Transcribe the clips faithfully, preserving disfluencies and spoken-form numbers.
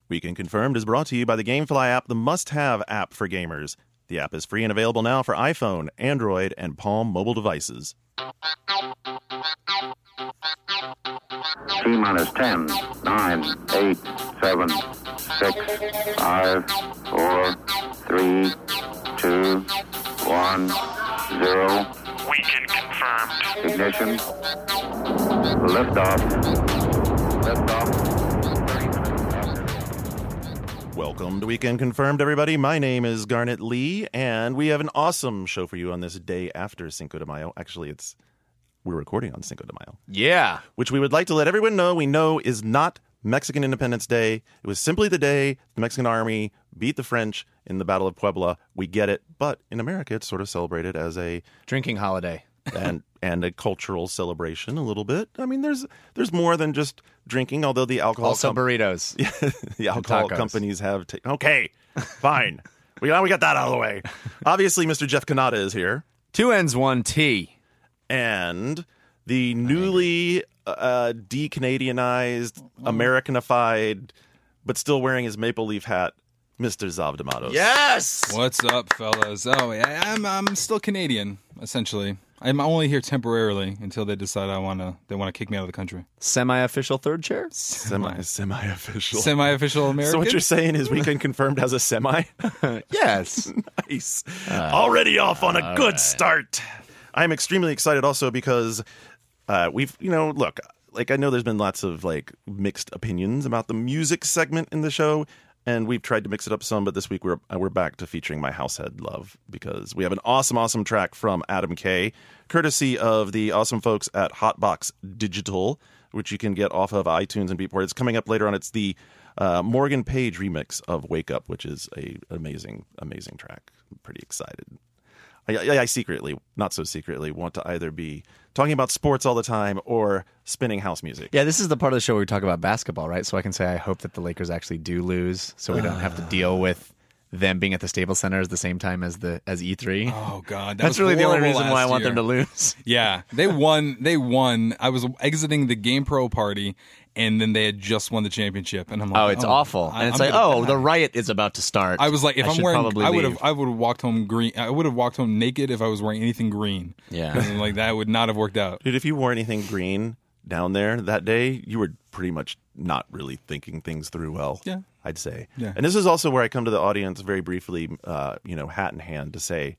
Weekend Confirmed is brought to you by the Gamefly app, the must-have app for gamers. The app is free and available now for iPhone, Android, and Palm mobile devices. T-minus ten, nine, eight, seven, six, five, four, three, two, one, zero. Weekend Confirmed. Ignition. Liftoff. Liftoff. Welcome to Weekend Confirmed, everybody. My name is Garnet Lee, and we have an awesome show for you on this day after Cinco de Mayo. Actually, it's we're recording on Cinco de Mayo. Yeah. Which we would like to let everyone know we know is not Mexican Independence Day. It was simply the day the Mexican army beat the French in the Battle of Puebla. We get it, but in America, it's sort of celebrated as a drinking holiday and and a cultural celebration a little bit. I mean, there's there's more than just drinking, although the alcohol also com- burritos. the alcohol companies have ta- okay, fine. we now we got that out of the way. Obviously, Mister Jeff Kanata is here, Two N's, one T, and the newly uh, de-Canadianized, Americanified, but still wearing his maple leaf hat, Mister Zav D'Amatos. Yes. What's up, fellas? Oh, yeah, I'm I'm still Canadian, essentially. I'm only here temporarily until they decide I wanna they want to kick me out of the country. Semi-official third chair? Semi semi-official. Semi-official American. So what you're saying is Weekend Confirmed has a semi? Yes. Nice. Uh, Already off on a good right. start. I'm extremely excited also because uh, we've, you know, look, like I know there's been lots of like mixed opinions about the music segment in the show. And we've tried to mix it up some, but this week we're we're back to featuring my Househead love because we have an awesome, awesome track from Adam K, courtesy of the awesome folks at Hotbox Digital, which you can get off of iTunes and Beatport. It's coming up later on. It's the uh, Morgan Page remix of Wake Up, which is a amazing, amazing track. I'm pretty excited. I, I, I secretly, not so secretly, want to either be talking about sports all the time or spinning house music. Yeah, this is the part of the show where we talk about basketball, right? So I can say I hope that the Lakers actually do lose so we don't have to deal with them being at the Staples Center at the same time as the as E three. Oh, God. That That's was really the only reason why I want year. them to lose. Yeah, they won. They won. I was exiting the Game Pro party, and then they had just won the championship. And I'm like, oh, it's oh, awful. I, and it's I'm like, gonna, oh, the riot is about to start. I was like, if I I'm should wearing, probably I would have, leave. I would have walked home green. I would have walked home naked if I was wearing anything green. Yeah, and like that would not have worked out. Dude, if you wore anything green down there that day, you were pretty much not really thinking things through well. Yeah, I'd say. Yeah. And this is also where I come to the audience very briefly, uh, you know, hat in hand, to say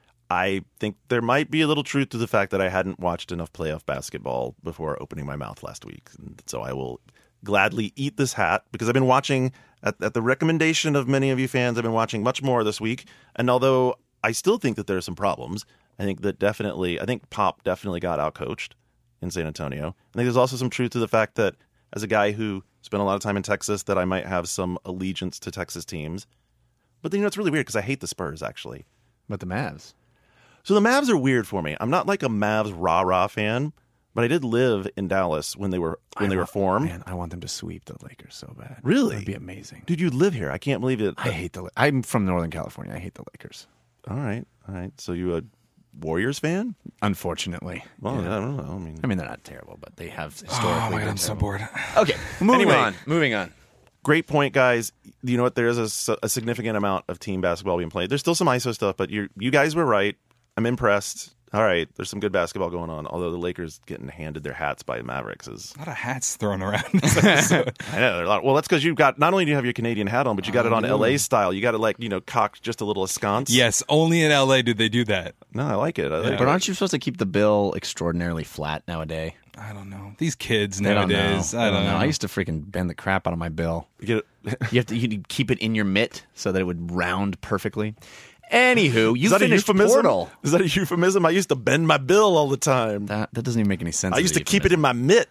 I think there might be a little truth to the fact that I hadn't watched enough playoff basketball before opening my mouth last week. And so I will gladly eat this hat because I've been watching, at, at the recommendation of many of you fans, I've been watching much more this week. And although I still think that there are some problems, I think that definitely, I think Pop definitely got outcoached in San Antonio. I think there's also some truth to the fact that as a guy who spent a lot of time in Texas, that I might have some allegiance to Texas teams. But then, you know, it's really weird because I hate the Spurs, actually. But the Mavs. So the Mavs are weird for me. I'm not like a Mavs rah-rah fan, but I did live in Dallas when they were when I they want, were formed. Man, I want them to sweep the Lakers so bad. Really? That'd be amazing. Dude, you live here. I can't believe it. I hate the I'm from Northern California. I hate the Lakers. All right. All right. So you a Warriors fan? Unfortunately. Well, yeah. I don't know. I mean, I mean, they're not terrible, but they have historically Oh, my God, been I'm so terrible. bored. Okay, moving Anyway. on. Moving on. great point, guys. You know what? There is a, a significant amount of team basketball being played. There's still some I S O stuff, but you you guys were right. I'm impressed. All right, there's some good basketball going on. Although the Lakers getting handed their hats by Mavericks is A lot of hats thrown around this episode. I know. There are a lot. Well, that's because you've got not only do you have your Canadian hat on, but you got it on L A style. You got it like you know cocked just a little askance. Yes, only in L A do they do that. No, I like it. I like But it. aren't you supposed to keep the bill extraordinarily flat nowadays? I don't know. These kids They don't know. nowadays. They I don't know. I used to freaking bend the crap out of my bill. You get it. You have to you keep it in your mitt so that it would round perfectly. Anywho, you Is that a finished euphemism? Portal. Is that a euphemism? I used to bend my bill all the time. That, that doesn't even make any sense. I as used a to keep it in my mitt.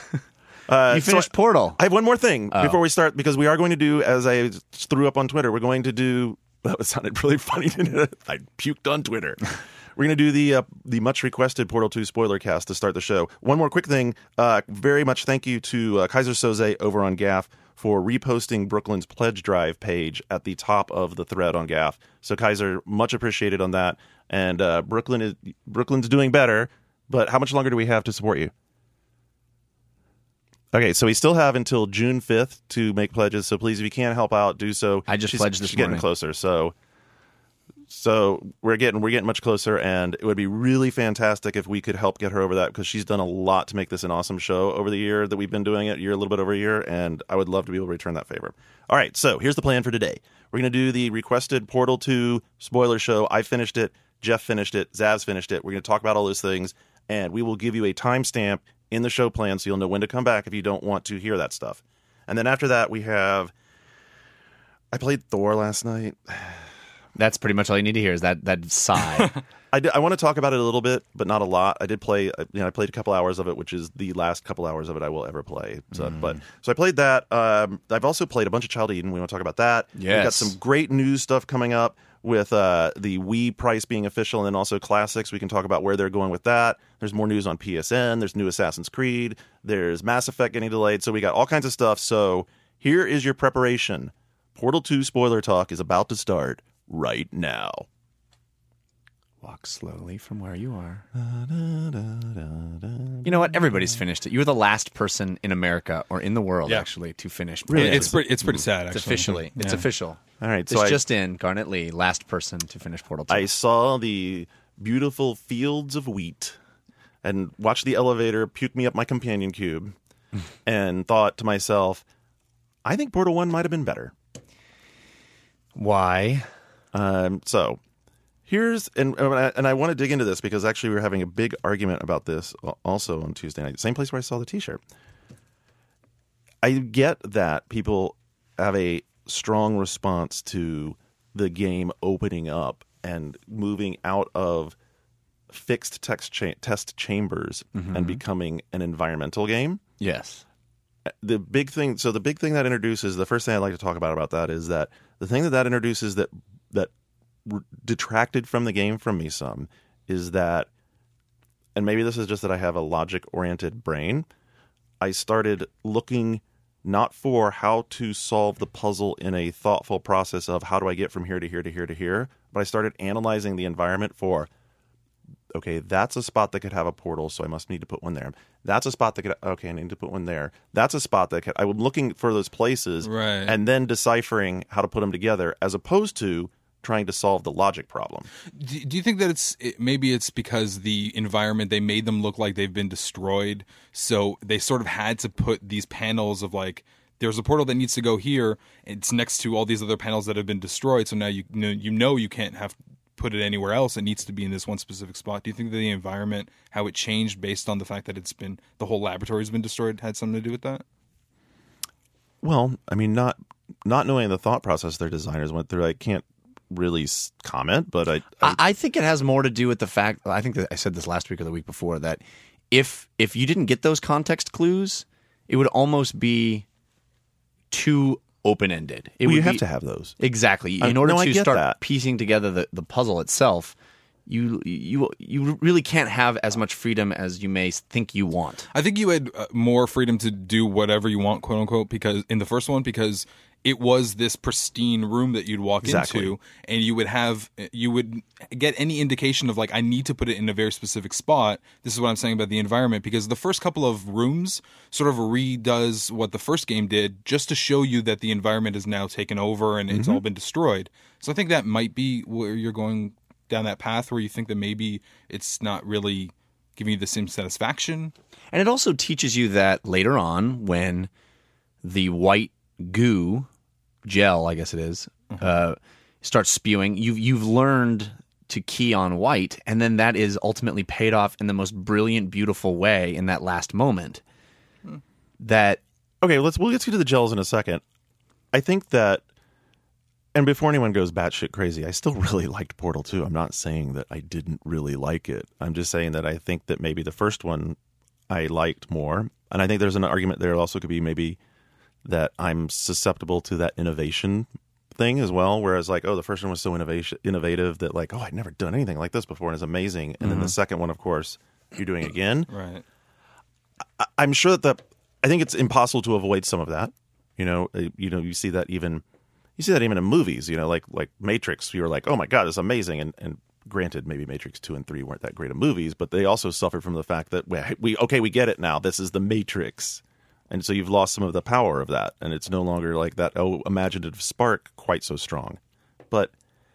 Uh, You so finished Portal. I have one thing Oh. before we start, because we are going to do, as I threw up on Twitter, we're going to do, that sounded really funny. I puked on Twitter. We're going to do the uh, the much requested Portal two spoiler cast to start the show. One more quick thing. Uh, very much thank you to uh, Kaiser Soze over on Gaff for reposting Brooklyn's pledge drive page at the top of the thread on Gaff. So Kaiser, much appreciated on that. And uh, Brooklyn is Brooklyn's doing better, but how much longer do we have to support you? Okay, so we still have until June fifth to make pledges. So please, if you can help out, do so. I just she's, pledged this she's getting morning. closer. So, so we're getting we're getting much closer, and it would be really fantastic if we could help get her over that because she's done a lot to make this an awesome show over the year that we've been doing it. Year a little bit over a year, and I would love to be able to return that favor. All right, so here's the plan for today. We're going to do the requested Portal two spoiler show. I finished it. Jeff finished it. Zav's finished it. We're going to talk about all those things, and we will give you a timestamp in the show plan so you'll know when to come back if you don't want to hear that stuff. And then after that, we have... I played Thor last night. That's pretty much all you need to hear is that that sigh. I, did, I want to talk about it a little bit, but not a lot. I did play, you know, I played a couple hours of it, which is the last couple hours of it I will ever play. So, mm. but so I played that. Um, I've also played a bunch of Child Eden. We want to talk about that. Yes. We've got some great news stuff coming up with uh, the Wii price being official, and then also classics. We can talk about where they're going with that. There's more news on P S N. There's new Assassin's Creed. There's Mass Effect getting delayed. So we got all kinds of stuff. So here is your preparation. Portal two spoiler talk is about to start right now. Walk slowly from where you are. You know what? Everybody's finished it. You were the last person in America or in the world, Yeah. actually, to finish. Really, Portal it's two. pretty. It's pretty sad. It's Actually, officially. It's Yeah. official. All right, This so I, just in, Garnet Lee, last person to finish Portal two. I saw the beautiful fields of wheat and watched the elevator puke me up my companion cube and thought to myself, I think Portal one might have been better. Why? Um, so here's, and, and I, and I want to dig into this because actually we were having a big argument about this also on Tuesday night, same place where I saw the t-shirt. I get that people have a strong response to the game opening up and moving out of fixed text cha- test chambers Mm-hmm. and becoming an environmental game. Yes. The big thing, so the big thing that introduces, the first thing I'd like to talk about about that is that the thing that that introduces that that r- detracted from the game from me some is that, and maybe this is just that I have a logic-oriented brain, I started looking not for how to solve the puzzle in a thoughtful process of how do I get from here to here to here to here, but I started analyzing the environment for, okay, that's a spot that could have a portal, so I must need to put one there. That's a spot that could, okay, I need to put one there. That's a spot that could, I was looking for those places Right. and then deciphering how to put them together as opposed to trying to solve the logic problem. Do, do you think that it's it, maybe it's because the environment, they made them look like they've been destroyed, so they sort of had to put these panels of like, there's a portal that needs to go here, it's next to all these other panels that have been destroyed, so now you know you know you can't have put it anywhere else, it needs to be in this one specific spot. Do you think that the environment, how it changed based on the fact that it's been, the whole laboratory's been destroyed, had something to do with that? Well, I mean, not not knowing the thought process their designers went through, I can't really s- comment, but I, I I, I think it has more to do with the fact. I think that I said this last week or the week before that if if you didn't get those context clues, it would almost be too open ended. It well, would you have be- to have those. exactly I- in order no, I to get start that. piecing together the, the puzzle itself. You you you really can't have as much freedom as you may think you want. I think you had uh, more freedom to do whatever you want, quote unquote, because in the first one, because it was this pristine room that you'd walk Exactly. into, and you would have you would get any indication of like, I need to put it in a very specific spot. This is what I'm saying about the environment, because the first couple of rooms sort of redoes what the first game did, just to show you that the environment is now taken over and it's Mm-hmm. all been destroyed. So I think that might be where you're going down that path, where you think that maybe it's not really giving you the same satisfaction. And it also teaches you that later on, when the white goo gel, I guess it is, uh, starts spewing, you've you've learned to key on white, and then that is ultimately paid off in the most brilliant, beautiful way in that last moment. That Okay, let's we'll get to the gels in a second. I think that, and before anyone goes batshit crazy, I still really liked Portal two. I'm not saying that I didn't really like it. I'm just saying that I think that maybe the first one I liked more, and I think there's an argument there also could be maybe that I'm susceptible to that innovation thing as well, whereas like, oh, the first one was so innovation innovative that like, oh, I'd never done anything like this before and it's amazing. And then the second one, of course, you're doing again. Right. I, I'm sure that the, I think it's impossible to avoid some of that. You know, uh, you know, you see that even you see that even in movies. You know, like like Matrix. You were like, oh my god, it's amazing. And and granted, maybe Matrix two and three weren't that great of movies, but they also suffered from the fact that we, we okay, we get it now. This is the Matrix. And so you've lost some of the power of that, and it's no longer like that oh imaginative spark quite so strong. But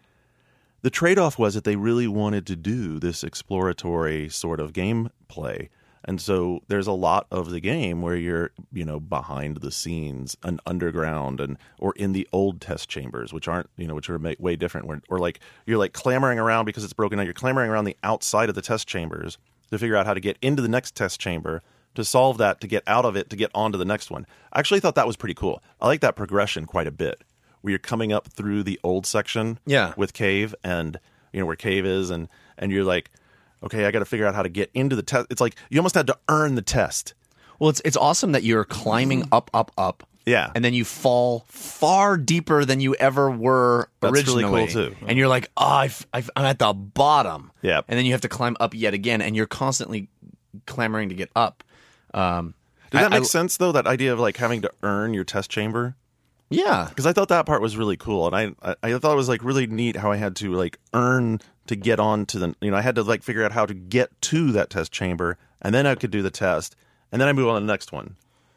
the trade-off was that they really wanted to do this exploratory sort of gameplay. And so there's a lot of the game where you're, you know, behind the scenes and underground and or in the old test chambers, which aren't, you know, which are way different. Where, or like you're like clamoring around because it's broken down. You're clamoring around the outside of the test chambers to figure out how to get into the next test chamber, to solve that, to get out of it, to get onto the next one. I actually thought that was pretty cool. I like that progression quite a bit, where you're coming up through the old section Yeah. with Cave and, you know, where Cave is, and, and you're like, okay, I got to figure out how to get into the test. It's like you almost had to earn the test. Well, it's it's awesome that you're climbing up, up, up. Yeah. And then you fall far deeper than you ever were That's really originally. cool, too. And you're like, oh, I've, I've, I'm at the bottom. Yeah. And then you have to climb up yet again, and you're constantly clamoring to get up. Um, Does that I- make I- sense, though, that idea of like having to earn your test chamber? Yeah. Because I thought that part was really cool, and I, I I thought it was like really neat how I had to like earn to get on to the, you know, I had to like figure out how to get to that test chamber, and then I could do the test, and then I move on to the next one.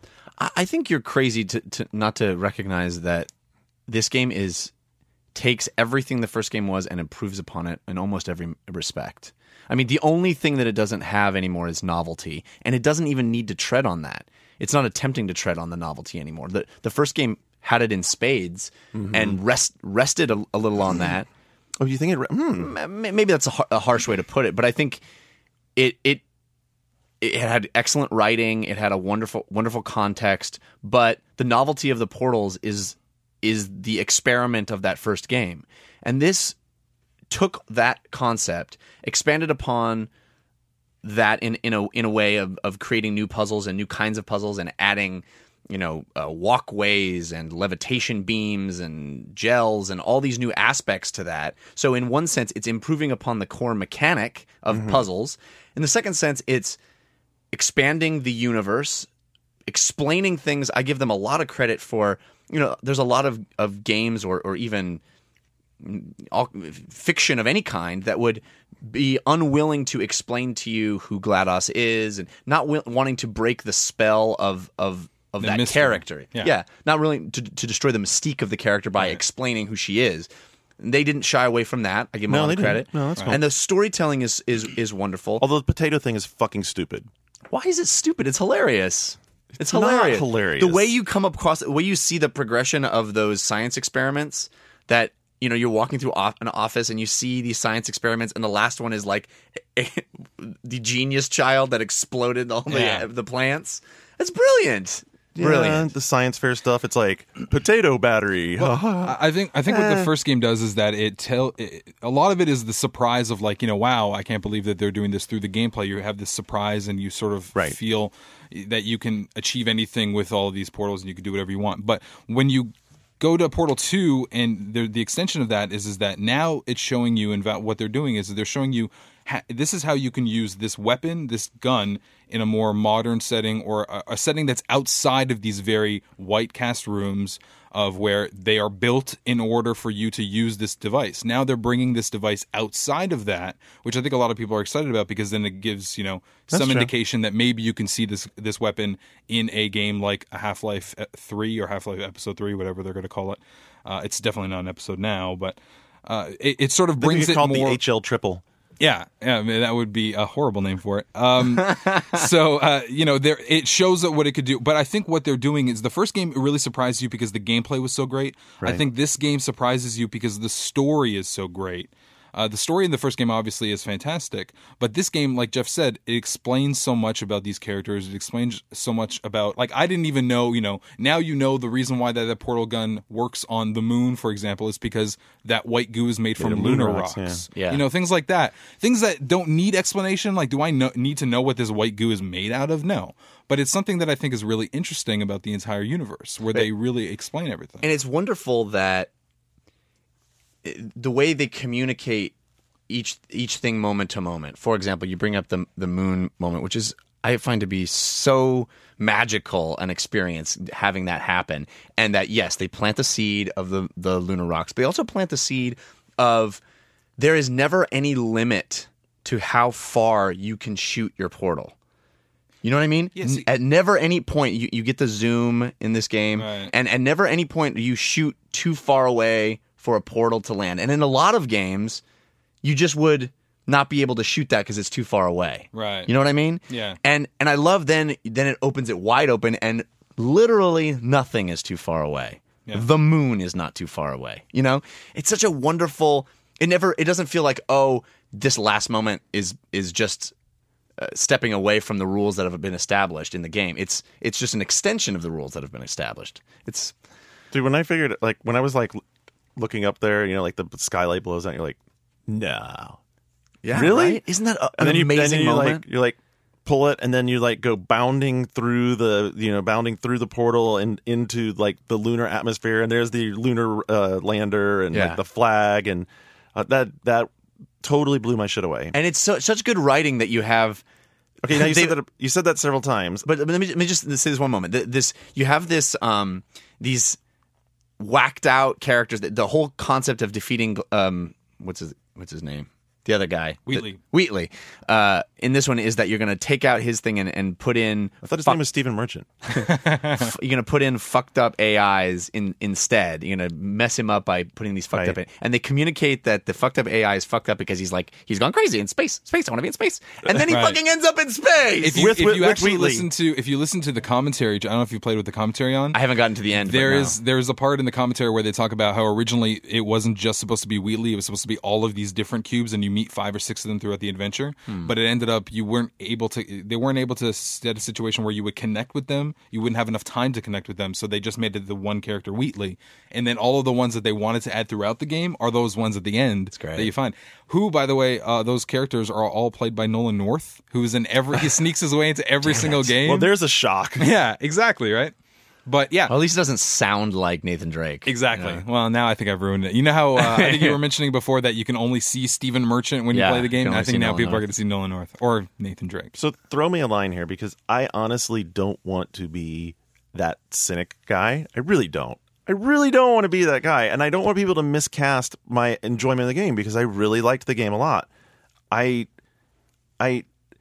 I I think you're crazy to, to not to recognize that this game is takes everything the first game was and improves upon it in almost every respect. I mean, the only thing that it doesn't have anymore is novelty, and it doesn't even need to tread on that. It's not attempting to tread on the novelty anymore. The the first game had it in spades and rest rested a, a little on that. Oh, you think it? Hmm. M- Maybe that's a, har- a harsh way to put it, but I think it it it had excellent writing. It had a wonderful wonderful context, but the novelty of the portals is is the experiment of that first game, and this took that concept, expanded upon that in in a in a way of of creating new puzzles and new kinds of puzzles, and adding, you know, uh, walkways and levitation beams and gels and all these new aspects to that. So in one sense, it's improving upon the core mechanic of Mm-hmm. puzzles. In the second sense, it's expanding the universe, explaining things. I give them a lot of credit for, you know, there's a lot of, of games or, or even all, fiction of any kind that would be unwilling to explain to you who GLaDOS is, and not wi- wanting to break the spell of of of The that mystery. character. Yeah. not really to to destroy the mystique of the character by explaining who she is. They didn't shy away from that. I give them No, all they the didn't. credit. No, that's cool. And the storytelling is is is wonderful. Although the potato thing is fucking stupid. Why is it stupid? It's hilarious. It's, not hilarious. hilarious. The way you come across, the way you see the progression of those science experiments, that, you know, you're walking through off, an office and you see these science experiments, and the last one is like the genius child that exploded all the, Yeah. the plants. It's brilliant. Yeah, Brilliant. the science fair stuff. It's like potato battery. I I think I think what the first game does is that it tell it, a lot of it is the surprise of like, you know, wow, I can't believe that they're doing this through the gameplay. You have this surprise and you sort of Right. feel that you can achieve anything with all of these portals and you can do whatever you want. But when you go to Portal two, and the, the extension of that is is that now it's showing you, and what they're doing is they're showing you ha- this is how you can use this weapon, this gun, in a more modern setting, or a, a setting that's outside of these very white cast rooms of where they are built in order for you to use this device. Now they're bringing this device outside of that, which I think a lot of people are excited about, because then it gives, you know, That's some true. indication that maybe you can see this this weapon in a game like a Half-Life three or Half-Life Episode three, whatever they're going to call it. Uh, it's definitely not an episode now, but uh, it, it sort of Brings brings it it called more. the H L triple. Yeah, yeah, I mean, that would be a horrible name for it. Um, so uh, you know, there it shows what it could do. But I think what they're doing is the first game really surprised you because the gameplay was so great. I Right. think this game surprises you because the story is so great. Uh, the story in the first game obviously is fantastic, but this game, like Jeff said, it explains so much about these characters. It explains so much about, like, I didn't even know, you know, now you know the reason why that, that portal gun works on the moon, for example, is because that white goo is made from of lunar lunar rocks. rocks, yeah. Yeah. You know, things like that. Things that don't need explanation. Like, do I know, need to know what this white goo is made out of? No. But it's something that I think is really interesting about the entire universe, where they really explain everything. And it's wonderful that the way they communicate each each thing moment to moment. For example, you bring up the the moon moment, which is, I find to be so magical an experience having that happen. And that, yes, they plant the seed of the the lunar rocks, but they also plant the seed of there is never any limit to how far you can shoot your portal. You know what I mean? Yeah, see- N- at never any point you, you get the zoom in this game, Right. and at never any point do you shoot too far away for a portal to land. And in a lot of games, you just would not be able to shoot that because it's too far away. Right. You know what I mean? Yeah. And and I love then then it opens it wide open, and literally nothing is too far away. Yeah. The moon is not too far away. You know, it's such a wonderful. It never. It doesn't feel like, oh, this last moment is is just uh, stepping away from the rules that have been established in the game. It's it's just an extension of the rules that have been established. It's Dude, when I figured, like, when I was like l- looking up there, you know, like the skylight blows out, you're like, no. yeah, Really? right? Isn't that a, And an then you, amazing and then you moment? like, you like pull it, and then you like go bounding through the, you know, bounding through the portal and into like the lunar atmosphere, and there's the lunar uh, lander and Yeah. like the flag, and uh, that that totally blew my shit away. And it's so, such good writing that you have. Okay, now you they- said that you said that several times. But, but let, me, let me just say this one moment. Th- This you have this um these whacked out characters. The, the whole concept of defeating um what's his what's his name? The other guy, Wheatley. The- Wheatley. Uh, in this one is that you're going to take out his thing and, and put in. I thought his fuck- name was Stephen Merchant. f- you're going to put in fucked up A Is in instead. You're going to mess him up by putting these fucked Right. up. And they communicate that the fucked up A I is fucked up because he's like he's gone crazy in space. Space. I want to be in space. And then he Right. fucking ends up in space. If you, With- if with- you with actually Wheatley. listen to if you listen to the commentary, I don't know if you played with the commentary on. I haven't gotten to the end. There but no. is there's a part in the commentary where they talk about how originally it wasn't just supposed to be Wheatley, it was supposed to be all of these different cubes, and you meet five or six of them throughout the adventure. Hmm. But it ended up you weren't able to they weren't able to set a situation where you would connect with them. You wouldn't have enough time to connect with them, so they just made it the one character Wheatley. And then all of the ones that they wanted to add throughout the game are those ones at the end great. that you find. Who, by the way, uh, those characters are all played by Nolan North, who is in every he sneaks his way into every single game. Well, there's a shock. Yeah, exactly, right? But yeah, Well, at least it doesn't sound like Nathan Drake. exactly. You know? Well, now I think I've ruined it. You know how uh, I think you were mentioning before that you can only see Stephen Merchant when Yeah, you play the you game? can only I see think now Nolan people are North. going to see Nolan North or Nathan Drake. So throw me a line here, because I honestly don't want to be that cynic guy. I really don't. I really don't want to be that guy, and I don't want people to miscast my enjoyment of the game, because I really liked the game a lot. I, I,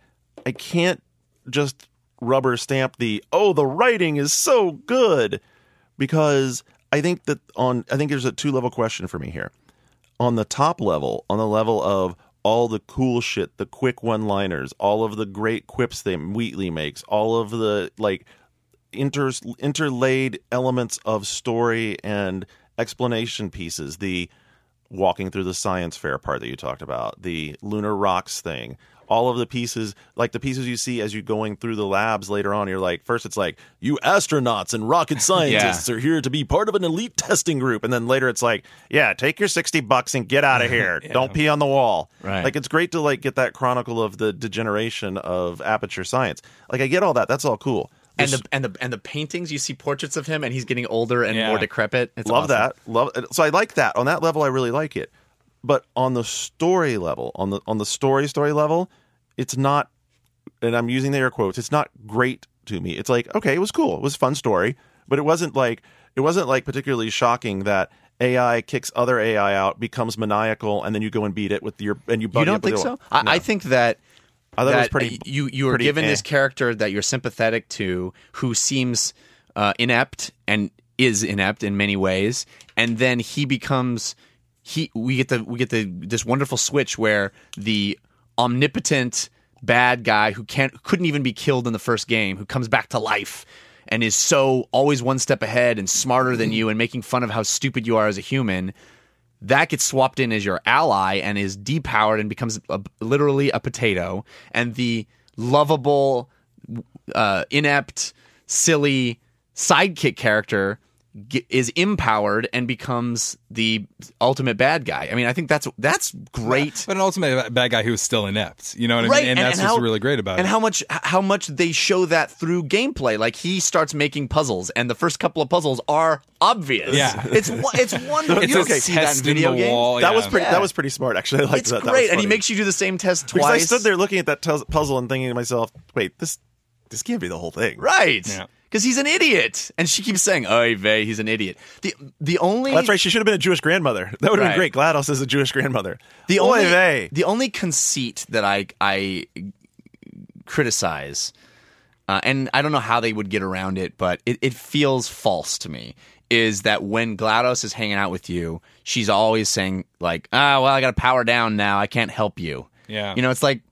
I can't just rubber stamp the oh the writing is so good, because I think that on I think there's a two level question for me here. On the top level, on the level of all the cool shit, the quick one-liners, all of the great quips that Wheatley makes, all of the like inter interlaid elements of story and explanation pieces, the walking through the science fair part that you talked about, the lunar rocks thing, all of the pieces, like the pieces you see as you're going through the labs later on, you're like, first it's like, you astronauts and rocket scientists are here to be part of an elite testing group. And then later it's like, yeah, take your sixty bucks and get out of here. Don't pee on the wall. Right. Like, it's great to like get that chronicle of the degeneration of aperture science. Like, I get all that. That's all cool. And There's- the and the and the paintings, you see portraits of him, and he's getting older and Yeah. more decrepit. It's love awesome. that. Love so I like that. On that level, I really like it. But on the story level, on the on the story story level, it's not. And I'm using the air quotes. It's not great to me. It's like, okay, it was cool. It was a fun story, but it wasn't like it wasn't like particularly shocking that A I kicks other A I out, becomes maniacal, and then you go and beat it with your and you. You buddy don't up with think the- so? I, No. I think that. I thought it that was pretty. uh, you you are pretty given eh. this character that you're sympathetic to, who seems uh, inept and is inept in many ways, and then he becomes he. We get the we get the this wonderful switch where the omnipotent bad guy who can't couldn't even be killed in the first game, who comes back to life and is so always one step ahead and smarter than you and making fun of how stupid you are as a human. That gets swapped in as your ally and is depowered and becomes a, literally a potato. And the lovable, uh, inept, silly sidekick character ge- is empowered and becomes the ultimate bad guy. I mean, I think that's that's great. But an ultimate bad guy who is still inept. You know what I Right, mean? And, that's what's how- really great about and it. how much how much they show that through gameplay. Like, he starts making puzzles, and the first couple of puzzles are obvious. Yeah. it's wo- it's wonderful. It's you a don't see that in test in video the games. wall. That yeah. was pretty. Yeah. That was pretty smart, actually. I liked It's that. That great, was and he funny. makes you do the same test Because I twice. stood there looking at that tus- puzzle and thinking to myself, "Wait, this this can't be the whole thing." Right. Yeah. Because he's an idiot. And she keeps saying, oy vey, he's an idiot. The the only Well, that's right. She should have been a Jewish grandmother. That would have Right. been great. GLaDOS is a Jewish grandmother. the Oy only vey. the only conceit that I I criticize uh, and I don't know how they would get around it, but it, it feels false to me, is that when GLaDOS is hanging out with you, she's always saying, like, ah, well, I got to power down now. I can't help you. Yeah. You know, it's like,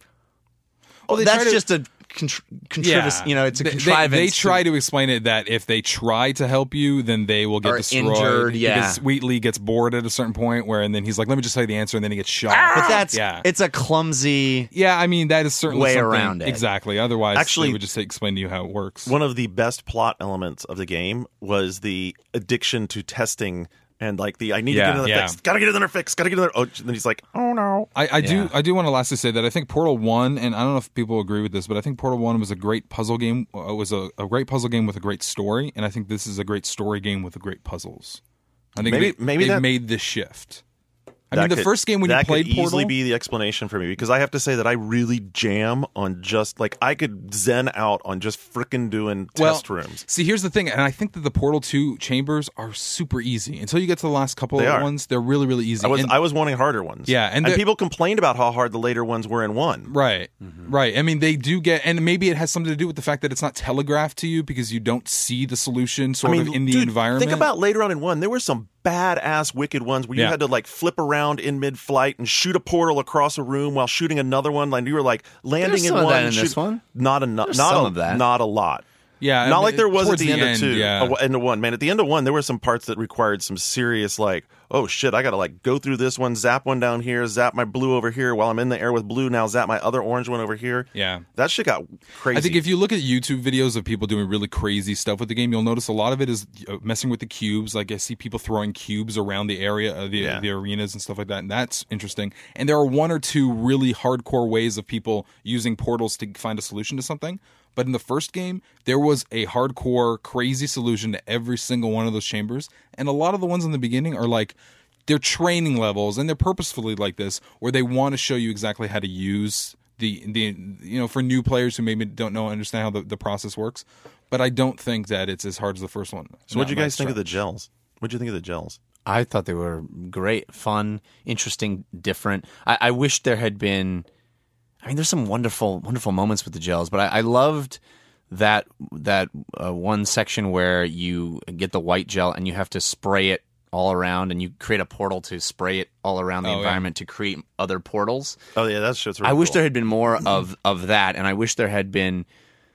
Well, they that's try to- just a contr- contrivance. You know, it's a They- they- contrivance. They, try to explain it that if they try to help you, then they will get Or destroyed. injured, yeah. Because Wheatley gets bored at a certain point where, and then he's like, "Let me just tell you the answer," and then he gets shot. But that's, yeah, it's a clumsy... yeah. I mean, that is certainly way something- around it. Exactly. Otherwise, Actually- they would just explain to you how it works. One of the best plot elements of the game was the addiction to testing and like the I need Yeah, to get another yeah. fix, gotta get another fix, gotta get another. Oh, then he's like, oh no. I, I do Yeah. I do want to lastly say that I think Portal One, and I don't know if people agree with this, but I think Portal One was a great puzzle game. uh, was a, a great puzzle game with a great story, and I think this is a great story game with great puzzles. I think Maybe- they, maybe they've that- made this shift. I That mean, the could- first game when you that played could easily Portal, be the explanation for me because I have to say that I really jam on just like I could zen out on just frickin' doing well, test rooms. See, here's the thing, and I think that the Portal Two chambers are super easy until you get to the last couple They of are. ones. They're really, really easy. I was And- I was wanting harder ones. Yeah, and and, the- people complained about how hard the later ones were in one. Right, Mm-hmm. right. I mean, they do get, and maybe it has something to do with the fact that it's not telegraphed to you because you don't see the solution sort I mean, of in the dude, environment. Think about later on in one. There were some badass wicked ones where you Yeah. had to like flip around in mid-flight and shoot a portal across a room while shooting another one. Like you were like landing There's in some of one. that and in this shoot- one. Not enough. There's Not some a, of that. Not a lot. Yeah, I not mean, like there was at towards the, the end, end, of two. yeah. uh, end of one. Man, at the end of one, there were some parts that required some serious like, oh shit, I got to like go through this one, zap one down here, zap my blue over here while I'm in the air with blue. Now zap my other orange one over here. Yeah. that shit got crazy. I think if you look at YouTube videos of people doing really crazy stuff with the game, you'll notice a lot of it is uh, messing with the cubes. Like I see people throwing cubes around the area, uh, the Yeah. the arenas and stuff like that, and that's interesting. And there are one or two really hardcore ways of people using portals to find a solution to something. But in the first game, there was a hardcore, crazy solution to every single one of those chambers, and a lot of the ones in the beginning are like. They're training levels, and they're purposefully like this, where they want to show you exactly how to use the the you know for new players who maybe don't know understand how the, the process works. But I don't think that it's as hard as the first one. so. What'd you guys think of the gels? What'd you think of the gels? I thought they were great, fun, interesting, different. I, I wish there had been. I mean, there's some wonderful, wonderful moments with the gels, but I, I loved that that uh, one section where you get the white gel and you have to spray it all around, and you create a portal to spray it all around the Oh, yeah. environment to create other portals. Oh yeah, that shit's really I wish cool. there had been more of of that, and I wish there had been.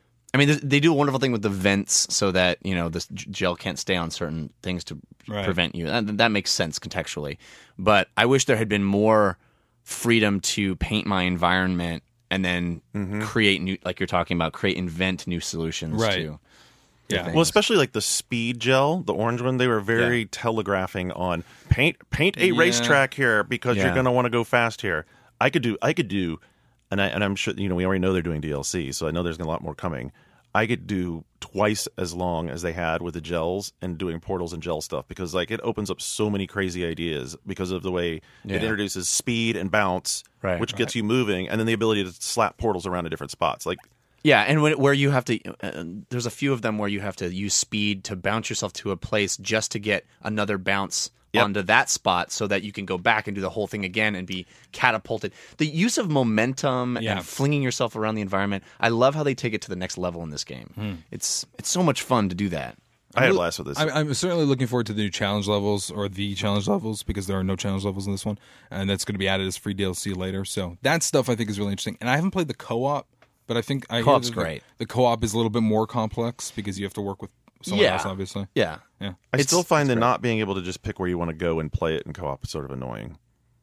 I mean, they do a wonderful thing with the vents so that you know this g- gel can't stay on certain things to Right. prevent you. That, that makes sense contextually, but I wish there had been more freedom to paint my environment and then Mm-hmm. create new, like you're talking about, create invent new solutions. Right. To, Yeah. things. Well, especially like the speed gel, the orange one, they were very telegraphing on paint paint a Yeah. racetrack here because Yeah. you're going to want to go fast here. I could do I could do and I and I'm sure you know we already know they're doing D L C, so I know there's a lot more coming. I could do twice as long as they had with the gels and doing portals and gel stuff because like it opens up so many crazy ideas because of the way Yeah. it introduces speed and bounce, Right. which gets you moving, and then the ability to slap portals around to different spots. Like Yeah, and when, where you have to, uh, there's a few of them where you have to use speed to bounce yourself to a place just to get another bounce Yep. onto that spot so that you can go back and do the whole thing again and be catapulted. The use of momentum Yeah. and flinging yourself around the environment, I love how they take it to the next level in this game. Hmm. It's it's so much fun to do that. I had a blast with this. I'm, I'm certainly looking forward to the new challenge levels or the challenge levels because there are no challenge levels in this one, and that's going to be added as free D L C later. So that stuff I think is really interesting. And I haven't played the co-op, but I think I hear Co-op's that the- great. The co-op is a little bit more complex because you have to work with someone Yeah. else, obviously. Yeah. Yeah. I It's- still find it's that great. not being able to just pick where you want to go and play it in co-op is sort of annoying.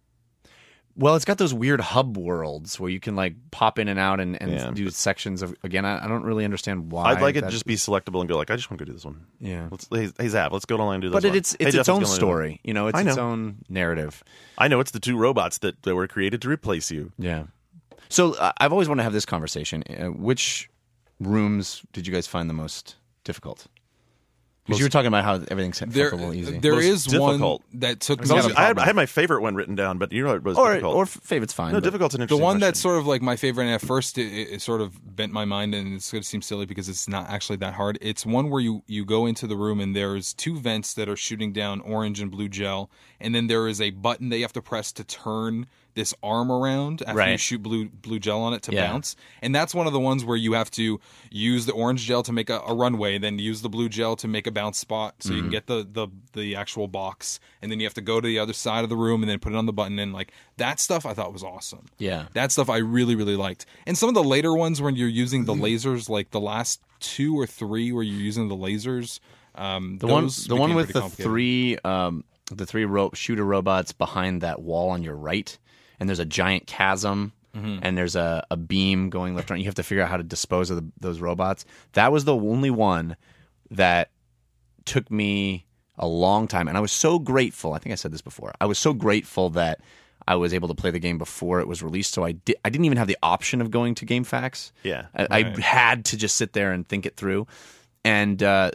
Well, it's got those weird hub worlds where you can like pop in and out and, and Yeah. do sections of. Again, I, I don't really understand why. I'd like it to that- just be selectable and go like, I just want to go do this one. Yeah. Let's, hey, hey Zap, let's go online and do this But one. it, it's Hey, it's Jeff, its let's own go online and do this story. You know, it's I its know. own narrative. one. I know it's the two robots that, that were created to replace you. Yeah. So uh, I've always wanted to have this conversation. Uh, which rooms did you guys find the most difficult? Because you were talking about how everything's There, felt a little easy. there Most is difficult. one that took me. So I, out was- of I had, problem. I had my favorite one written down, but you know it was or difficult. or favorite's fine. no, but- difficult's an The interesting one question. that's sort of like my favorite, and at first it, it sort of bent my mind, and it's going to seem silly because it's not actually that hard. It's one where you, you go into the room, and there's two vents that are shooting down orange and blue gel, and then there is a button that you have to press to turn this arm around after you Right. shoot blue blue gel on it to Yeah. bounce. And that's one of the ones where you have to use the orange gel to make a, a runway, then use the blue gel to make a bounce spot so you Mm-hmm. can get the, the the actual box, and then you have to go to the other side of the room and then put it on the button, and like that stuff I thought was awesome. Yeah. That stuff I really, really liked. And some of the later ones when you're using the Mm-hmm. lasers, like the last two or three where you're using the lasers, um, The one, those the one became with pretty the complicated. three, um, the three ro- shooter robots behind that wall on your right, and there's a giant chasm, Mm-hmm. and there's a, a beam going left and right. You have to figure out how to dispose of the, those robots. That was the only one that took me a long time, and I was so grateful. I think I said this before. I was so grateful that I was able to play the game before it was released. So I did. I didn't even have the option of going to GameFAQs. Yeah. I, I had to just sit there and think it through, and. Uh,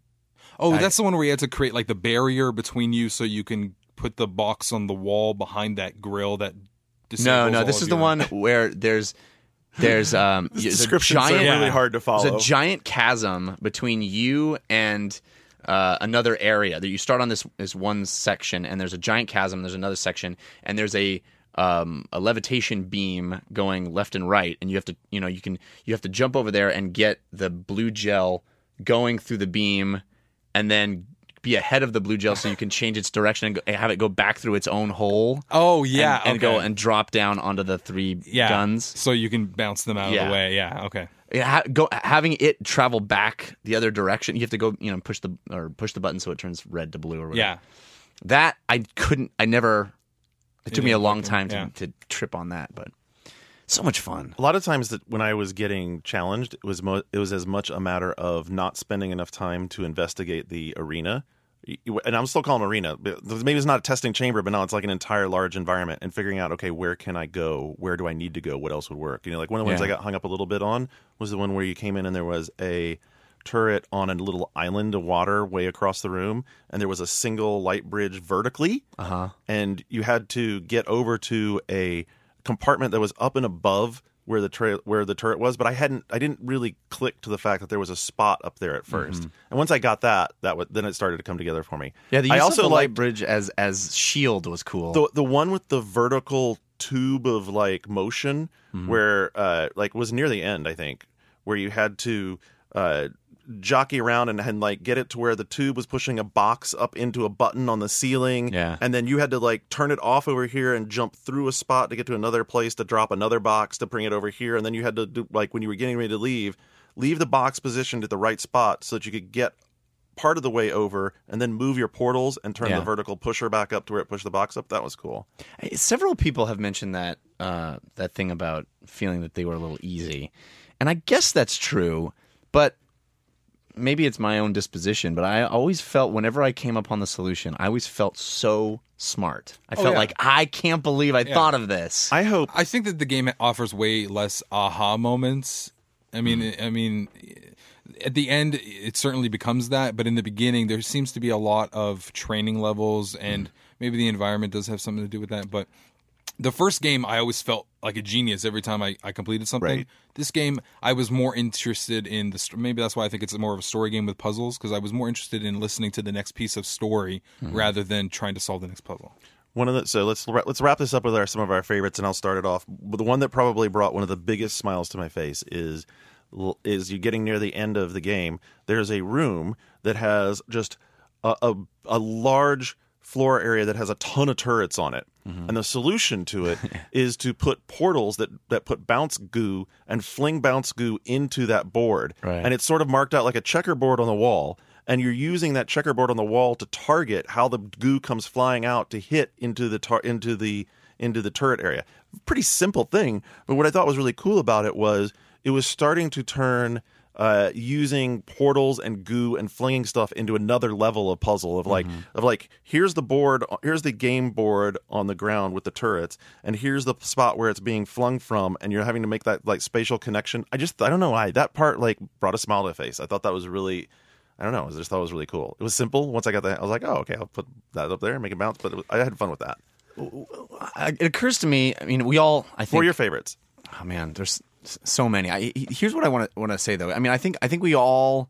Oh, that's the one where you had to create like the barrier between you so you can put the box on the wall behind that grill that No, disables no. all This of is the your- one where there's there's um there's a descriptions are giant really hard to follow. There's a giant chasm between you and uh, another area. That you start on this this one section, and there's a giant chasm. There's another section, and there's a um, a levitation beam going left and right, and you have to you know you can you have to jump over there and get the blue gel going through the beam, and then be ahead of the blue gel so you can change its direction and, go, and have it go back through its own hole. Oh yeah, and, and okay. go and drop down onto the three yeah. guns. so you can bounce them out of Yeah. the way. Yeah, okay. Yeah, ha- go having it travel back the other direction. You have to go, you know, push the or push the button so it turns red to blue or whatever. Yeah. That I couldn't. I never. It took me a didn't long work, time to, yeah. to trip on that, but so much fun. A lot of times that when I was getting challenged, it was mo- it was as much a matter of not spending enough time to investigate the arena. And I'm still calling it arena. Maybe it's not a testing chamber, but no, it's like an entire large environment and figuring out, okay, where can I go? Where do I need to go? What else would work? You know, like one of the ones Yeah. I got hung up a little bit on was the one where you came in and there was a turret on a little island of water way across the room, and there was a single light bridge vertically, Uh-huh. and you had to get over to a compartment that was up and above where the tra- where the turret was, but I hadn't I didn't really click to the fact that there was a spot up there at 1st Mm-hmm. And once I got that, that w- then it started to come together for me. Yeah, the use I also of the light liked bridge as as shield was cool. the the one with the vertical tube of like motion Mm-hmm. where uh like was near the end, I think, where you had to uh jockey around and, and like get it to where the tube was pushing a box up into a button on the ceiling, Yeah. and then you had to like turn it off over here and jump through a spot to get to another place to drop another box to bring it over here, and then you had to do like when you were getting ready to leave leave the box positioned at the right spot so that you could get part of the way over and then move your portals and turn Yeah. the vertical pusher back up to where it pushed the box up. That was cool. Several people have mentioned that uh, that thing about feeling that they were a little easy, and I guess that's true. But maybe it's my own disposition. But I always felt whenever I came upon the solution, I always felt so smart. I felt yeah. like I can't believe I thought of this. I hope I think that the game offers way less aha moments. I mean, Mm-hmm. I mean, at the end, it certainly becomes that. But in the beginning, there seems to be a lot of training levels, and Mm-hmm. maybe the environment does have something to do with that. But the first game, I always felt like a genius every time I, I completed something. Right. This game, I was more interested in the. st- Maybe that's why I think it's more of a story game with puzzles, because I was more interested in listening to the next piece of story Mm-hmm. rather than trying to solve the next puzzle. one of the so let's let's wrap this up with our some of our favorites, and I'll start it off. But the one that probably brought one of the biggest smiles to my face is is you getting near the end of the game. There's a room that has just a a, a large floor area that has a ton of turrets on it. Mm-hmm. And the solution to it is to put portals that, that put bounce goo and fling bounce goo into that board. Right. And it's sort of marked out like a checkerboard on the wall. And you're using that checkerboard on the wall to target how the goo comes flying out to hit into the tar- into the into the turret area. Pretty simple thing, but what I thought was really cool about it was it was starting to turn uh, using portals and goo and flinging stuff into another level of puzzle of like of like here's the board, here's the game board on the ground with the turrets, and here's the spot where it's being flung from, and you're having to make that like spatial connection. I just I don't know why that part like brought a smile to the face. I thought that was really I don't know. I just thought it was really cool. It was simple. Once I got that, I was like, oh, okay, I'll put that up there and make it bounce. But it was, I had fun with that. It occurs to me. I mean, we all. I think. What are your favorites? Oh man, there's so many. I, here's what I want to want to say though. I mean, I think I think we all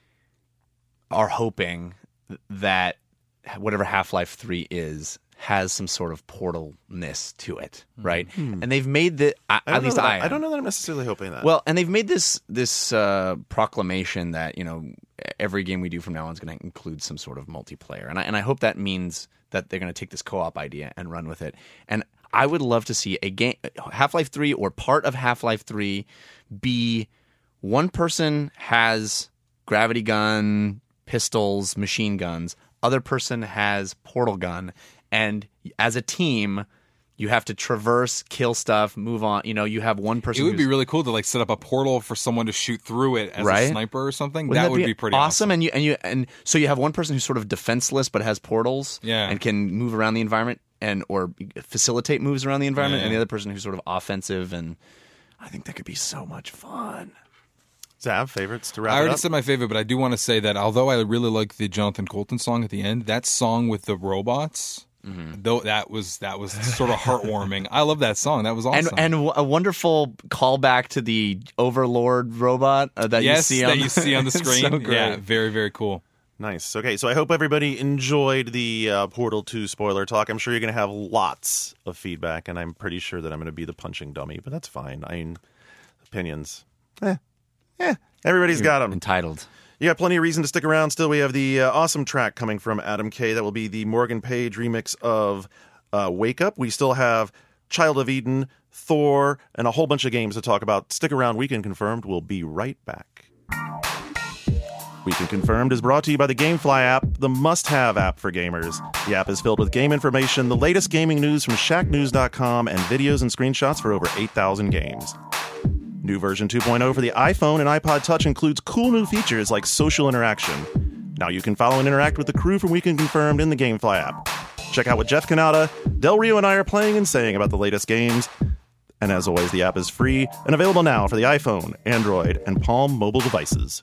are hoping that whatever Half-Life three is has some sort of portalness to it, right? Hmm. And they've made the I at least that, I. I don't know that I'm necessarily hoping that. Well, and they've made this this uh, proclamation that you know every game we do from now on is going to include some sort of multiplayer, and I and I hope that means that they're going to take this co-op idea and run with it. And I would love to see a game, Half-Life three or part of Half-Life three, be one person has gravity gun, pistols, machine guns, other person has portal gun, and as a team, you have to traverse, kill stuff, move on. You know, you have one person. It would who's, be really cool to like set up a portal for someone to shoot through it as Right? a sniper or something. Wouldn't That would be, pretty awesome. And you and you and so you have one person who's sort of defenseless but has portals, Yeah. and can move around the environment and or facilitate moves around the environment, Yeah. and the other person who's sort of offensive. And I think that could be so much fun. Zav, favorites to wrap I it already up? said my favorite, but I do want to say that although I really like the Jonathan Colton song at the end, that song with the robots, Mm-hmm. though that was that was sort of heartwarming. I love that song. That was awesome. And and w- a wonderful callback to the Overlord robot uh, that yes, you see on that you see on the It's screen. so great. Yeah, very very cool. Nice. Okay, so I hope everybody enjoyed the uh, Portal two spoiler talk. I'm sure you're going to have lots of feedback, and I'm pretty sure that I'm going to be the punching dummy, but that's fine. I mean, opinions. Eh. Eh. Everybody's got them. Entitled. You got plenty of reason to stick around. Still, we have the uh, awesome track coming from Adam K. That will be the Morgan Page remix of uh, Wake Up. We still have Child of Eden, Thor, and a whole bunch of games to talk about. Stick around. Weekend Confirmed. We'll be right back. Weekend Confirmed is brought to you by the GameFly app, the must-have app for gamers. The app is filled with game information, the latest gaming news from Shack News dot com, and videos and screenshots for over eight thousand games. New version two point oh for the iPhone and iPod Touch includes cool new features like social interaction. Now you can follow and interact with the crew from Weekend Confirmed in the GameFly app. Check out what Jeff Canada, Del Rio, and I are playing and saying about the latest games. And as always, the app is free and available now for the iPhone, Android, and Palm mobile devices.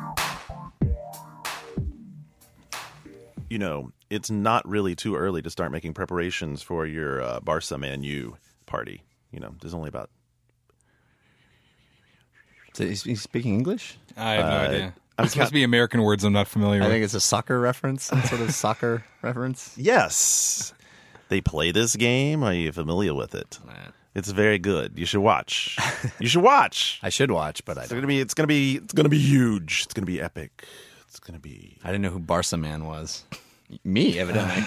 You know, it's not really too early to start making preparations for your uh, Barca Man U party. You know, there's only about... So is he speaking English? I have no Uh, idea. I'm It's supposed to be American words I'm not familiar I with. think it's a soccer reference, some sort of soccer reference. Yes. They play this game. Are you familiar with it? It's very good. You should watch. You should watch. I should watch, but I It's don't. gonna be. It's gonna be. It's gonna be huge. It's gonna be epic. It's gonna be. I didn't know who Barca Man was. Me, evidently.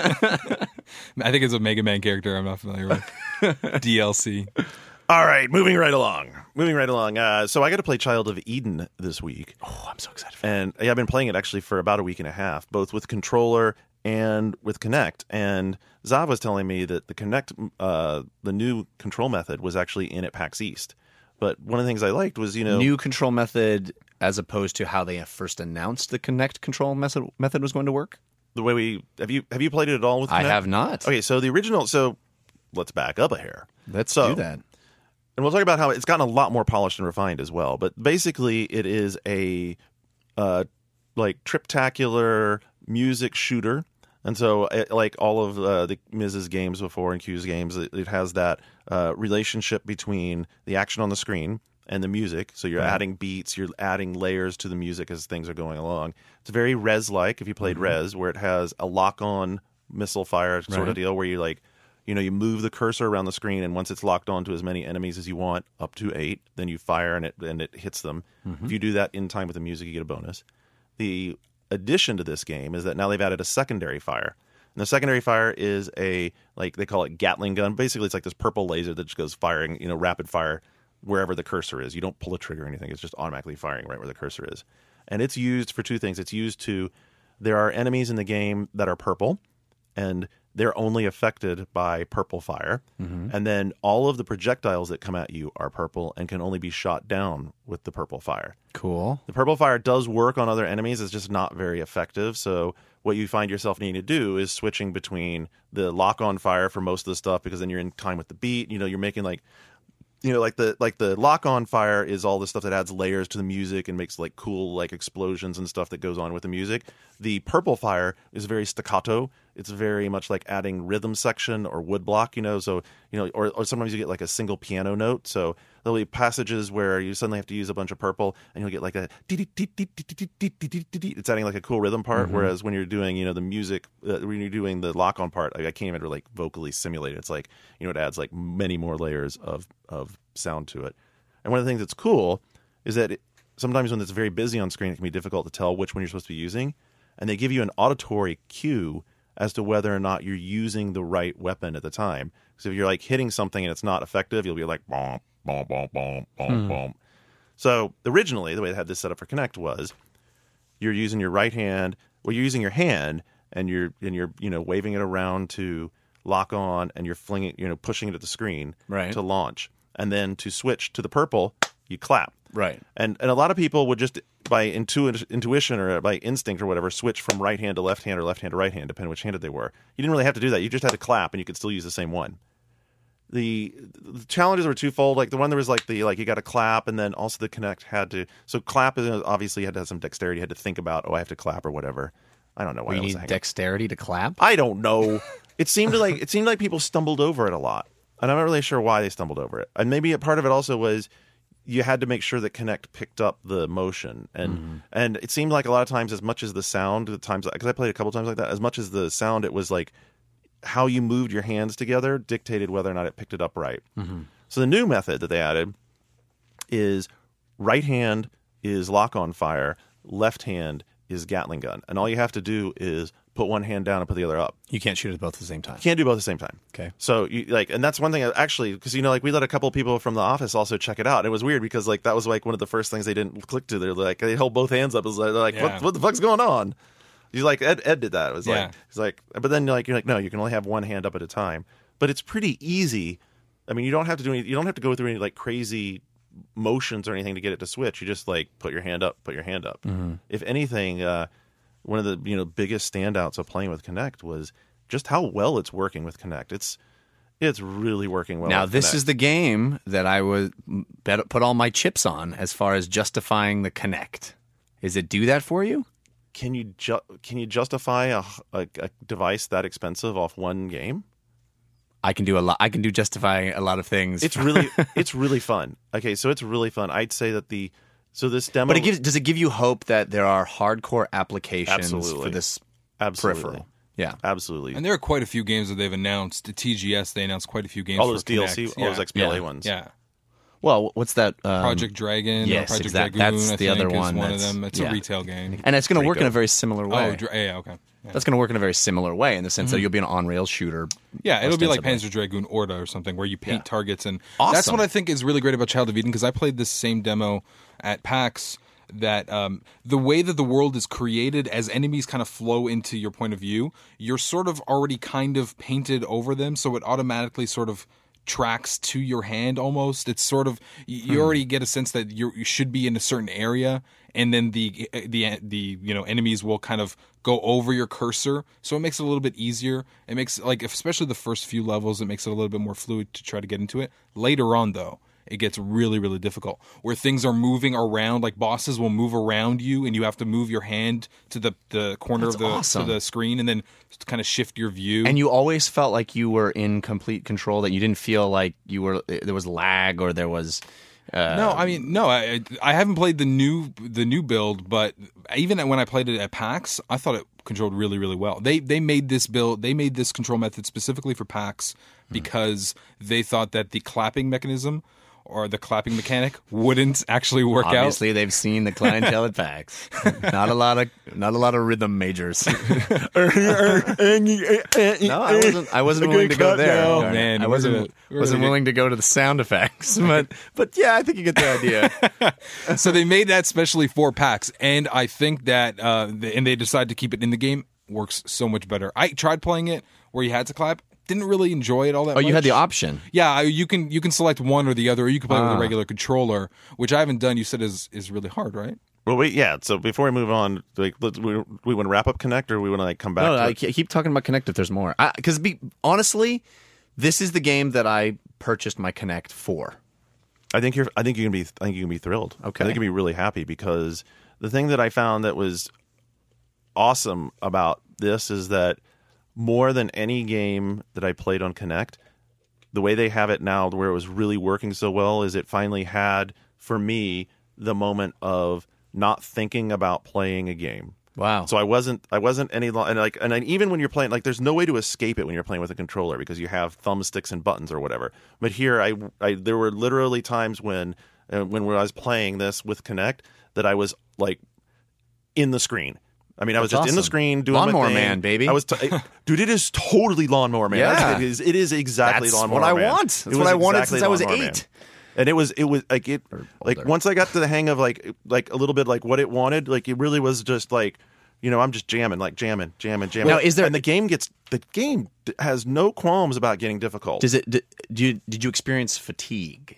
I think it's a Mega Man character I'm not familiar with. D L C. All right, moving right along. Moving right along. Uh, so I got to play Child of Eden this week. Oh, I'm so excited for And yeah, I've been playing it actually for about a week and a half, both with controller and with Kinect. And Zav was telling me that the Kinect, uh, the new control method, was actually in at PAX East. But one of the things I liked was, you know, new control method as opposed to how they first announced the Kinect control method method was going to work. the way we have you have you played it at all with Kinect? I have not. Okay, so the original. So let's back up a hair. Let's So- do that. And we'll talk about how it's gotten a lot more polished and refined as well. But basically, it is a uh, like triptacular music shooter. And so, it, like all of uh, the Miz's games before and Q's games, it, it has that uh, relationship between the action on the screen and the music. So you're Right. adding beats, you're adding layers to the music as things are going along. It's very Rez-like, if you played Mm-hmm. Rez, where it has a lock-on missile fire sort Right. of deal where you like, you know, you move the cursor around the screen, and once it's locked on to as many enemies as you want, up to eight, then you fire and it and it hits them. Mm-hmm. If you do that in time with the music, you get a bonus. The addition to this game is that now they've added a secondary fire. And the secondary fire is a, like they call it Gatling gun. Basically, it's like this purple laser that just goes firing, you know, rapid fire wherever the cursor is. You don't pull a trigger or anything. It's just automatically firing right where the cursor is. And it's used for two things. It's used to, there are enemies in the game that are purple, and they're only affected by purple fire. Mm-hmm. And then all of the projectiles that come at you are purple and can only be shot down with the purple fire. Cool. The purple fire does work on other enemies. It's just not very effective. So what you find yourself needing to do is switching between the lock-on fire for most of the stuff, because then you're in time with the beat. You know, you're making like you know, like the like the Lock On Fire is all the stuff that adds layers to the music and makes like cool like explosions and stuff that goes on with the music. The Purple Fire is very staccato. It's very much like adding rhythm section or woodblock, you know. So you know, or or sometimes you get like a single piano note. So there'll be passages where you suddenly have to use a bunch of purple, and you'll get like a. It's adding like a cool rhythm part. Whereas when you're doing, you know, the music, uh, when you're doing the Lock On part, like, I can't even like vocally simulate it. It's like, you know, it adds like many more layers of of sound to it. And one of the things that's cool is that it, sometimes when it's very busy on screen, it can be difficult to tell which one you're supposed to be using, and they give you an auditory cue as to whether or not you're using the right weapon at the time. So if you're like hitting something and it's not effective, you'll be like bomb, bomb, bomb, bomb, bomb, Hmm. bomb. So originally, the way they had this set up for Kinect was you're using your right hand, well, you're using your hand and you're and you're you know waving it around to lock on, and you're flinging, you know, pushing it at the screen Right. to launch, and then to switch to the purple, you clap. Right. And and a lot of people would just by intu- intuition or by instinct or whatever switch from right hand to left hand or left hand to right hand, depending which handed they were. You didn't really have to do that. You just had to clap, and you could still use the same one. The, the challenges were twofold. Like the one there was like the like you got to clap, and then also the Kinect had to. So clap is obviously you had to have some dexterity. You had to think about, oh, I have to clap or whatever. I don't know why You that was need a hang-up. dexterity to clap. I don't know. It seemed like it seemed like people stumbled over it a lot, and I'm not really sure why they stumbled over it. And maybe a part of it also was you had to make sure that Kinect picked up the motion, and Mm-hmm. and it seemed like a lot of times, as much as the sound, the times because I played a couple times like that, as much as the sound, it was like how you moved your hands together dictated whether or not it picked it up right. Mm-hmm. So the new method that they added is right hand is Lock On Fire, left hand is Gatling gun, and all you have to do is put one hand down and put the other up. You can't shoot it both at the same time. You can't do both at the same time. Okay. So you like, and that's one thing actually, because you know, like we let a couple of people from the office also check it out. And it was weird because like that was like one of the first things they didn't click to. They're like they held both hands up. It was like, they're like Yeah. what, what the fuck's going on? He's like Ed. Ed did that. It was Yeah. like he's like, but then like you're like no, you can only have one hand up at a time. But it's pretty easy. I mean, you don't have to do any. You don't have to go through any like crazy motions or anything to get it to switch. You just like put your hand up, put your hand up. Mm-hmm. If anything, uh, one of the you know biggest standouts of playing with Kinect was just how well it's working with Kinect. It's it's really working well. Now, with this Kinect. is the game that I would bet, put all my chips on as far as justifying the Kinect. Is it do that for you? Can you ju- can you justify a, a, a device that expensive off one game? I can do a lot. I can do justify a lot of things. It's really it's really fun. Okay, so it's really fun. I'd say that the so this demo, but it gives, does it give you hope that there are hardcore applications Absolutely. for this absolutely, peripheral? Yeah. absolutely. And there are quite a few games that they've announced. At T G S, they announced quite a few games. all for those D L C, Kinect. all those Yeah. X B L A Yeah. ones. Yeah, Well, what's that? Um, Project Dragon. yes, or Project exact- Dragoon. that's I the think, other is one one of that's- them. It's yeah. a retail game. and it's going to work in a Rico. very similar way. Oh, dra- yeah, okay. Yeah. That's going to work in a very similar way in the sense that you'll be an on-rail shooter. Yeah, it'll be like ostensibly. Panzer Dragoon Orta or something where you paint Yeah. targets, and that's Awesome. what I think is really great about Child of Eden because I played this same demo at PAX. That um, the way that the world is created as enemies kind of flow into your point of view, you're sort of already kind of painted over them, so it automatically sort of tracks to your hand almost. It's sort of you you already get a sense that you're, you should be in a certain area, and then the the the you know enemies will kind of go over your cursor, so it makes it a little bit easier. It makes like especially the first few levels, it makes it a little bit more fluid to try to get into it. Later on, though, it gets really, really difficult where things are moving around. Like bosses will move around you, and you have to move your hand to the, the corner That's of the awesome. to the screen, and then kind of shift your view. And you always felt like you were in complete control. That you didn't feel like you were there was lag or there was. Uh, no, I mean, no, I I haven't played the new the new build, but even when I played it at PAX, I thought it controlled really, really well. They they made this build, they made this control method specifically for PAX because they thought that the clapping mechanism or the clapping mechanic wouldn't actually work out. Obviously, they've seen the clientele at PAX. Not a lot of not a lot of rhythm majors. No, I wasn't. I wasn't willing to go there. Oh, Darn it. man, I we're wasn't. gonna- we're wasn't gonna get- willing to go to the sound effects, but but yeah, I think you get the idea. So they made that specially for PAX, and I think that uh, the, and they decided to keep it in the game. Works so much better. I tried playing it where you had to clap. Didn't really enjoy it all that Oh, much. you had the option. Yeah, I- you can you can select one or the other, or you can play it with Ah. a regular controller, which I haven't done. You said is is really hard, right? Well, wait, yeah. So before we move on, like, let's, we we want to wrap up Kinect, or we want to like come back. No, to I it? ke- keep talking about Kinect if there's more. Because be honestly, this is the game that I purchased my Kinect for. I think you're. I think you can be. I think you can be thrilled. Okay. I think you can be really happy because the thing that I found that was awesome about this is that more than any game that I played on Kinect, the way they have it now, where it was really working so well, is it finally had for me the moment of not thinking about playing a game. Wow. So I wasn't. I wasn't any lo- and like and then even when you're playing, like there's no way to escape it when you're playing with a controller because you have thumbsticks and buttons or whatever. But here, I, I there were literally times when uh, when I was playing this with Kinect that I was like in the screen. I mean, I was That's just in the awesome. screen doing Lawnmower my thing. Man, baby. I was, t- dude. It is totally Lawnmower Man. Yeah. That's- it is. It is exactly That's Lawnmower what I Man. want. It That's was what I wanted exactly since I was Lawnmower Man. eight. And it was it was like it like older. once I got to the hang of like like a little bit like what it wanted, like it really was just like, you know, I'm just jamming, like jamming, jamming, jamming. Now, is there- and the game gets the game has no qualms about getting difficult. Does it? Did you did you experience fatigue?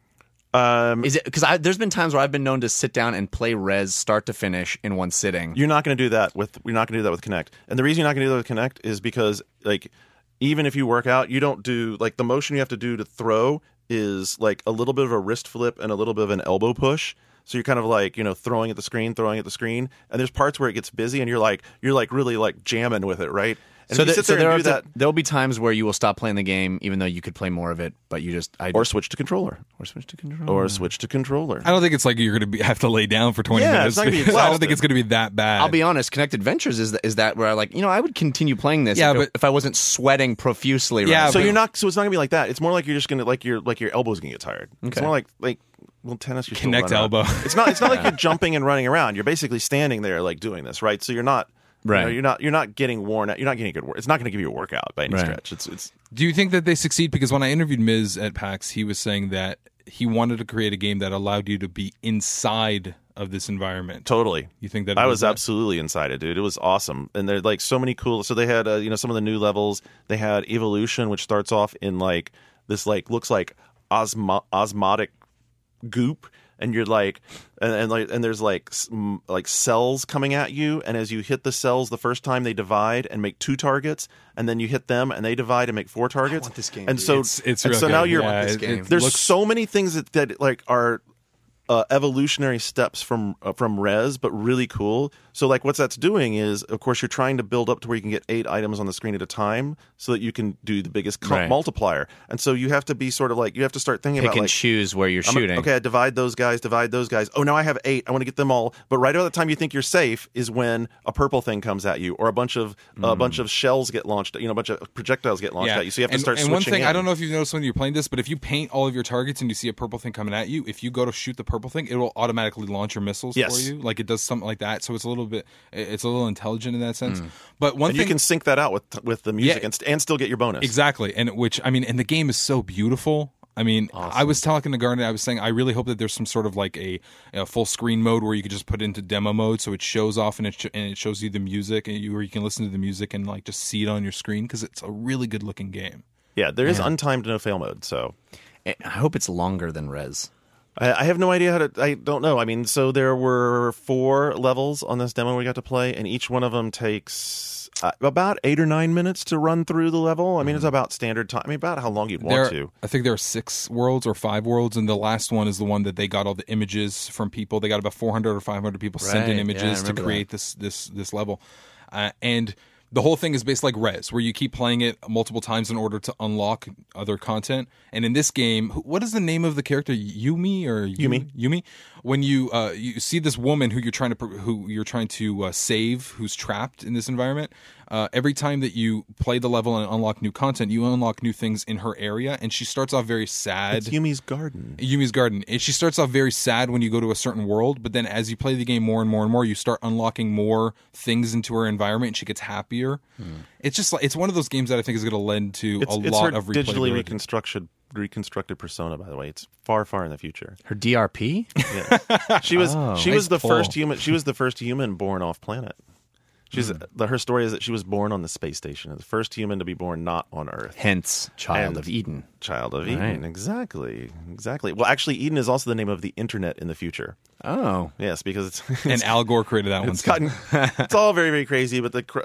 Um, Is it because there's been times where I've been known to sit down and play Rez start to finish in one sitting. You're not going to do that with you're not going to do that with Kinect. And the reason you're not going to do that with Kinect is because like even if you work out, you don't do like the motion you have to do to throw is like a little bit of a wrist flip and a little bit of an elbow push. So you're kind of like, you know, throwing at the screen, throwing at the screen, and there's parts where it gets busy and you're like you're like really like jamming with it, right? And so if you the- sit so there there and are do that t- there'll be times where you will stop playing the game, even though you could play more of it, but you just I or switch to controller. or switch to control Or switch to controller. I don't think it's like you're going to be have to lay down for twenty Yeah, minutes. it's not gonna be because I don't exhausted. think it's going to be that bad. I'll be honest. Connect Adventures is that, is that where I like you know I would continue playing this Yeah, if, it- but- if I wasn't sweating profusely. Yeah, right? So but- you're not. So it's not gonna be like that. It's more like you're just gonna like your like your elbows gonna get tired. It's Okay. more like like well tennis. You're still Kinect running around. elbow. It's not. It's not like you're jumping and running around. You're basically standing there like doing this, right? So you're not. You know, Right. you're not. You're not getting worn out. You're not getting a good work. It's not going to give you a workout by any Right. stretch. It's. It's. Do you think that they succeed? Because when I interviewed Miz at PAX, he was saying that he wanted to create a game that allowed you to be inside of this environment. Totally. You think that I it was that? absolutely inside it, dude. It was awesome, and there's like so many cool. So they had, uh, you know, some of the new levels. They had Evolution, which starts off in like this, like looks like osmo- osmotic goop, and you're like, and, and like, and there's like s- m- like cells coming at you, and as you hit the cells the first time, they divide and make two targets, and then you hit them, and they divide and make four targets. want this game, and dude. so It's- it's and real so now good. you're. Yeah, this it- game. it There's looks- so many things that, that like are uh, evolutionary steps from uh, from Rez, but really cool. So like what that's doing is, of course, you're trying to build up to where you can get eight items on the screen at a time, so that you can do the biggest co- Right. multiplier. And so you have to be sort of like you have to start thinking pick about and like. choose where you're I'm- shooting. okay, I divide those guys, divide those guys. Oh, now I have eight. I want to get them all. But right about the time you think you're safe is when a purple thing comes at you, or a bunch of a bunch of shells get launched. You know, a bunch of projectiles get launched at you. So you have and, to start. And one switching thing, in. I don't know if you've noticed when you're playing this, but if you paint all of your targets and you see a purple thing coming at you, if you go to shoot the purple thing, it will automatically launch your missiles Yes. for you. Like it does something like that. So it's a little bit, it's a little intelligent in that sense. But one And thing you can sync that out with with the music Yeah. and, st- and still get your bonus. exactly, and which I mean, and the game is so beautiful. I mean, I was talking to Garnet. I was saying I really hope that there's some sort of like a, a full screen mode where you could just put it into demo mode, so it shows off and it sh- and it shows you the music, and you where you can listen to the music and like just see it on your screen because it's a really good looking game. Yeah, there is untimed no fail mode. So I hope it's longer than Rez. I, I have no idea how to. I don't know. I mean, so there were four levels on this demo we got to play, and each one of them takes uh, about eight or nine minutes to run through the level. I mean, it's about standard time. I mean, about how long you'd want There, to. I think there are six worlds or five worlds, and the last one is the one that they got all the images from people. They got about four hundred or five hundred people sent in Right, yeah, I images to remember create this this this level, uh, and the whole thing is based like Rez, where you keep playing it multiple times in order to unlock other content. And in this game, wh- what is the name of the character? Yumi or Yu- Yumi. Yumi. When you uh, you see this woman who you're trying to pr- who you're trying to uh, save, who's trapped in this environment. Uh, every time that you play the level and unlock new content, you unlock new things in her area, and she starts off very sad. It's Yumi's garden. Yumi's Garden. And she starts off very sad when you go to a certain world, but then as you play the game more and more and more, you start unlocking more things into her environment, and she gets happier. It's just like it's one of those games that I think is going to lend to It's, a it's lot her of digitally replayability. reconstructed reconstructed persona. By the way, it's far, far in the future. Her D R P? Yeah. She was Oh. she Nice was the pull. first human. She was the first human born off planet. She's Hmm. the, her story is that she was born on the space station, the first human to be born not on Earth. Hence, Child And- of Eden. Child of Eden. Right. Exactly. Exactly. Well, actually, Eden is also the name of the internet in the future. Oh. Yes, because it's, And it's, Al Gore created that one. it's too. gotten it's all very, very crazy. But the cr- uh,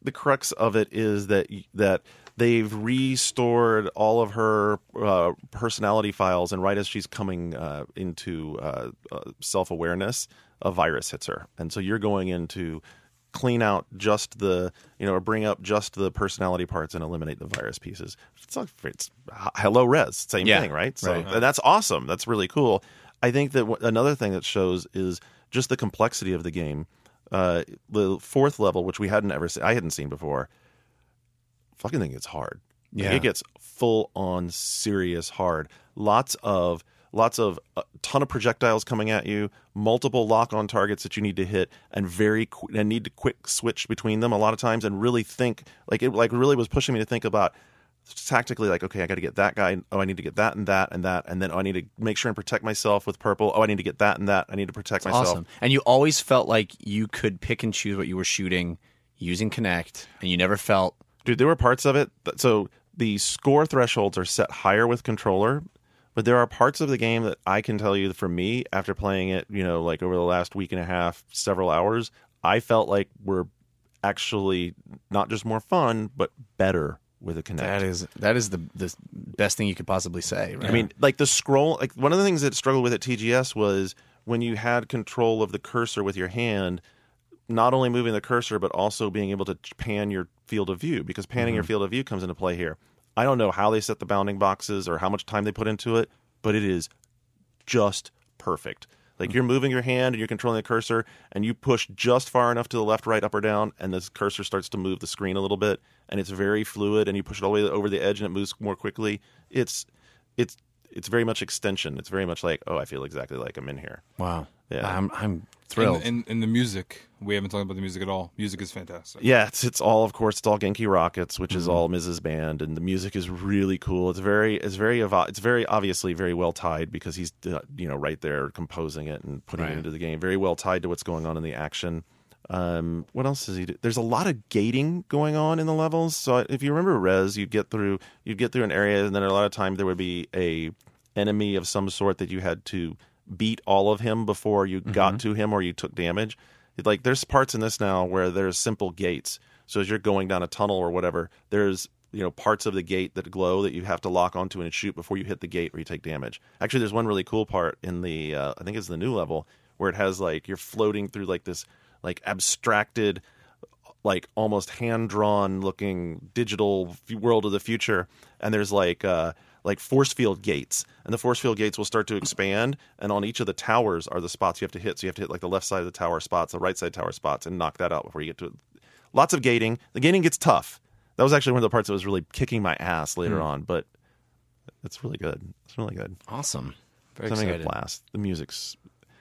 the crux of it is that that they've restored all of her uh, personality files, and right as she's coming uh, into uh, uh, self-awareness, a virus hits her, and so you're going in to clean out just the, you know, or bring up just the personality parts and eliminate the virus pieces. It's like, it's hello res, same Yeah, thing, right? So right. and that's awesome. That's really cool. I think that w- another thing that shows is just the complexity of the game. Uh, the fourth level, which we hadn't ever seen, I hadn't seen before, fucking thing gets hard. Like, Yeah. it gets full on serious hard. Lots of lots of a ton of projectiles coming at you, multiple lock on targets that you need to hit, and very qu- and need to quick switch between them a lot of times, and really think like it like really was pushing me to think about tactically, like, okay, I got to get that guy. Oh, I need to get that and that and that, and then oh, I need to make sure and protect myself with purple. Oh, I need to get that and that. I need to protect myself. Awesome. And you always felt like you could pick and choose what you were shooting using Kinect, and you never felt Dude, there were parts of it. That, so the score thresholds are set higher with controller, but there are parts of the game that I can tell you that for me, after playing it, you know, like over the last week and a half, several hours, I felt like we're actually not just more fun, but better with a Kinect. that is that is the the best thing you could possibly say. Right? I mean, like the scroll, like one of the things that struggled with at T G S was when you had control of the cursor with your hand, not only moving the cursor, but also being able to pan your field of view, because panning your field of view comes into play here. I don't know how they set the bounding boxes or how much time they put into it, but it is just perfect. Like you're moving your hand and you're controlling the cursor, and you push just far enough to the left, right, up, or down, and the cursor starts to move the screen a little bit, and it's very fluid, and you push it all the way over the edge and it moves more quickly. It's it's it's very much extension. It's very much like, oh, I feel exactly like I'm in here. wow. Yeah. I'm I'm thrilled. And, and, and the music, we haven't talked about the music at all. Music is fantastic. Yeah, it's it's all, of course, it's all Genki Rockets, which Mm-hmm. is all Missus Band, and the music is really cool. It's very it's very evo- it's very obviously very well tied, because he's uh, you know right there composing it and putting Right. it into the game. Very well tied to what's going on in the action. Um, what else does he do? There's a lot of gating going on in the levels. So if you remember Rez, you'd get through you'd get through an area, and then a lot of time there would be a enemy of some sort that you had to beat all of him before you got to him or you took damage. It- like there's parts in this now where there's simple gates. So as you're going down a tunnel or whatever, there's you know parts of the gate that glow that you have to lock onto and shoot before you hit the gate or you take damage. Actually, there's one really cool part in the uh, I think it's the new level where it has like you're floating through like this like abstracted, like almost hand-drawn looking digital f- world of the future, and there's like uh like force field gates, and the force field gates will start to expand, and on each of the towers are the spots you have to hit. So you have to hit like the left side of the tower spots, the right side tower spots, and knock that out before you get to it. Lots of gating. The gating gets tough. That was actually one of the parts that was really kicking my ass later on, but it's really good. It's really good. awesome. Very It's having a excited. blast. The music's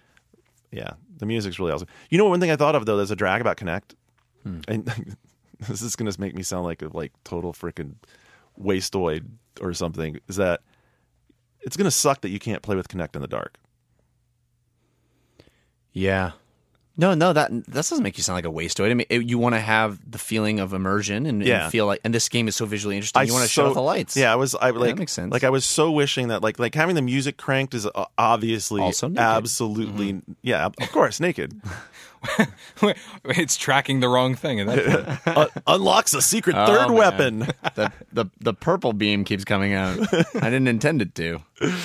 yeah, the music's really awesome. You know, one thing I thought of though, there's a drag about Kinect, and this is going to make me sound like a like total freaking wasteoid or something. Is that it's going to suck that you can't play with Kinect in the dark. Yeah. No, no, that that doesn't make you sound like a wasteoid. I mean, it, you want to have the feeling of immersion and, and Yeah. feel like, and this game is so visually interesting. You want to so, shut off the lights. Yeah, I was. I like. that makes sense. Like I was so wishing that like like having the music cranked is uh, obviously Also naked. absolutely yeah, of course naked. It's tracking the wrong thing at that point. uh, unlocks a secret third man. weapon. the, the the purple beam keeps coming out. I didn't intend it to.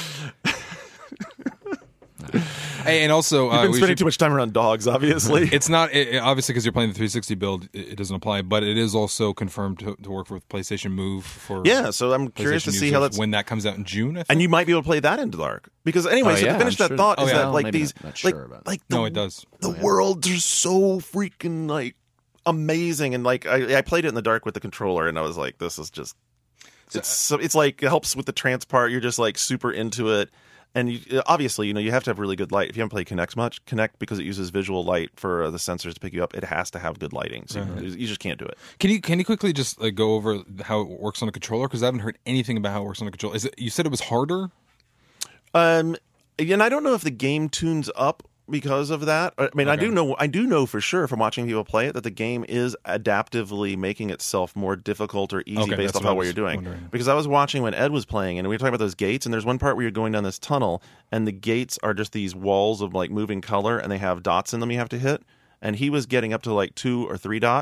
Hey, and also, You've uh, been we spending should- too much time around dogs, obviously. it's not it, it- obviously because you're playing the three sixty build. It, it doesn't apply, but it is also confirmed to, to work with PlayStation Move for yeah, so I'm curious to PlayStation see how users that's when that comes out in June. I think. and you might be able to play that in dark because anyway. Oh, so yeah, to finish I'm that sure- thought oh, is yeah. that Well, like maybe these not- not like sure about it. like the, No, it does. The worlds are so freaking like amazing, and like I, I played it in the dark with the controller, and I was like, this is just it's so it's like it helps with the trance part. You're just like super into it. And you, obviously, you know, you have to have really good light. If you haven't played Kinect much, Kinect, because it uses visual light for uh, the sensors to pick you up, it has to have good lighting. So you, you just can't do it. Can you can you quickly just like, go over how it works on a controller? Because I haven't heard anything about how it works on a controller. Is it, you said it was harder? Um, and I don't know if the game tunes up because of that. I mean, I Okay. do know, I do know for sure from watching people play it that the game is adaptively making itself more difficult or easy Okay, based that's off what I how what was you're doing. wondering. Because I was watching when Ed was playing, and we were talking about those gates, and there's one part where you're going down this tunnel, and the gates are just these walls of like moving color, and they have dots in them you have to hit. And he was getting up to like two or three dots,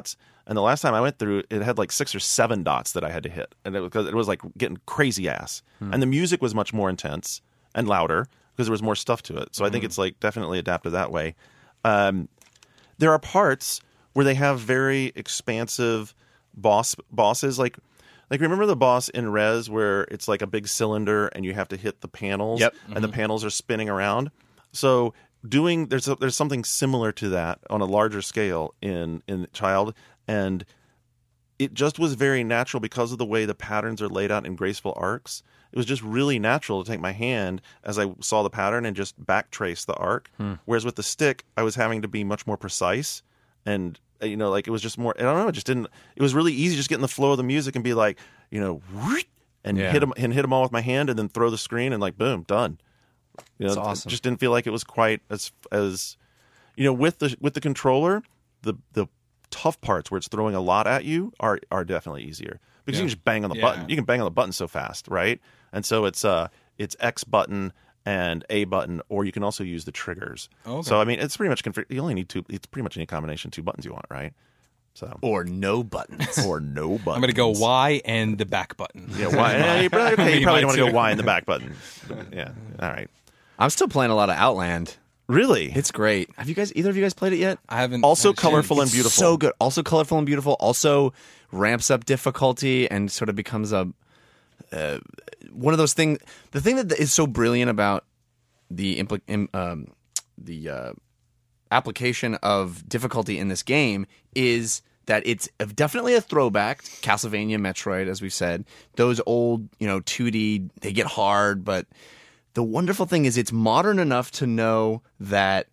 And the last time I went through, it had like six or seven dots that I had to hit, and it was, it was like getting crazy ass. Hmm. And the music was much more intense and louder because there was more stuff to it. So mm-hmm. I think it's like definitely adapted that way. Um, there are parts where they have very expansive boss bosses, like like remember the boss in Rez where it's like a big cylinder and you have to hit the panels, yep. and mm-hmm. the panels are spinning around. So doing there's a, there's something similar to that on a larger scale in in Child. And it just was very natural because of the way the patterns are laid out in graceful arcs. It was just really natural to take my hand as I saw the pattern and just backtrace the arc. Hmm. Whereas with the stick, I was having to be much more precise. And, you know, like it was just more, I don't know, it just didn't, it was really easy just get in the flow of the music and be like, you know, and yeah. hit them and hit them all with my hand and then throw the screen and like, boom, done. You know, That's awesome. It just didn't feel like it was quite as, as, you know, with the, with the controller, the, the, tough parts where it's throwing a lot at you are are definitely easier because yeah. you can just bang on the yeah. button. You can bang on the button so fast, right? And so it's uh it's X button and A button, or you can also use the triggers. Okay. So I mean, it's pretty much config- you only need two. It's pretty much any combination two buttons you want, right? So or no buttons or no buttons. I'm going to go Y and the back button. Yeah, Y. Yeah, you probably, okay, you probably don't want to go Y and the back button. Yeah, all right. I'm still playing a lot of Outland. Really? It's great. Have you guys, either of you guys played it yet? I haven't. Also had a colorful chance. and beautiful. So good. Also colorful and beautiful. Also ramps up difficulty and sort of becomes a uh, one of those things. The thing that is so brilliant about the impl- im, um, the uh, application of difficulty in this game is that it's definitely a throwback to Castlevania, Metroid, as we've said. Those old, you know, two D, they get hard, but the wonderful thing is it's modern enough to know that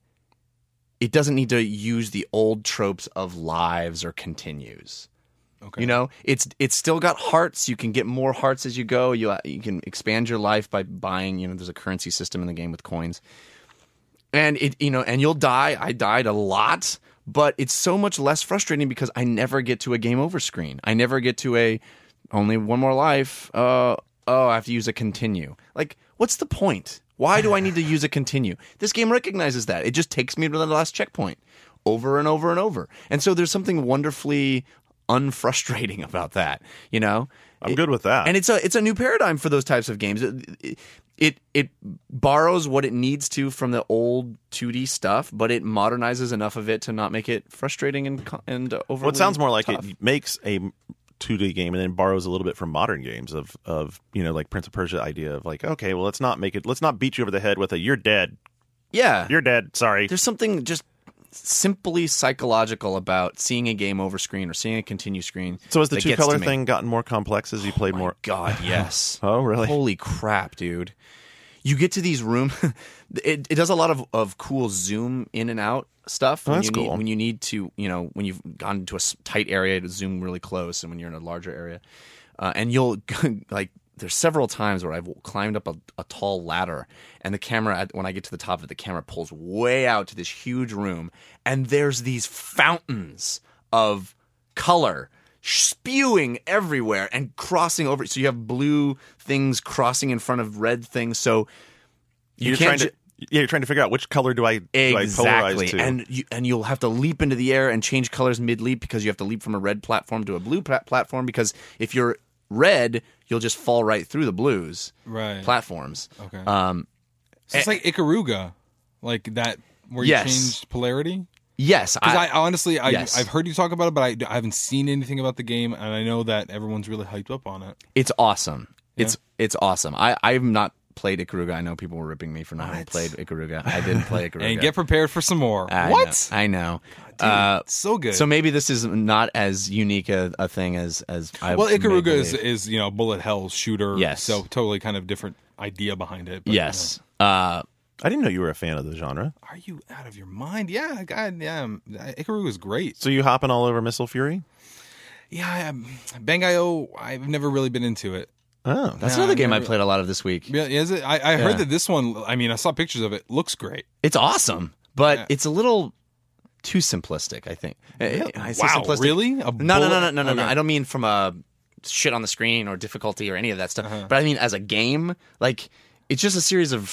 it doesn't need to use the old tropes of lives or continues. Okay. You know, it's it's still got hearts. You can get more hearts as you go. You you can expand your life by buying, you know, there's a currency system in the game with coins. And it, you know, and you'll die. I died a lot, but it's so much less frustrating because I never get to a game over screen. I never get to a only one more life. Uh oh, I have to use a continue. Like, what's the point? Why do I need to use a continue? This game recognizes that. It just takes me to the last checkpoint over and over and over. And so there's something wonderfully unfrustrating about that, you know? I'm it, good with that. And it's a it's a new paradigm for those types of games. It, it, it it borrows what it needs to from the old two D stuff, but it modernizes enough of it to not make it frustrating and and overly Well, it sounds more like tough. it makes a two D game and then borrows a little bit from modern games of of you know, like Prince of Persia idea of like, okay, well, let's not make it let's not beat you over the head with a you're dead. Yeah. You're dead. Sorry. There's something just simply psychological about seeing a game over screen or seeing a continue screen. So has the that two gets color to me. thing gotten more complex as you played Oh my more? God, yes. Oh, really? Holy crap, dude. You get to these rooms. it, it does a lot of, of cool zoom in and out stuff. Oh, when that's you cool. Need, when you need to, you know, when you've gone into a s- tight area to zoom really close and when you're in a larger area. Uh, and you'll, like, there's several times where I've climbed up a, a tall ladder and the camera, when I get to the top of it, the camera pulls way out to this huge room and there's these fountains of color spewing everywhere and crossing over. So you have blue things crossing in front of red things. So you You're can't trying to ju- yeah, you're trying to figure out which color do I do I exactly, polarize to. and you, and you'll have to leap into the air and change colors mid leap because you have to leap from a red platform to a blue pla- platform. Because if you're red, you'll just fall right through the blues Right. platforms. Okay. Um, So it's like Ikaruga, like that where you Yes. changed polarity. yes, Because I, honestly, I, Yes. I've heard you talk about it, but I, I haven't seen anything about the game, and I know that everyone's really hyped up on it. it's awesome. It's it's awesome. I I've not played Ikaruga. I know people were ripping me for not having What? played Ikaruga. I didn't play Ikaruga. And get prepared for some more. I what? know, I know. Dude, Uh, so good. so maybe this is not as unique a, a thing as as I well, may Ikaruga is, believe. is you know bullet hell shooter. Yes. So totally kind of different idea behind it. But, yes. Uh, I didn't know you were a fan of the genre. you know, are you out of your mind? Yeah, God, yeah. Ikaruga is great. So you hopping all over Missile Fury? Yeah, I, Bangai-O, I've never really been into it. Oh, that's Yeah, another I game I never- played a lot of this week. Yeah, is it? I, I Yeah. heard that this one. I mean, I saw pictures of it. Looks great. It's awesome, but Yeah. it's a little too simplistic, I think. I- I say Wow, simplistic- really? A No, no, no, bullet- no, no, no, no. Okay. I don't mean from a shit on the screen or difficulty or any of that stuff. Uh-huh. But I mean as a game, like it's just a series of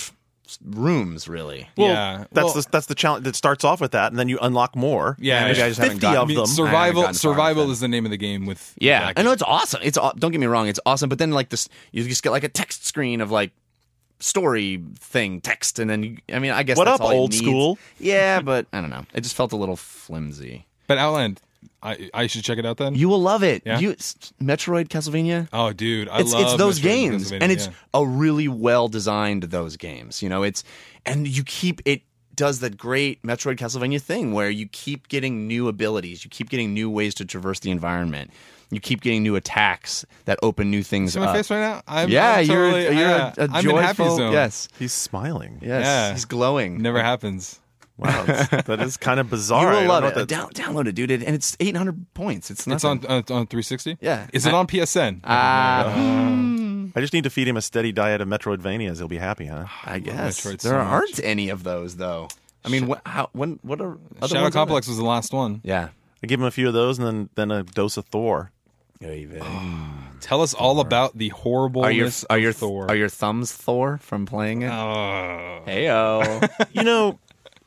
rooms, really. Well, Yeah. that's Well- the that's the challenge that starts off with that, and then you unlock more. Yeah, maybe I just haven't fifty gotten- of I mean, them. I survival haven't gotten far survival with is the name of the game with Yeah, Jackie. I know it's awesome. It's aw- don't get me wrong, it's awesome. But then like this, you just get like a text screen of like story thing text, and then you, I mean, I guess What that's up, all it old needs. school? Yeah, but I don't know. It just felt a little flimsy. But Outland, I I should check it out then. You will love it. Yeah? You s- Metroid Castlevania. oh, dude, I it's love it's those Metroid games, Castlevania, and it's yeah. a really well designed those games. You know, it's and you keep it does that great Metroid Castlevania thing where you keep getting new abilities, you keep getting new ways to traverse the environment, you keep getting new attacks that open new things See my up. face right now. I'm, yeah, I'm you're totally, you're yeah, a, a I'm joyful. in happy zone. Yes, He's smiling. yes, Yeah. he's glowing. Never happens. Wow, that's- that is kind of You bizarre. I will don't love know it. what that- Down, download it, dude, and it's eight hundred points. It's It's nothing. on uh, on three sixty. Yeah. Is it on P S N? Ah, I just need to feed him a steady diet of Metroidvanias. He'll be happy, huh? I guess Metroid there so aren't much. any of those though. I mean, what? How? When? What are other Shadow ones are Complex was the last one. there? Yeah. I give him a few of those, and then then a dose of Thor. Tell us all about the horribleness Are your are of your Thor. are your thumbs Thor from playing it? Oh. Heyo. You know,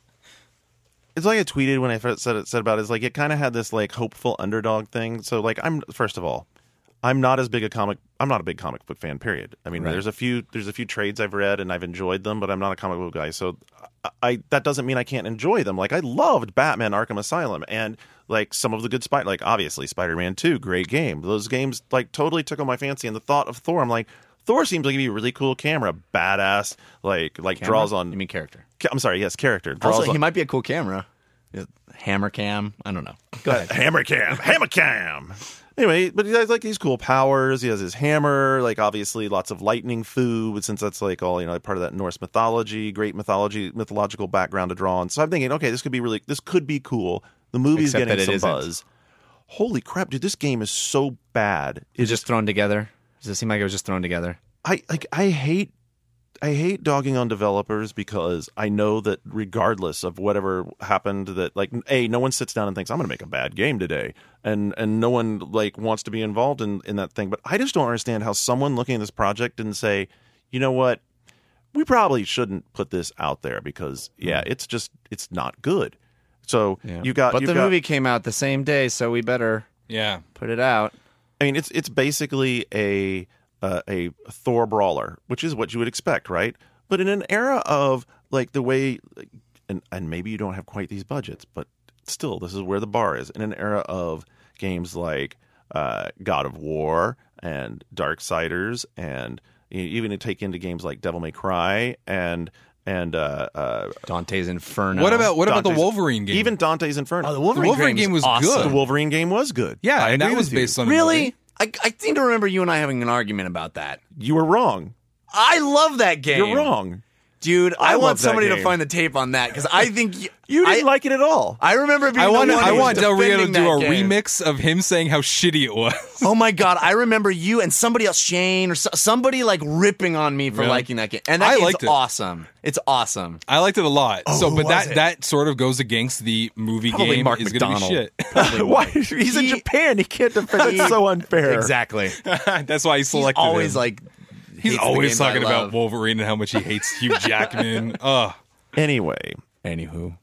it's like I tweeted when I first said it said about it. It's like it kind of had this like hopeful underdog thing. So like I'm first of all, I'm not as big a comic. I'm not a big comic book fan. Period. I mean, Right. there's a few there's a few trades I've read and I've enjoyed them, but I'm not a comic book guy. So I, I that doesn't mean I can't enjoy them. Like I loved Batman: Arkham Asylum and like some of the good Spider, like obviously Spider-Man two, great game. Those games like totally took on my fancy. And the thought of Thor, I'm like. Thor seems like he'd be a really cool camera, badass, like like Camera? draws on. You mean character? Ca- I'm sorry, yes, character draws Also, on. he might be a cool camera. Hammer cam. I don't know. Go ahead. Hammer cam, hammer cam. Anyway, but he has like these cool powers. He has his hammer, like obviously lots of lightning foo, but since that's like all you know, part of that Norse mythology, great mythology, mythological background to draw on. So I'm thinking, okay, this could be really, this could be cool. The movie's Except getting that it some isn't. buzz. Holy crap, dude! This game is so bad. It's just thrown together. Does it seem like it was just thrown together? I like I hate I hate dogging on developers because I know that regardless of whatever happened, that like a no one sits down and thinks I'm going to make a bad game today, and and no one like wants to be involved in in that thing. But I just don't understand how someone looking at this project didn't say, you know what, we probably shouldn't put this out there because yeah, it's just it's not good. So you got, but you've the got, movie came out the same day, so we better Yeah. put it out. I mean, it's it's basically a uh, a Thor brawler, which is what you would expect, right? But in an era of like the way, and and maybe you don't have quite these budgets, but still, this is where the bar is. In an era of games like uh, God of War and Darksiders, and you even to take into games like Devil May Cry and and uh, uh, Dante's Inferno. What about what about the Dante's- Wolverine game? even Dante's Inferno. Oh, the the Wolverine, Wolverine game was awesome. the good. Wolverine game was good. Yeah, I and that agree was with you. based on a Really? movie. I, I seem to remember you and I having an argument about that. You were wrong. I love that game. You're wrong. Dude, I I, love want that somebody to game. find the tape on that because I think you, You didn't I, like it at all. I remember being I want the one I who was want Del Rio to defending do a that game. remix of him saying how shitty it was. Oh my god, I remember you and somebody else, Shane or so, somebody like ripping on me for Really? liking that game. And that I game's liked it. awesome. It's awesome. I liked it a lot. so, who but was that it? that sort of goes against the movie Probably game Mark is going to be McDonald. shit. Why? He's in He- Japan. He can't defend. That's so unfair. Exactly. That's why he He's selected always him. like He's hates the always games I talking about love. Wolverine and how much he hates Hugh Jackman. Ugh. Anyway, Anywho.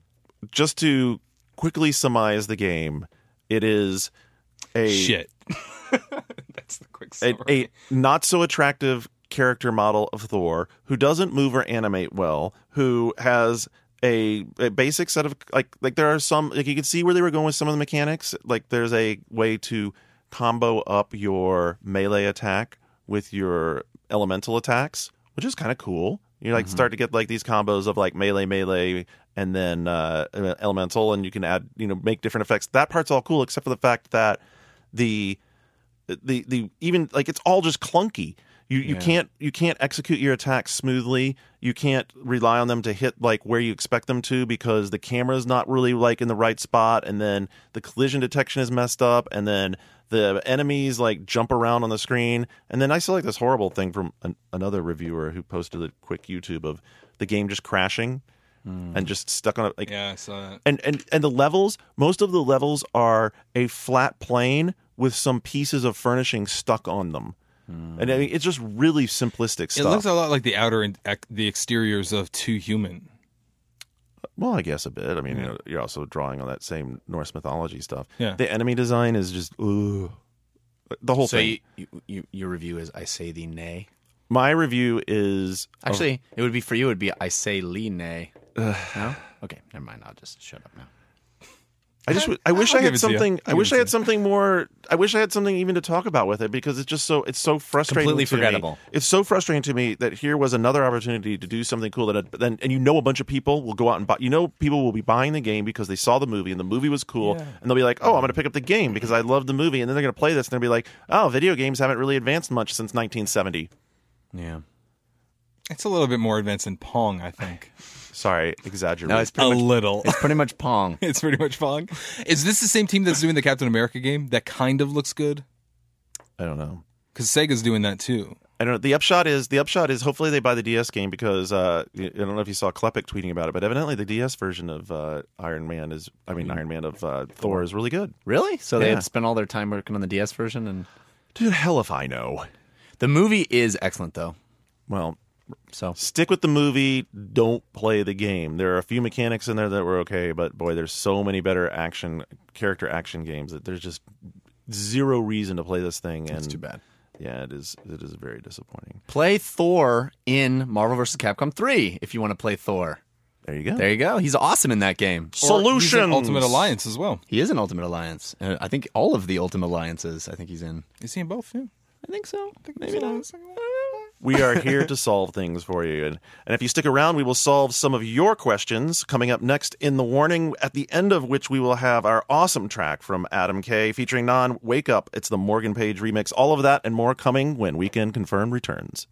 just to quickly surmise the game, it is a Shit. That's the quick a, summary. a not so attractive character model of Thor who doesn't move or animate well, who has a, a basic set of like like there are some like you can see where they were going with some of the mechanics. Like there's a way to combo up your melee attack with your elemental attacks, which is kind of cool. You like start to get like these combos of like melee, melee, and then uh, elemental, and you can add, you know, make different effects. That part's all cool, except for the fact that the the the even like it's all just clunky. You you can't you can't execute your attacks smoothly. You can't rely on them to hit like where you expect them to because the camera's not really like in the right spot, and then the collision detection is messed up, and then the enemies like jump around on the screen. And then I saw like this horrible thing from an, another reviewer who posted a quick YouTube of the game just crashing and just stuck on a like Yeah, I saw that. and, and and the levels, most of the levels are a flat plane with some pieces of furnishing stuck on them. And I mean, it's just really simplistic It stuff. looks a lot like the outer and ec- the exteriors of Too Human. Well, I guess a bit. I mean, you know, you're also drawing on that same Norse mythology stuff. Yeah. The enemy design is just ugh. The whole So thing. you, you, you, your review is I say thee nay. My review is Actually, it would be for you. It would be I say lee nay. no. Okay, never mind. I'll just shut up now. I just I wish I'll I give had it to you. something. I I'll wish give I it had to something more. I wish I had something even to talk about with it because it's just so it's so frustrating. Completely to me. forgettable. It's so frustrating to me that here was another opportunity to do something cool that then and you know a bunch of people will go out and buy. You know people will be buying the game because they saw the movie and the movie was cool and they'll be like, oh, I'm going to pick up the game because I love the movie and then they're going to play this and they'll be like, oh, video games haven't really advanced much since nineteen seventy. Yeah. It's a little bit more advanced than Pong, I think. Sorry, exaggerate. No, it's A pretty much, little. it's pretty much Pong. It's pretty much Pong. Is this the same team that's doing the Captain America game that kind of looks good? I don't know. Because Sega's doing that too. I don't know. The upshot is the upshot is hopefully they buy the D S game because uh, I don't know if you saw Klepek tweeting about it, but evidently the D S version of uh, Iron Man is I mean Iron Man of uh, Thor is really good. Really? So they Yeah. had spent all their time working on the D S version, and Dude, hell if I know. the movie is excellent, though. Well, So stick with the movie. Don't play the game. There are a few mechanics in there that were okay, but boy, there's so many better action character action games that there's just zero reason to play this thing. And it's too bad. Yeah, it is. It is very disappointing. Play Thor in Marvel versus. Capcom three if you want to play Thor. There you go. There you go. He's awesome in that game. Or he's Solutions. in Ultimate Alliance as well. He is in Ultimate Alliance. Uh, I think all of the Ultimate Alliances. I think he's in. Is he in both? Yeah. I think so. Maybe not. We are here to solve things for you. And, and if you stick around, we will solve some of your questions coming up next in The Warning, at the end of which we will have our awesome track from Adam K featuring Non, Wake Up. It's the Morgan Page remix. All of that and more coming when Weekend Confirmed returns.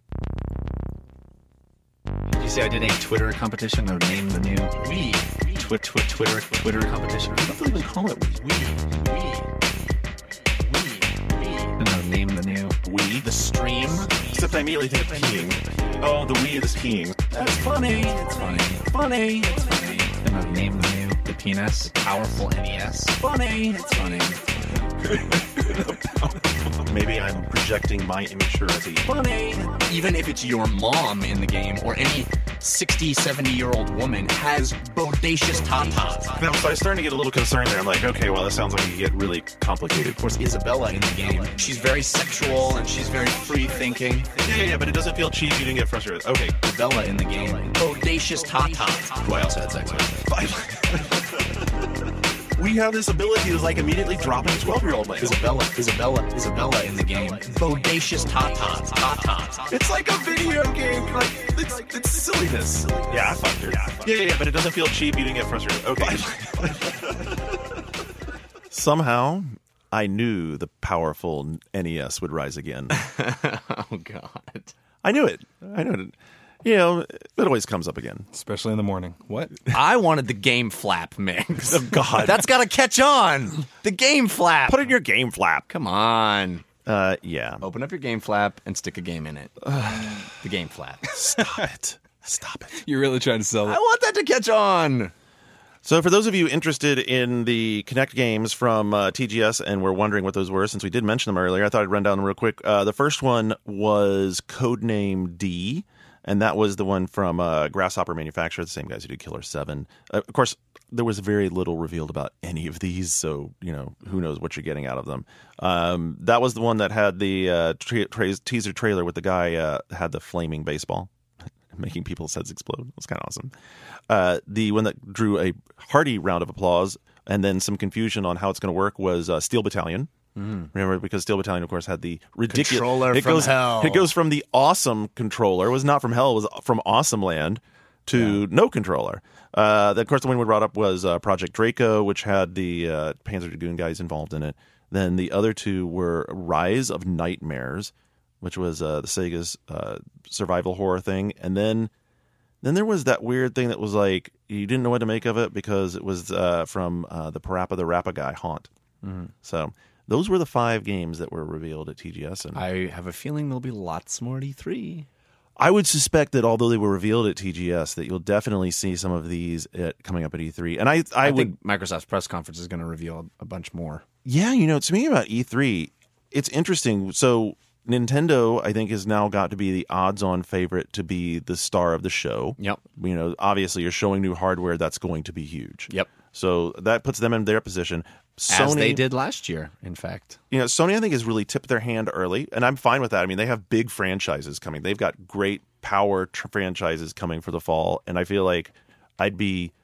Did you say I did a Twitter competition of name the new we Twi- twi- Twitter Twitter competition? I don't even call it we. We. We. We. No, name the new We? the stream. Except I immediately think of peeing. Oh, the we is peeing. That's funny. It's funny. Funny. It's funny. And I've named the new the penis powerful N E S. Funny. It's funny. Maybe I'm projecting my immaturity. Funny. Even if it's your mom in the game or any sixty, seventy year old woman has bodacious tatas. Now, so I was starting to get a little concerned there. I'm like, okay, well, that sounds like it get really complicated. Of course, Isabella in the game. She's very sexual and she's very free thinking. Yeah, yeah, yeah, but it doesn't feel cheesy. You didn't get frustrated. Okay. Isabella in the game. Bodacious tatas. Who I also had sex with. We have this ability to like immediately drop in a twelve-year-old like Isabella, Isabella, Isabella in the game. Bodacious tatas. Tatas. It's like a video game. Like it's it's silliness. Yeah, I fucked her. Yeah, yeah, yeah, yeah, but it doesn't feel cheap. You didn't get frustrated. Okay. Somehow, I knew the powerful N E S would rise again. Oh, God. I knew it. I knew it. You know, it always comes up again. Especially in the morning. What? I wanted the game flap mix. Oh, God. That's got to catch on. The game flap. Put in your game flap. Come on. Uh, yeah. Open up your game flap and stick a game in it. The game flap. Stop it. Stop it. You're really trying to sell I it. want that to catch on. So for those of you interested in the Kinect games from uh, T G S and were wondering what those were, since we did mention them earlier, I thought I'd run down them real quick. Uh, the first one was Codename D, and that was the one from uh, Grasshopper Manufacturer, the same guys who did Killer seven. Uh, of course, there was very little revealed about any of these, so, you know, who knows what you're getting out of them. Um, that was the one that had the uh, tra- tra- teaser trailer with the guy uh, had the flaming baseball, making people's heads explode. It was kind of awesome. Uh, the one that drew a hearty round of applause and then some confusion on how it's going to work was uh, Steel Battalion. Mm. Remember, because Steel Battalion, of course, had the ridiculous Controller it from goes, hell. It goes from the awesome controller, it was not from hell, it was from Awesome Land, to yeah. no controller. Uh, of course, the one we brought up was uh, Project Draco, which had the uh, Panzer Dragoon guys involved in it. Then the other two were Rise of Nightmares, which was uh, the Sega's uh, survival horror thing, and then then there was that weird thing that was like you didn't know what to make of it because it was uh, from uh, the Parappa the Rappa guy, Haunt. Mm-hmm. So those were the five games that were revealed at T G S. And I have a feeling there'll be lots more at E three. I would suspect that although they were revealed at T G S, that you'll definitely see some of these at, coming up at E three. And I, I, I would, think Microsoft's press conference is going to reveal a bunch more. Yeah, you know, to me about E three, it's interesting. So Nintendo, I think, has now got to be the odds-on favorite to be the star of the show. Yep. You know, obviously, you're showing new hardware that's going to be huge. Yep. So that puts them in their position. Sony, As they did last year, in fact. You know, Sony, I think, has really tipped their hand early, and I'm fine with that. I mean, they have big franchises coming. They've got great power tr- franchises coming for the fall, and I feel like I'd be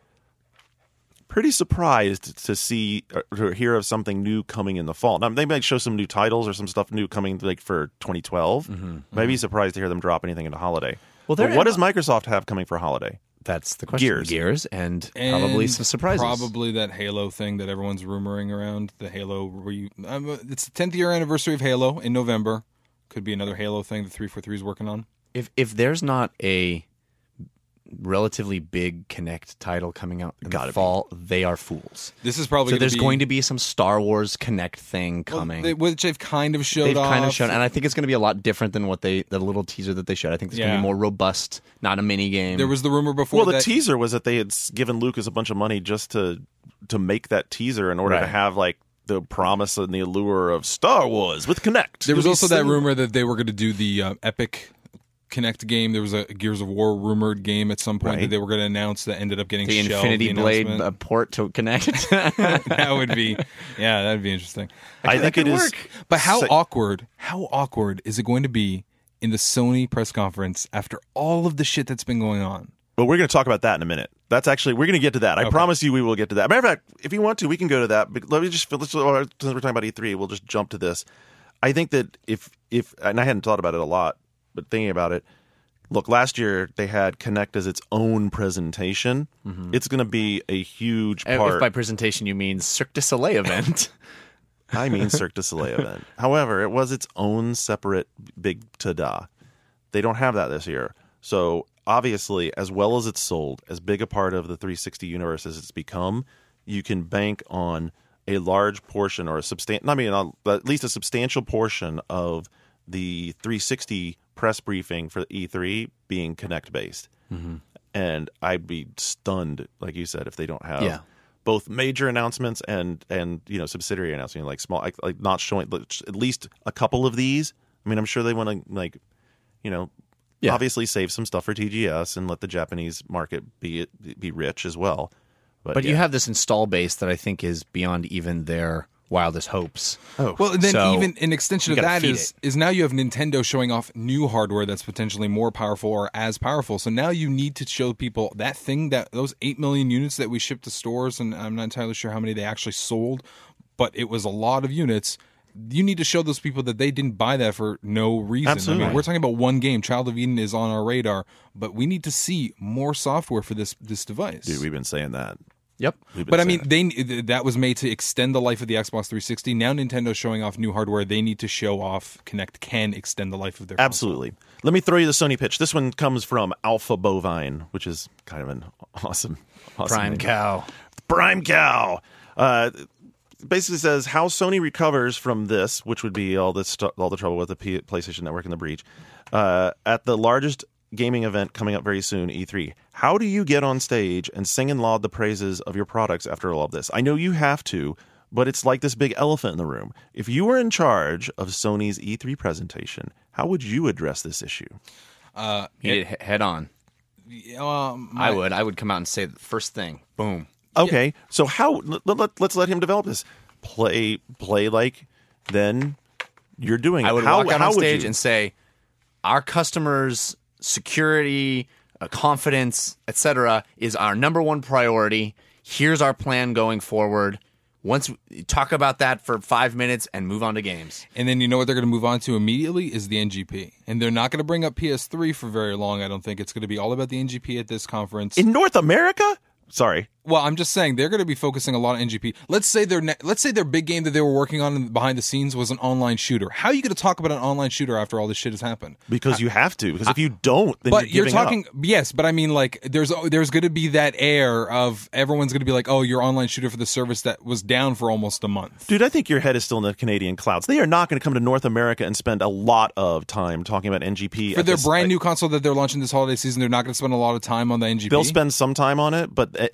pretty surprised to see or to hear of something new coming in the fall. Now, they might show some new titles or some stuff new coming like for twenty twelve. Mm-hmm. I'd be surprised to hear them drop anything into holiday. Well, but they're- what does Microsoft have coming for holiday? That's the question. Gears. Gears and, And probably some surprises. Probably that Halo thing that everyone's rumoring around. The Halo, re- um, it's the tenth year anniversary of Halo in November. Could be another Halo thing that three forty-three is working on. If if there's not a relatively big Kinect title coming out in Gotta the be. fall, they are fools. This is probably So gonna there's be, going to be some Star Wars Kinect thing well, coming. they- which they've kind of showed They've off. kind of shown, and I think it's going to be a lot different than what they the little teaser that they showed. I think it's going to Yeah. be more robust, not a mini game. There was the rumor before Well, the that teaser was that they had s- given Lucas a bunch of money just to to make that teaser in order to Right. have like the promise and the allure of Star Wars with Kinect. There was You'll be also that seeing- rumor that they were going to do the uh, Epic Kinect game. There was a Gears of War rumored game at some point Right. that they were going to announce that ended up getting the shelved. Infinity the Blade uh, announcement. port to Kinect. That would be, yeah, that'd be interesting. I think could it is. work. But how so- awkward, how awkward is it going to be in the Sony press conference after all of the shit that's been going on? But we're going to talk about that in a minute. That's actually we're going to get to that. I promise you, we will get to that. Matter of fact, if you want to, we can go to that. But let me just let's, since we're talking about E three, we'll just jump to this. I think that if if and I hadn't thought about it a lot, but thinking about it, look, last year they had Kinect as its own presentation. It's going to be a huge if part. by presentation you mean Cirque du Soleil event. I mean Cirque du Soleil event. However, it was its own separate big ta-da. They don't have that this year. So obviously, as well as it's sold, as big a part of the three sixty universe as it's become, you can bank on a large portion or a substantial, I mean, at least a substantial portion of the three sixty press briefing for E three being Kinect based. Mm-hmm. And I'd be stunned, like you said, if they don't have Yeah. both major announcements and and you know subsidiary announcements, like small, like, like not showing at least a couple of these. I mean, I'm sure they want to like, you know, Yeah. obviously save some stuff for T G S and let the Japanese market be be rich as well. But, But yeah. you have this install base that I think is beyond even their wildest hopes. oh Well, then So, even an extension you of gotta that feed is it. is now you have Nintendo showing off new hardware that's potentially more powerful or as powerful. So now you need to show people that thing that those eight million units that we shipped to stores, and I'm not entirely sure how many they actually sold, but it was a lot of units. You need to show those people that they didn't buy that for no reason. Absolutely. I mean, we're talking about one game. Child of Eden is on our radar, but we need to see more software for this this device. Dude, we've been saying that. Yep. We've been But I saying mean, it. they that was made to extend the life of the Xbox three sixty. Now Nintendo's showing off new hardware. They need to show off Kinect can extend the life of their console. Absolutely. Let me throw you the Sony pitch. This one comes from Alpha Bovine, which is kind of an awesome, awesome Prime name. cow. Prime Cow. Uh, basically says how Sony recovers from this, which would be all this stu- all the trouble with the P- PlayStation Network and the breach, uh, at the largest gaming event coming up very soon, E three. How do you get on stage and sing and laud the praises of your products after all of this? I know you have to, but it's like this big elephant in the room. If you were in charge of Sony's E three presentation, how would you address this issue? Uh, Meet it he- head on. um, I would. I would come out and say the first thing. Boom. Okay, so how? Let, let, let's let him develop this. Play, play like then you're doing it. I would how, walk out how on would stage you? and say, our customers' security, uh, confidence, et cetera, is our number one priority. Here's our plan going forward. Once we talk about that for five minutes and move on to games. And then you know what they're going to move on to immediately is the N G P. And they're not going to bring up P S three for very long, I don't think. It's going to be all about the N G P at this conference. In North America? Sorry. Well, I'm just saying they're going to be focusing a lot on N G P. Let's say their ne- let's say their big game that they were working on in- behind the scenes was an online shooter. How are you going to talk about an online shooter after all this shit has happened? Because you have to. Because if you don't, then But you're, you're giving talking up. yes, but I mean like there's there's going to be that air of everyone's going to be like, "Oh, you're online shooter for the service that was down for almost a month." Dude, I think your head is still in the Canadian clouds. They are not going to come to North America and spend a lot of time talking about N G P. For at their this- brand like, new console that they're launching this holiday season, they're not going to spend a lot of time on the N G P. They'll spend some time on it, but N G P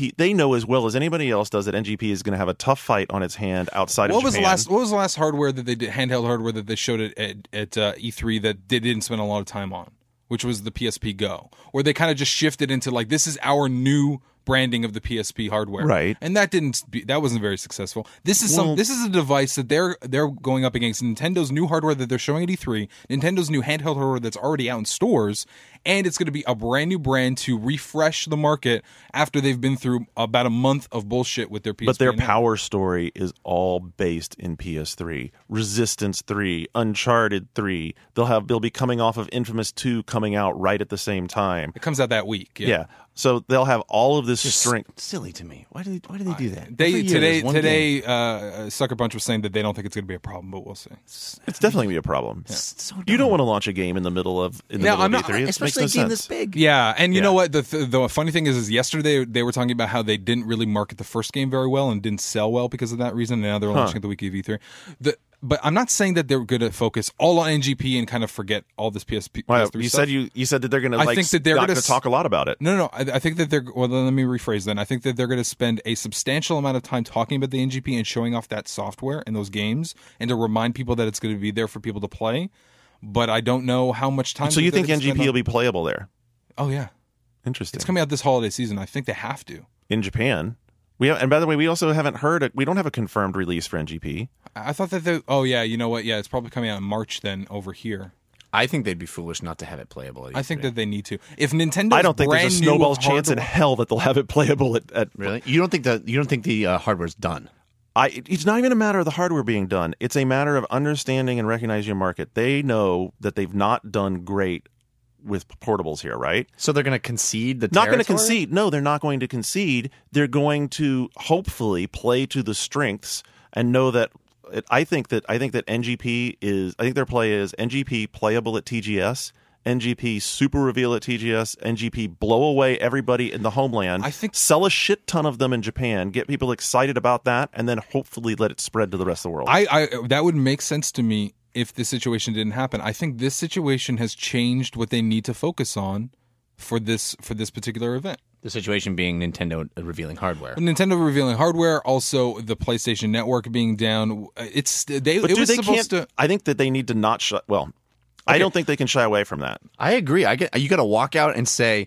P, they know as well as anybody else does that N G P is going to have a tough fight on its hand outside What of was Japan. the last? What was the last hardware that they did? Handheld hardware that they showed at at, at uh, E three that they didn't spend a lot of time on, which was the P S P Go, where they kind of just shifted into like this is our new branding of the P S P hardware, Right. And that didn't be, that wasn't very successful. This is some Well- this is a device that they're they're going up against Nintendo's new hardware that they're showing at E three, Nintendo's new handheld hardware that's already out in stores, and it's going to be a brand new brand to refresh the market after they've been through about a month of bullshit with their P S P. But their and now. power story is all based in P S three. Resistance three, Uncharted three. They'll have they'll be coming off of Infamous two coming out right at the same time. It comes out that week. Yeah. Yeah. So they'll have all of this Just strength. silly to me. Why do they, why do they do that? They Every year today there's one game. today uh, Sucker Punch was saying that they don't think it's going to be a problem, but we'll see. It's definitely gonna be a problem. So You don't dumb. want to launch a game in the middle of in the No, middle I'm of not- E three. It especially makes a no game sense. this big. Yeah, and you Yeah. know what? The, the the funny thing is, is yesterday they were talking about how they didn't really market the first game very well and didn't sell well because of that reason. And now they're launching it the week of E three. The but I'm not saying that they're going to focus all on N G P and kind of forget all this P S P. Well, P S three you stuff. said you you said that they're gonna I like think that they're not gonna gonna s- talk a lot about it. No, no, I, I think that they're. Well, then let me rephrase. Then I think that they're going to spend a substantial amount of time talking about the N G P and showing off that software and those games, and to remind people that it's going to be there for people to play. But I don't know how much time. So you that think they N G P spend will on- be playable there? Oh yeah, Interesting. it's coming out this holiday season. I think they have to. In Japan. We have, and by the way, we also haven't heard it. We don't have a confirmed release for N G P. I I thought that they. Oh yeah, you know what? Yeah, it's probably coming out in March then over here. I think they'd be foolish not to have it playable. At I think E three. that they need to. If Nintendo, I don't think there's a snowball's chance in hardware- hell that they'll have it playable at. at really. You don't think that you don't think the uh, hardware's done. I, it's not even a matter of the hardware being done. It's a matter of understanding and recognizing your market. They know that they've not done great with portables here, right? So they're going to concede the Not going to territory? concede. No, they're not going to concede. They're going to hopefully play to the strengths and know that. It, I think that I think that N G P is. I think their play is N G P playable at T G S. N G P super reveal at T G S, N G P blow away everybody in the homeland. I think- sell a shit ton of them in Japan, get people excited about that, and then hopefully let it spread to the rest of the world. I, I that would make sense to me if this situation didn't happen. I think this situation has changed what they need to focus on for this for this particular event. The situation being Nintendo revealing hardware. Nintendo revealing hardware, also the PlayStation Network being down. It's they. but it dude, was they supposed can't. to. I think that they need to not shut. Well, I don't think they can shy away from that. I agree. I get you got to walk out and say,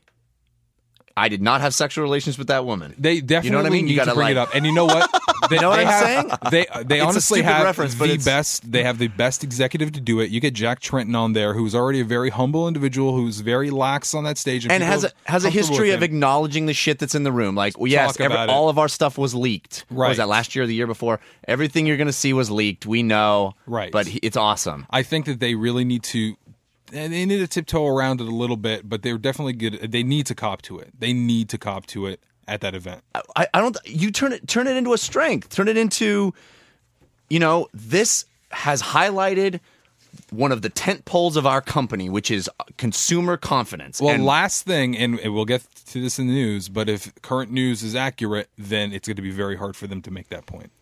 "I did not have sexual relations with that woman." They definitely You know what I mean? You need to gotta, bring like- it up. And you know what? They, know what they I'm have, saying? They they It's a honestly stupid have reference, but the it's- best. They have the best executive to do it. You get Jack Trenton on there, who's already a very humble individual, who's very lax on that stage, and, And people has a, has a comfortable history with of him. acknowledging the shit that's in the room. Like, well, yes, Talk every, about it. all of our stuff was leaked. What Right. was that last year or the year before? Everything you're going to see was leaked. We know. Right. But he- it's awesome. I think that they really need to. And they need to tiptoe around it a little bit, but they're definitely good. They need to cop to it. They need to cop to it at that event. I, I don't. You turn it turn it into a strength. Turn it into, you know, this has highlighted one of the tent poles of our company, which is consumer confidence. Well, And last thing, and we'll get to this in the news, but if current news is accurate, then it's going to be very hard for them to make that point.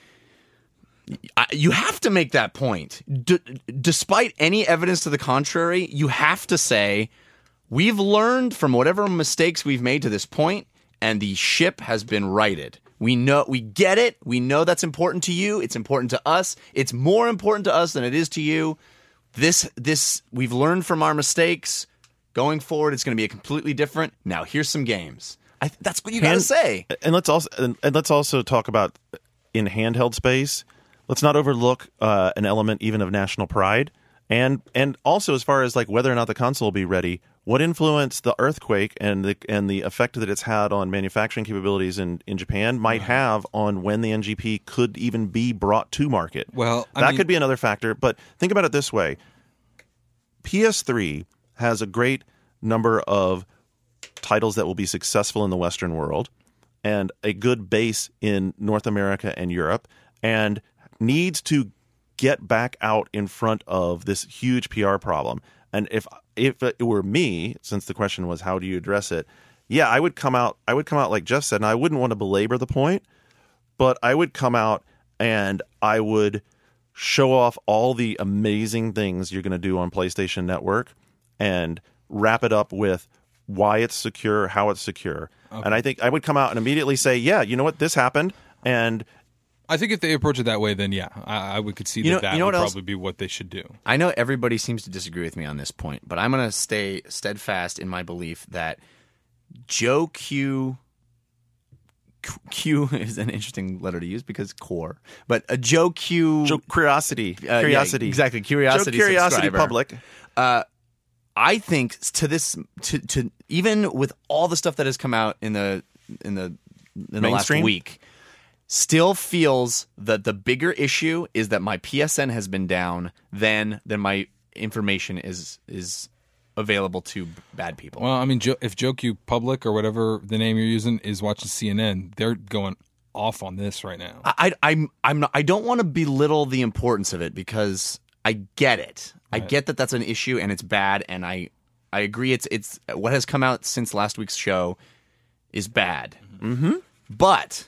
I, you have to make that point. D- despite any evidence to the contrary, you have to say, we've learned from whatever mistakes we've made to this point, and the ship has been righted. We know, we get it. We know that's important to you. It's important to us. It's more important to us than it is to you. This, this, we've learned from our mistakes. Going forward, it's going to be a completely different. Now, here's some games. I, that's what you got to And- say. And let's also and, and let's also talk about in handheld space. Let's not overlook uh, an element even of national pride, and and also as far as like whether or not the console will be ready. What influence the earthquake and the and the effect that it's had on manufacturing capabilities in, in Japan might have on when the N G P could even be brought to market? Well, I that mean- could be another factor. But think about it this way: P S three has a great number of titles that will be successful in the Western world, and a good base in North America and Europe, and needs to get back out in front of this huge P R problem. And if if it were me, since the question was how do you address it, yeah, I would come out. I would come out like Jeff said, and I wouldn't want to belabor the point, but I would come out and I would show off all the amazing things you're going to do on PlayStation Network, and wrap it up with why it's secure, how it's secure. And I think I would come out and immediately say, yeah, you know what, this happened, and I think if they approach it that way, then yeah, I, I would concede You know- that that you know would what else? probably be what they should do. I know everybody seems to disagree with me on this point, but I'm going to stay steadfast in my belief that Joe Q. Q is an interesting letter to use because core, but a Joe Q. Joe Curiosity, uh, yeah, Curiosity, exactly, Curiosity, Joe Curiosity subscriber. Public. I think to this, to, to even with all the stuff that has come out in the in the in the last Mainstream? week, still feels that the bigger issue is that my P S N has been down than than my information is is available to bad people. Well, I mean, Joe, if Joe Q Public or whatever the name you're using is watching C N N, they're going off on this right now. I, I I'm I'm not, I don't want to belittle the importance of it because I get it. I get that that's an issue and it's bad, and I I agree. It's it's what has come out since last week's show is bad. Mm-hmm. But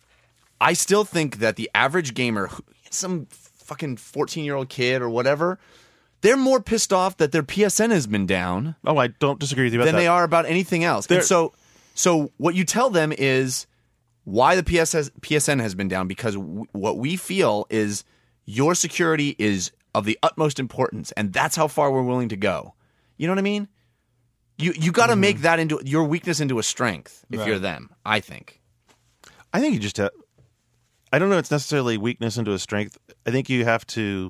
I still think that the average gamer, who- some fucking fourteen year old kid or whatever, they're more pissed off that their P S N has been down Oh, I don't disagree with you about than that. they are about anything else. And They're- so, so what you tell them is why the P S S, P S N has been down, because w- what we feel is your security is of the utmost importance, and that's how far we're willing to go. You know what I mean? You you got to Mm-hmm. make that into your weakness into a strength if Right. you're them. I think. I think you just have, I don't know it's necessarily weakness into a strength. I think you have to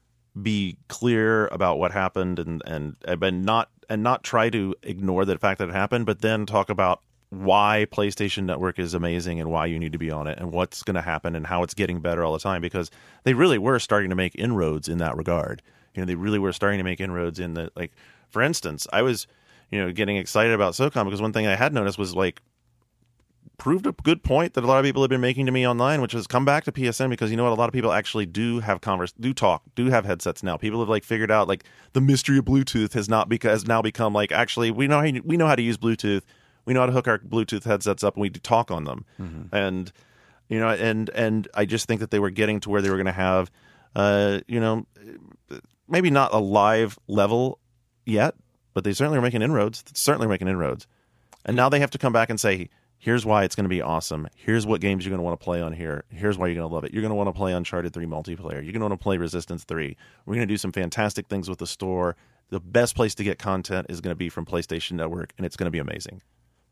be clear about what happened and and and not and not try to ignore the fact that it happened, but then talk about why PlayStation Network is amazing and why you need to be on it and what's going to happen and how it's getting better all the time, because they really were starting to make inroads in that regard. You know, they really were starting to make inroads in the, like, for instance, I was, you know, getting excited about SOCOM because one thing I had noticed was, like, proved a good point that a lot of people have been making to me online, which is come back to P S N, because you know what, a lot of people actually do have converse, do talk, do have headsets now. People have like figured out like the mystery of Bluetooth has not because now become like actually we know how you, we know how to use Bluetooth, we know how to hook our Bluetooth headsets up, and we talk on them, mm-hmm. and you know, and and I just think that they were getting to where they were going to have, uh, you know, maybe not a live level yet, but they certainly are making inroads. Certainly making inroads, and now they have to come back and say, here's why it's going to be awesome. Here's what games you're going to want to play on here. Here's why you're going to love it. You're going to want to play Uncharted three multiplayer. You're going to want to play Resistance three. We're going to do some fantastic things with the store. The best place to get content is going to be from PlayStation Network, and it's going to be amazing.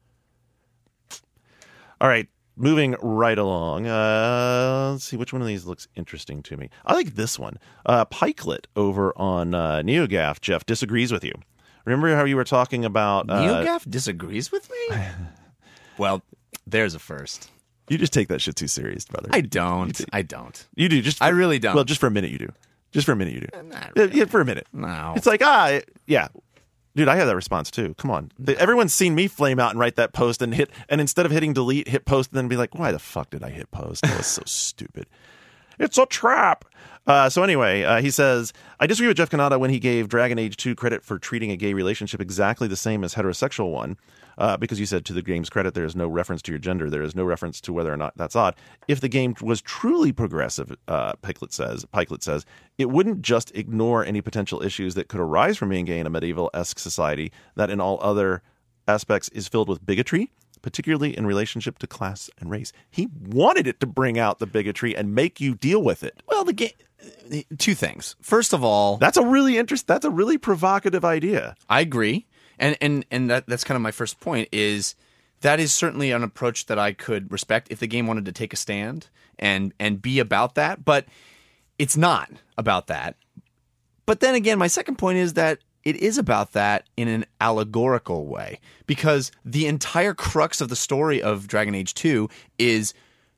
All right, moving right along. Uh, let's see, which one of these looks interesting to me? I like this one. Uh, Pikelet over on uh, NeoGAF, Jeff, disagrees with you. Remember how you were talking about... Uh, NeoGAF disagrees with me? Well, there's a first. You just take that shit too serious, brother. I don't. I don't. You do. Just for, I really don't. Well, just for a minute you do. Just for a minute you do. Not Yeah, really. yeah, for a minute. No. It's like, ah, yeah. Dude, I have that response too. Come on. The- everyone's seen me flame out and write that post and hit, and instead of hitting delete, hit post, and then be like, why the fuck did I hit post? That was so stupid. It's a trap. Uh, so anyway, uh, he says, I disagree with Jeff Kanata when he gave Dragon Age two credit for treating a gay relationship exactly the same as heterosexual one, uh, because you said to the game's credit, there is no reference to your gender. There is no reference to whether or not that's odd. If the game was truly progressive, uh, Pikelet says, Pikelet says, it wouldn't just ignore any potential issues that could arise from being gay in a medieval-esque society that in all other aspects is filled with bigotry, particularly in relationship to class and race. He wanted it to bring out the bigotry and make you deal with it. Well, the game. Two things. First of all, That's a really interest. That's a really provocative idea. I agree, and and and that that's kind of my first point. Is that is certainly an approach that I could respect if the game wanted to take a stand and and be about that, but it's not about that. But then again, my second point is that it is about that in an allegorical way, because the entire crux of the story of Dragon Age two is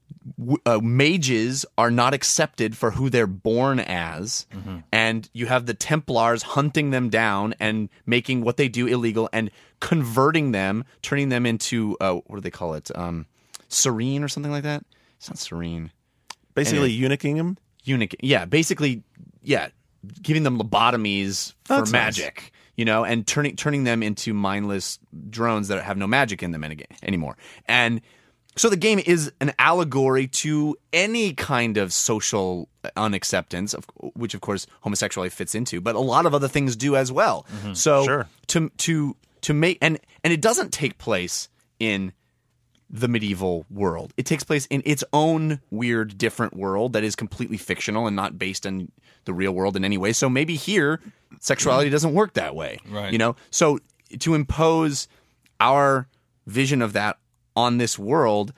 uh, mages are not accepted for who they're born as, mm-hmm. and you have the Templars hunting them down and making what they do illegal and converting them, turning them into uh, what do they call it? Um, serene or something like that? It's not serene. Basically, eunuching him. Eunuch, yeah, basically, yeah, giving them lobotomies for That's magic, nice. you know, and turning turning them into mindless drones that have no magic in them any, anymore. And so the game is an allegory to any kind of social unacceptance, of, which of course homosexuality fits into, but a lot of other things do as well. Mm-hmm. So Sure. to to to make and and it doesn't take place in the medieval world. It takes place in its own weird, different world that is completely fictional and not based on the real world in any way. So maybe here, sexuality doesn't work that way. Right. You know? So to impose our vision of that on this world,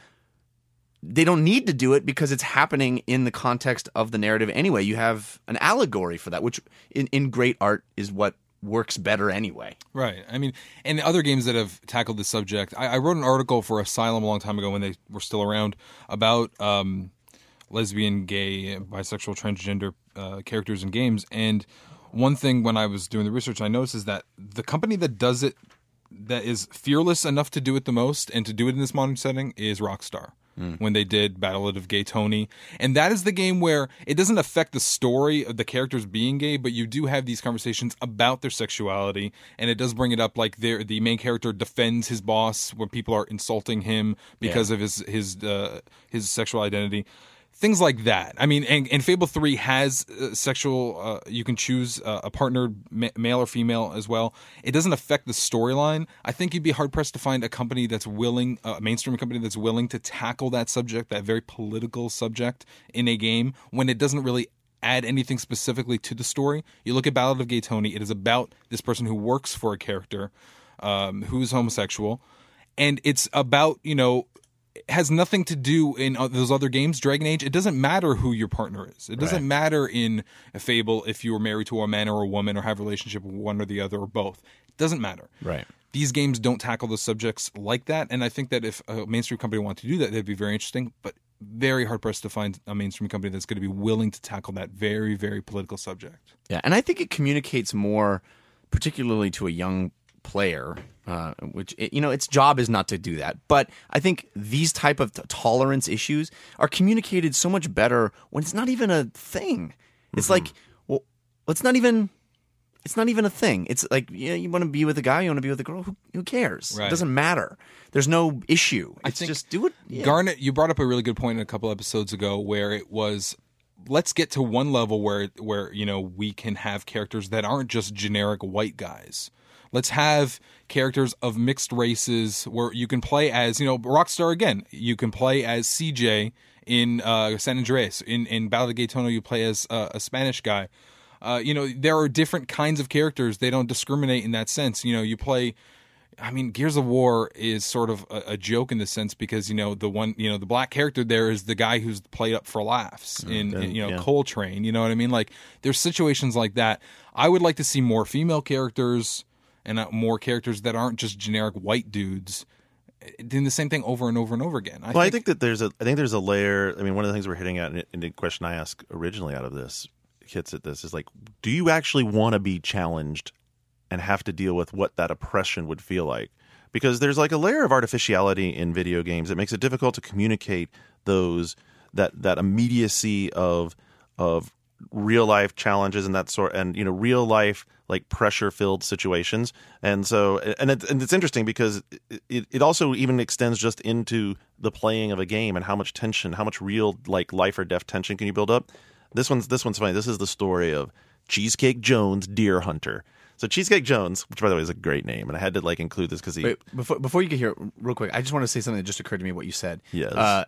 they don't need to do it because it's happening in the context of the narrative anyway. You have an allegory for that, which in, in great art is what works better anyway. Right. I mean, and other games that have tackled this subject, I, I wrote an article for Asylum a long time ago when they were still around about um, lesbian, gay, bisexual, transgender uh, characters in games. And one thing when I was doing the research I noticed is that the company that does it, that is fearless enough to do it the most and to do it in this modern setting is Rockstar. Mm. When they did Ballad of Gay Tony. And that is the game where it doesn't affect the story of the characters being gay, but you do have these conversations about their sexuality, and it does bring it up like the main character defends his boss when people are insulting him because yeah. of his his uh, his sexual identity. Things like that. I mean, and, and Fable three has uh, sexual, uh, you can choose uh, a partner, ma- male or female as well. It doesn't affect the storyline. I think you'd be hard-pressed to find a company that's willing, uh, a mainstream company that's willing to tackle that subject, that very political subject in a game when it doesn't really add anything specifically to the story. You look at Ballad of Gay Tony, it is about this person who works for a character um, who's homosexual, and it's about, you know, has nothing to do in those other games, Dragon Age. It doesn't matter who your partner is. It doesn't right. matter in a Fable if you were married to a man or a woman or have a relationship with one or the other or both. It doesn't matter. Right. These games don't tackle those subjects like that, and I think that if a mainstream company wanted to do that, that'd be very interesting, but very hard-pressed to find a mainstream company that's going to be willing to tackle that very, very political subject. Yeah, and I think it communicates more, particularly to a young player, uh, which it, you know, its job is not to do that. But I think these type of t- tolerance issues are communicated so much better when it's not even a thing. It's mm-hmm. like, well, it's not even, it's not even a thing. It's like, you know, you want to be with a guy, you want to be with a girl. Who, who cares? Right. It doesn't matter. There's no issue. It's I think just do it. Yeah. Garnet, you brought up a really good point a couple episodes ago where it was, let's get to one level where where you know we can have characters that aren't just generic white guys. Let's have characters of mixed races where you can play as, you know, Rockstar again. You can play as C J in uh, San Andreas. In, in Ballad of Gay Tony, you play as uh, a Spanish guy. Uh, you know, there are different kinds of characters. They don't discriminate in that sense. You know, you play... I mean, Gears of War is sort of a, a joke in the sense because, you know, the one, you know, the black character there is the guy who's played up for laughs in, mm, in you know, yeah. Coltrane. You know what I mean? Like, there's situations like that. I would like to see more female characters and uh, more characters that aren't just generic white dudes doing the same thing over and over and over again. I well, think, I think that there's a, I think there's a layer. I mean, one of the things we're hitting at in the question I asked originally out of this hits at this is like, do you actually want to be challenged and have to deal with what that oppression would feel like? Because there's like a layer of artificiality in video games that makes it difficult to communicate those that that immediacy of of real life challenges and that sort, and you know, real life like pressure filled situations. And so, and it, and it's interesting because it it also even extends just into the playing of a game and how much tension, how much real like life or death tension can you build up. This one's this one's funny. This is the story of Cheesecake Jones, Deer Hunter. So Cheesecake Jones, which by the way is a great name, and I had to like include this because he. Wait, before before you get here, real quick, I just want to say something that just occurred to me. What you said. Yes. Uh,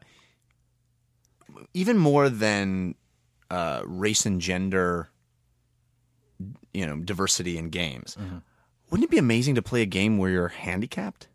even more than uh, race and gender, you know, diversity in games. Mm-hmm. Wouldn't it be amazing to play a game where you're handicapped?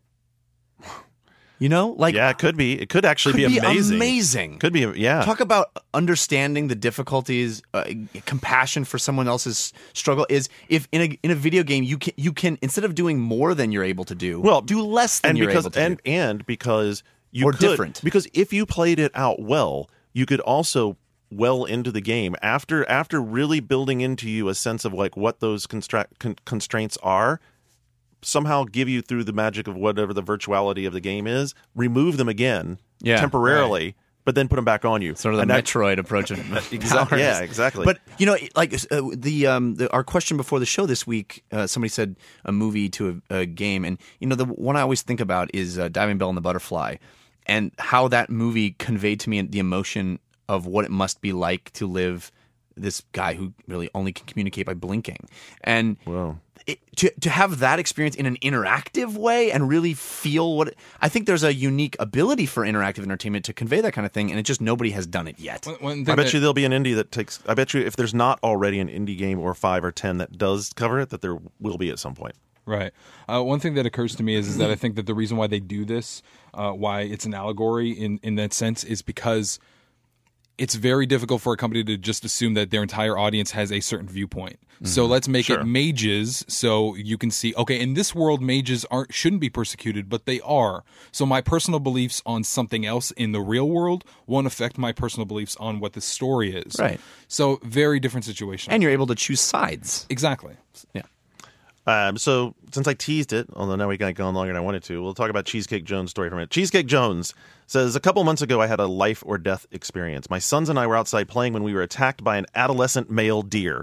You know, like yeah, it could be. It could actually could be, be amazing. Amazing. Could be. Yeah. Talk about understanding the difficulties, uh, compassion for someone else's struggle. Is if in a in a video game you can you can instead of doing more than you're able to do, well, do less than and you're because, able to and, do, and because you or could, different. Because if you played it out well, you could also well into the game after after really building into you a sense of like what those constra- con- constraints are. Somehow give you through the magic of whatever the virtuality of the game is, remove them again yeah, temporarily, right. but then put them back on you. Sort of the and Metroid that, approach of exactly. Yeah, exactly. But you know, like uh, the um the, our question before the show this week, uh, somebody said a movie to a, a game, and you know the one I always think about is uh, Diving Bell and the Butterfly, and how that movie conveyed to me the emotion of what it must be like to live this guy who really only can communicate by blinking, and. Whoa. it, to to have that experience in an interactive way and really feel what it, I think there's a unique ability for interactive entertainment to convey that kind of thing, and it just nobody has done it yet. One, one thing I bet that- you there'll be an indie that takes. I bet you if there's not already an indie game or five or ten that does cover it, that there will be at some point. Right. Uh, one thing that occurs to me is, is that I think that the reason why they do this, uh, why it's an allegory in, in that sense, is because it's very difficult for a company to just assume that their entire audience has a certain viewpoint. Mm-hmm. So let's make Sure. it mages, so you can see, okay, in this world, mages aren't shouldn't be persecuted, but they are. So my personal beliefs on something else in the real world won't affect my personal beliefs on what the story is. Right. So very different situation. And you're able to choose sides. exactly. Yeah. Um, so since I teased it, although now we got gone longer than I wanted to, we'll talk about Cheesecake Jones' story for a minute. Cheesecake Jones says, a couple months ago, I had a life or death experience. My sons and I were outside playing when we were attacked by an adolescent male deer.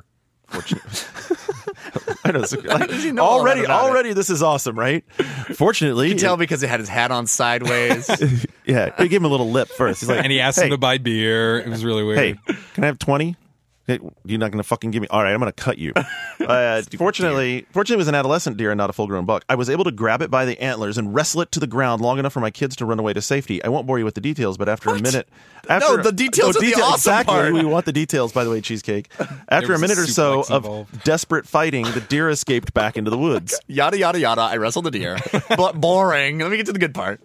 I know, so, like, does he know all already, that about it? already, this is awesome, right? Fortunately, You can tell because it had his hat on sideways. yeah, he gave him a little lip first. He's like, And he asked hey, him to buy beer. It was really weird. Hey, can I have twenty? Hey, you're not going to fucking give me. All right, I'm going to cut you. Uh, fortunately, fortunately, it was an adolescent deer and not a full-grown buck. I was able to grab it by the antlers and wrestle it to the ground long enough for my kids to run away to safety. I won't bore you with the details, but after a minute, after, No, the details are the awesome exactly. part. We want the details, by the way, Cheesecake. After a was a minute or so suplex of involved. desperate fighting, the deer escaped back into the woods. Yada, yada, yada. I wrestled a deer. But boring. Let me get to the good part.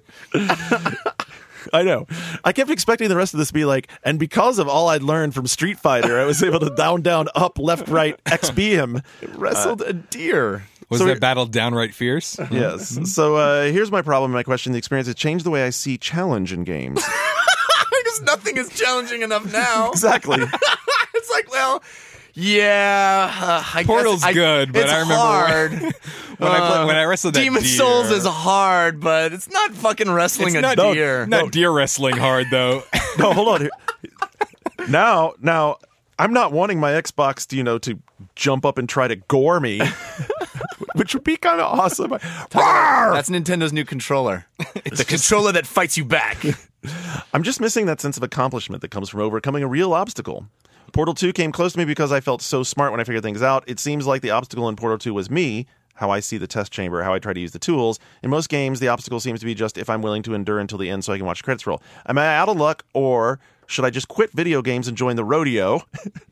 I know. I kept expecting the rest of this to be like, and because of all I'd learned from Street Fighter, I was able to down, down, up, left, right, X B him. Wrestled a deer. Was So that it- battle downright fierce? Yes. So uh, here's my problem, my question. The experience has changed the way I see challenge in games. Because nothing is challenging enough now. Exactly. It's like, well, yeah. Uh, I Portal's guess I- good, but it's I remember hard. when I play, when I wrestled that Demon deer, Souls is hard, but it's not fucking wrestling it's a not deer. Not deer wrestling hard though. No, hold on. Now, now, I'm not wanting my Xbox to, you know, to jump up and try to gore me, which would be kind of awesome. Rawr! That's Nintendo's new controller. It's a controller that fights you back. I'm just missing that sense of accomplishment that comes from overcoming a real obstacle. Portal two came close to me because I felt so smart when I figured things out. It seems like the obstacle in Portal two was me, how I see the test chamber, how I try to use the tools. In most games, the obstacle seems to be just if I'm willing to endure until the end so I can watch credits roll. Am I out of luck, or should I just quit video games and join the rodeo?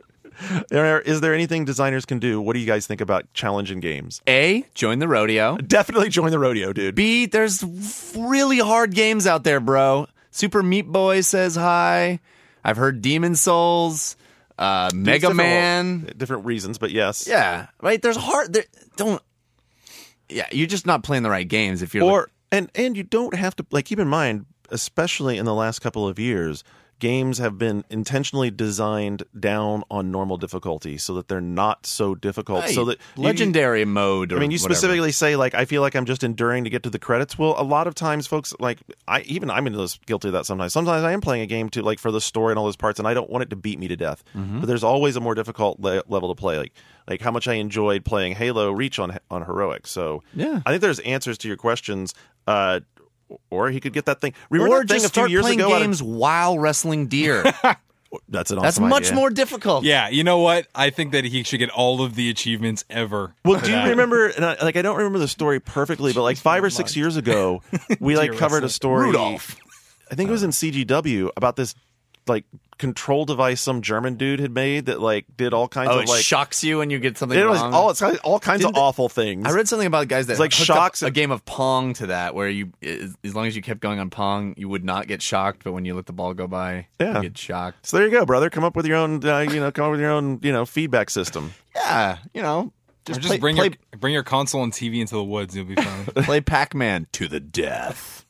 Is there anything designers can do? What do you guys think about challenging games? A, join the rodeo. Definitely join the rodeo, dude. B, there's really hard games out there, bro. Super Meat Boy says hi. I've heard Demon Souls, uh, Mega Different- Man. Different reasons, but yes. Yeah, right. There's hard. There, don't. Yeah, you're just not playing the right games if you're. Or like, and and you don't have to, like, keep in mind, especially in the last couple of years, games have been intentionally designed down on normal difficulty so that they're not so difficult. right, So that you- legendary mode. Or I mean, you whatever. specifically say, like, I feel like I'm just enduring to get to the credits. Well, a lot of times, folks, like, I even I'm into this, guilty of that sometimes. Sometimes I am playing a game to, like, for the story and all those parts, and I don't want it to beat me to death. Mm-hmm. But there's always a more difficult le- level to play, like like how much I enjoyed playing Halo Reach on on Heroic. So Yeah. I think there's answers to your questions. Uh, or he could get that thing. Remember Or that thing just a few start years playing ago? out of- games while wrestling deer. That's an awesome That's much idea. more difficult. Yeah, you know what? I think that he should get all of the achievements ever. Well, for do you that. remember? And I, like, I don't remember the story perfectly, but like five or six years ago, we like Deer covered a wrestling. story. Rudolph. I think it was in C G W about this like control device some German dude had made that like did all kinds Oh, of it like shocks you when you get something it was wrong. all it's all kinds Didn't of they- awful things. I read something about guys that It's like hooked shocks up a and- game of Pong to that, where you, as as long as you kept going on Pong, you would not get shocked. But when you let the ball go by, Yeah. you get shocked. So there you go, brother. Come up with your own, uh, you know, come up with your own, you know, feedback system. Yeah, you know, Or just, just play, bring play, your bring your console and T V into the woods. You'll be fine. play Pac-Man to the death.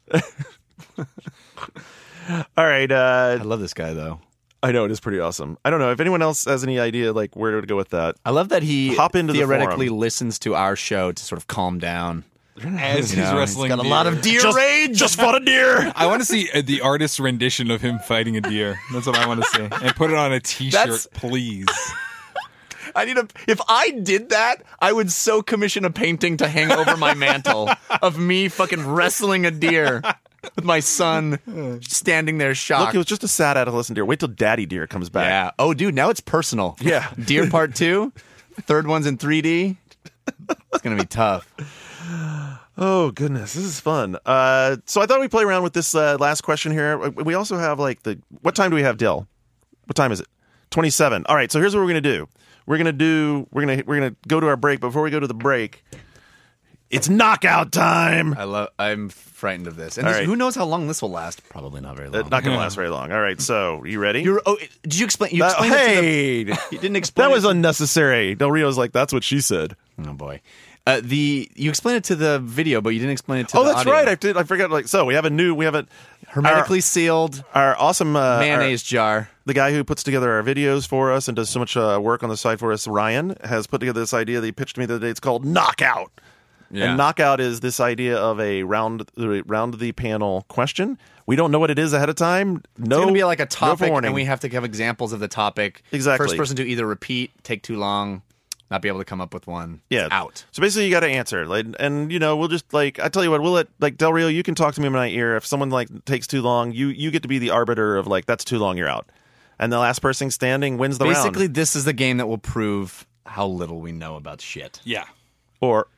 All right, uh, I love this guy though. I know it is pretty awesome. I don't know if anyone else has any idea like where to go with that. I love that he Hop into the theoretically forum. listens to our show to sort of calm down. As You he's know, wrestling, he's got a lot of deer Just- rage. Just fought a deer. I want to see uh, the artist's rendition of him fighting a deer. That's what I want to see, and put it on a T-shirt, That's- please. I need a. If I did that, I would so commission a painting to hang over my mantle of me fucking wrestling a deer with my son standing there shocked. Look, it was just a sad adolescent deer. Wait till Daddy Deer comes back. yeah. Oh, dude, now it's personal. Yeah. Deer Part Two, third one's in three D. It's gonna be tough. Oh goodness, this is fun. Uh, so I thought we'd play around with this uh, last question here. We also have like the what time do we have, Dill? What time is it? twenty-seven. All right, so here's what we're gonna do. We're gonna do. We're gonna we're gonna go to our break. Before we go to the break, it's knockout time. I love. I'm frightened of this. And All this, right. who knows how long this will last? Probably not very long. Uh, not gonna last very long. All right, so you ready? You're, oh, did you explain? You Uh, explained it to hey, the, you didn't explain. that was it to- unnecessary. Del Rio's like, that's what she said. Oh boy. Uh, the you explained it to the video, but you didn't explain it to Oh, the that's audio. right. I did. I forgot. Like, so we have a new. We have a Hermetically sealed our, our awesome uh, mayonnaise jar. the guy who puts together our videos for us and does so much uh, work on the site for us, Ryan, has put together this idea that he pitched to me the other day. It's called Knockout. Yeah. And Knockout is this idea of a round round the panel question. We don't know what it is ahead of time. No, It's going to be like a no topic, forewarning. and we have to have examples of the topic. Exactly. First person to either repeat, take too long, not be able to come up with one. yeah, Out. So basically, you got to answer, like, and you know, we'll just like I tell you what, we'll let like Del Rio. You can talk to me in my ear. If someone like takes too long, you you get to be the arbiter of like that's too long, you're out, and the last person standing wins the Basically, round. this is the game that will prove how little we know about shit. Yeah. Or.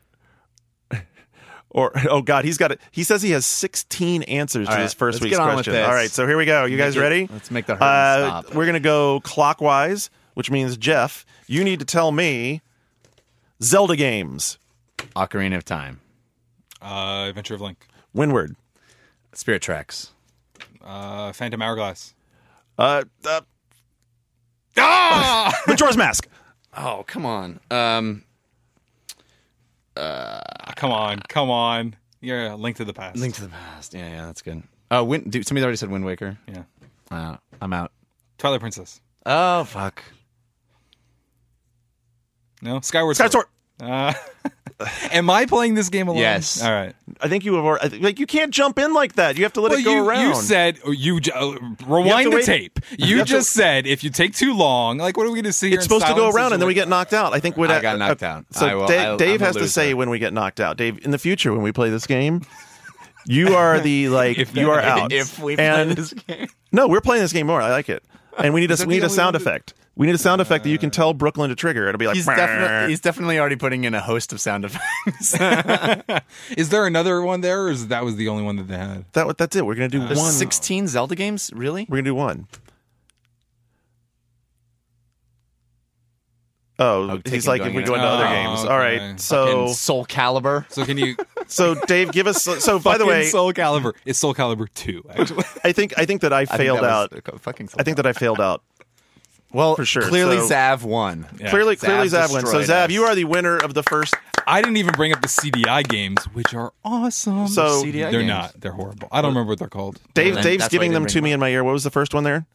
Or oh god, he's got it. He says he has sixteen answers All to right, this first let's week's get on with question. this. All right, so here we go. You guys it- ready? let's make the hurting uh, stop. We're gonna go clockwise, which means Jeff, you need to tell me Zelda games. Ocarina of Time, Uh, Adventure of Link. Windward. Spirit Tracks, Uh, Phantom Hourglass. Uh, uh Ah! Majora's Mask. Oh, come on. Um, Come on, come on. Yeah, Link to the Past. Link to the Past. Yeah, yeah, that's good. Oh, Wind, dude, somebody already said Wind Waker. Yeah. Uh, I'm out. Twilight Princess. Oh, fuck. No, Skyward Skyward Sword. Sword. Uh, am I playing this game alone? Yes. All right. I think you have. already- I think- Like you can't jump in like that. You have to let Well, it go you, around. you said oh, you j- uh, rewind to the wait- tape. you You have to- just said if you take too long, like what are we going to see? here it's in supposed to go silence? around, Is and then it we like- get knocked out. I think what I got knocked out. So I will- Dave, I'll- Dave I'm a has to loser. say when we get knocked out. Dave, in the future when we play this game, you are the like If you are that- out. If we play and this game. no, we're playing this game more. I like it, and we need a that we need the a only sound one that- effect. We need a sound effect that you can tell Brooklyn to trigger. It'll be like He's definitely he's definitely already putting in a host of sound effects. Is there another one there, or is that was the only one that they had? that. That's it. We're gonna do There's one. sixteen Zelda games, really? We're gonna do one. Oh, Oh, he's taking like going if we into- go into other Oh, games. okay. All right, so Fucking Soul Calibur. So can you? so Dave, give us. So by the Fucking way, Soul Calibur. It's Soul Calibur two. Actually, I think I think that I I think failed that out. was- fucking Soul I think that I failed out. Well, for sure. Clearly, So- Zav won. Yeah. Clearly, clearly Zav Zav wins. So destroyed Zav, us. you are the winner of the first. I didn't even bring up the C D I games, which are awesome. So- C D I they're games. not. They're horrible. I don't remember what they're called. Dave, then Dave's that's why giving you them didn't to bring me them in my ear. What was the first one there?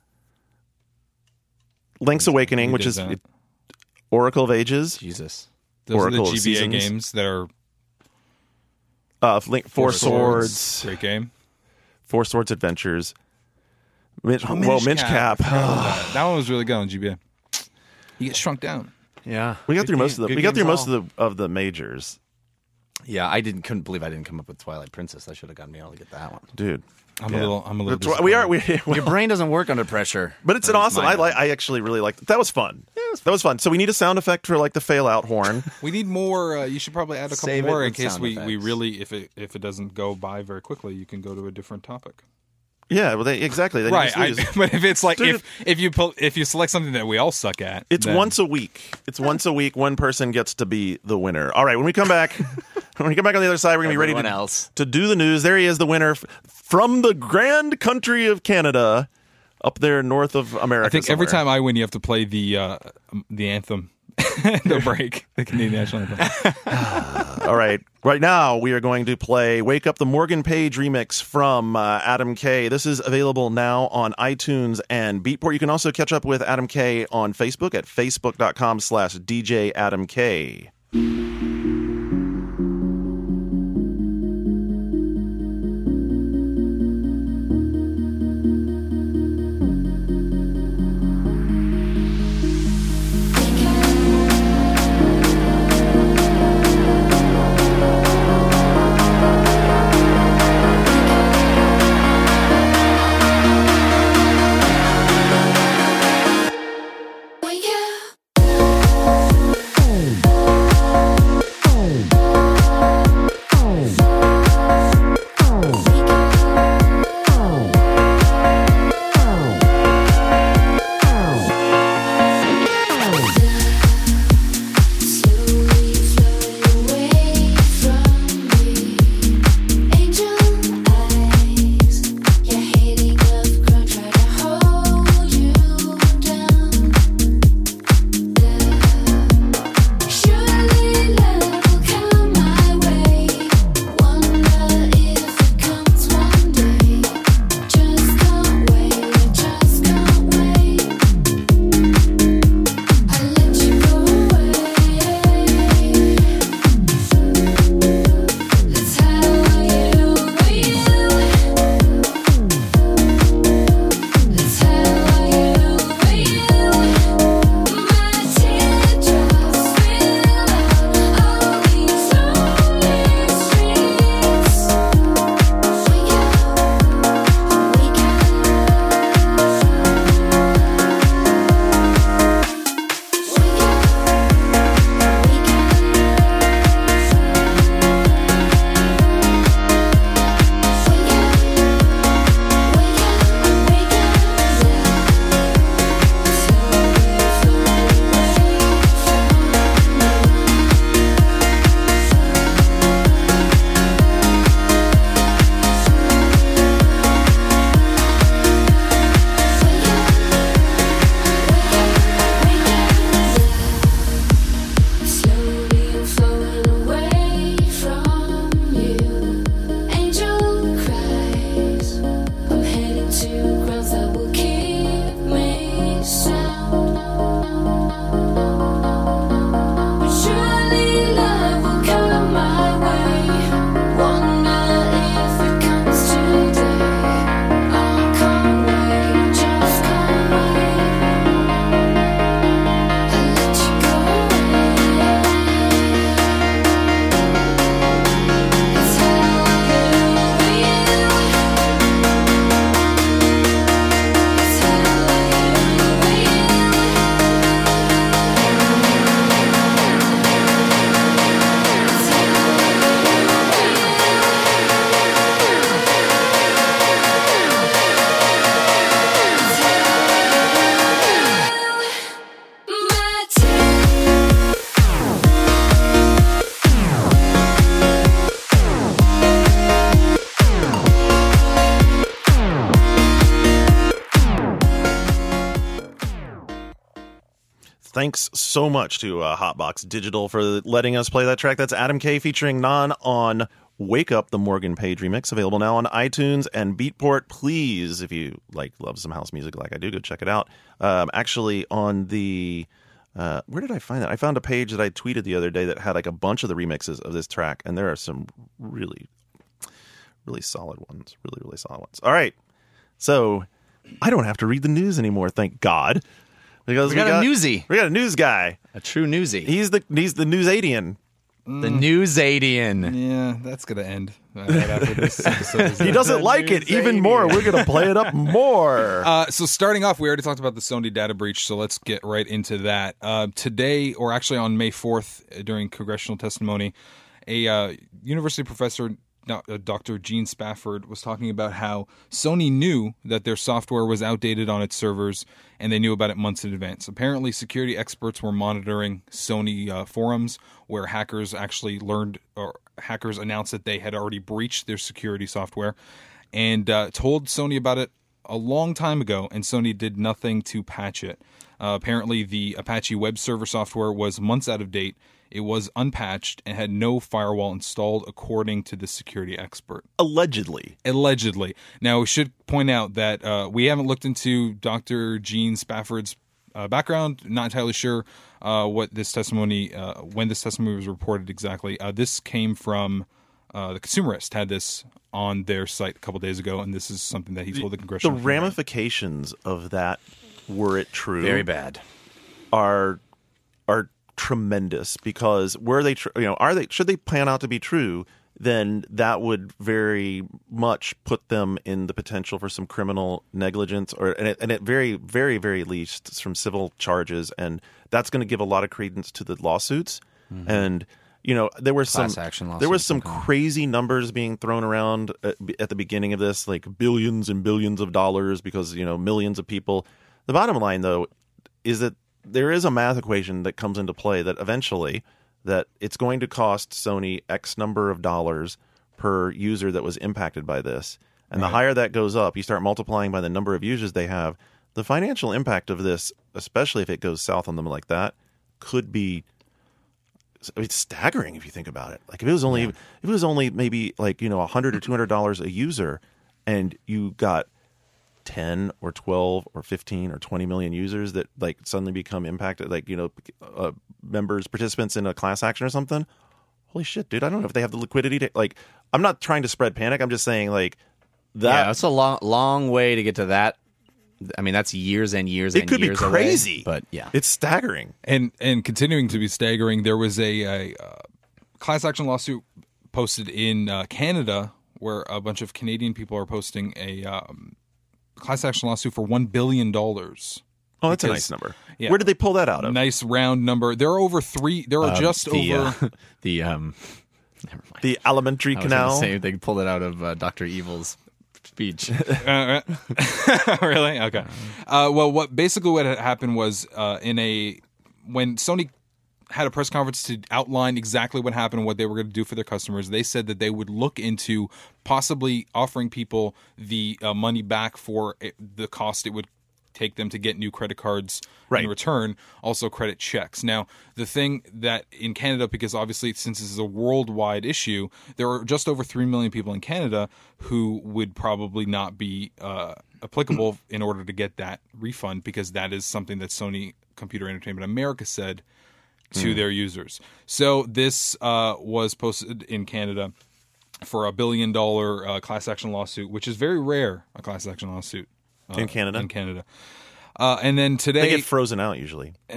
Link's Awakening, We which did is that. Oracle of Ages. Jesus. Those Oracle are the of G B A Seasons. games that are Uh, Link, Four, Four Swords, Great game. Four Swords Adventures. Minch, Oh, well, Minish Minch Cap. I forgot about that. That one was really good on G B A. You get shrunk down. Yeah. we got Good through most game- of the. good We got through games most of the of the majors, Yeah, I didn't couldn't believe I didn't come up with Twilight Princess. I should have gotten me able to get that one. dude. I'm Yeah. a little. I'm a little. That's why- we are. We, well, Your brain doesn't work under pressure. but it's an At least awesome. I mine like. doesn't. I actually really liked. That was fun. That was fun. So we need a sound effect for like the fail out horn. We need more. Uh, you should probably add a couple Save it more in with case sound we, we effects. really if it if it doesn't go by very quickly, you can go to a different topic. Yeah, well, they, exactly. They Right. just- I, they just- but if it's like Dude, if if you pull, if you select something that we all suck at, It's then- once a week. It's once a week. One person gets to be the winner. All right. When we come back, when we come back on the other side, we're gonna be ready Everyone to, else. to do the news. There he is, the winner f- from the grand country of Canada, up there north of America. I think every somewhere. time I win, you have to play the uh, um, the anthem, the break, the Canadian national anthem. All right. Right now, we are going to play Wake Up the Morgan Page remix from uh, Adam K. This is available now on iTunes and Beatport. You can also catch up with Adam K on Facebook at facebook.com slash DJ Adam K. Wake up. thanks so much to uh, Hotbox Digital for letting us play that track. That's Adam K featuring Non on Wake Up, the Morgan Page remix, available now on iTunes and Beatport. Please, if you like love some house music like I do, go check it out. Um, actually, on the uh, where did I find that? I found a page that I tweeted the other day that had like a bunch of the remixes of this track, and there are some really, really solid ones. Really, really solid ones. All right, so I don't have to read the news anymore, thank God, because We got a newsie. We got a news guy. A true newsie. He's the he's the newsadian. The newsadian. Yeah, that's gonna end uh, right after this episode. He doesn't like it even more. We're going to play it up more. Uh, so starting off, we already talked about the Sony data breach, so let's get right into that. Uh, today, or actually on May fourth, during congressional testimony, a uh, university professor, Doctor Gene Spafford, was talking about how Sony knew that their software was outdated on its servers, and they knew about it months in advance. Apparently, security experts were monitoring Sony uh, forums where hackers actually learned, or hackers announced that they had already breached their security software, and uh, told Sony about it a long time ago, and Sony did nothing to patch it. Uh, apparently, the Apache web server software was months out of date. It was unpatched and had no firewall installed, according to the security expert. Allegedly. Allegedly. Now, we should point out that uh, we haven't looked into Doctor Gene Spafford's uh, background. Not entirely sure uh, what this testimony, uh, when this testimony was reported exactly. Uh, this came from uh, the Consumerist, had this on their site a couple days ago, and this is something that he told the The congressional hearing. ramifications of that, were it true, Very bad. are are tremendous, because were they tr- you know are they should they pan out to be true, then that would very much put them in the potential for some criminal negligence, or and, it, and at very very very least some civil charges, and that's going to give a lot of credence to the lawsuits. Mm-hmm. And you know there were Class some action there was some lawsuits, okay. crazy numbers being thrown around at, at the beginning of this, like billions and billions of dollars, because you know millions of people. The bottom line, though, is that there is a math equation that comes into play that eventually that it's going to cost Sony X number of dollars per user that was impacted by this. And Right. the higher that goes up, you start multiplying by the number of users they have. The financial impact of this, especially if it goes south on them like that, could be it's staggering if you think about it. Like if it was only if it was only maybe like, you know, one hundred or two hundred dollars a user, and you got ten or twelve or fifteen or twenty million users that like suddenly become impacted, like, you know, uh, members, participants in a class action or something. Holy shit, dude. I don't know if they have the liquidity to, like, I'm not trying to spread panic. I'm just saying, like, that. Yeah, that's a long, long way to get to that. I mean, that's years and years It and could be years crazy. away, but yeah. It's staggering. And and continuing to be staggering, there was a, a uh, class action lawsuit posted in uh, Canada, where a bunch of Canadian people are posting a um, class action lawsuit for one billion dollars. Oh, that's a Because- nice number. yeah. Where did they pull that out of? Nice round number. There are over three. There are Um, just the, over. uh, the um. Never mind. The alimentary I was gonna canal. say they pulled it out of uh, Doctor Evil's speech. Uh, really? Okay. Uh, well, what basically what had happened was uh, in a when Sony had a press conference to outline exactly what happened and what they were going to do for their customers, they said that they would look into possibly offering people the uh, money back for it, the cost it would take them to get new credit cards Right. in return, also credit checks. Now, the thing that in Canada, because obviously since this is a worldwide issue, there are just over three million people in Canada who would probably not be uh, applicable in order to get that refund, because that is something that Sony Computer Entertainment America said to their users. So this uh, was posted in Canada for a billion dollar uh, class action lawsuit, which is very rare, a class action lawsuit. Uh, In Canada? In Canada. Uh, and then today... They get frozen out usually. Uh,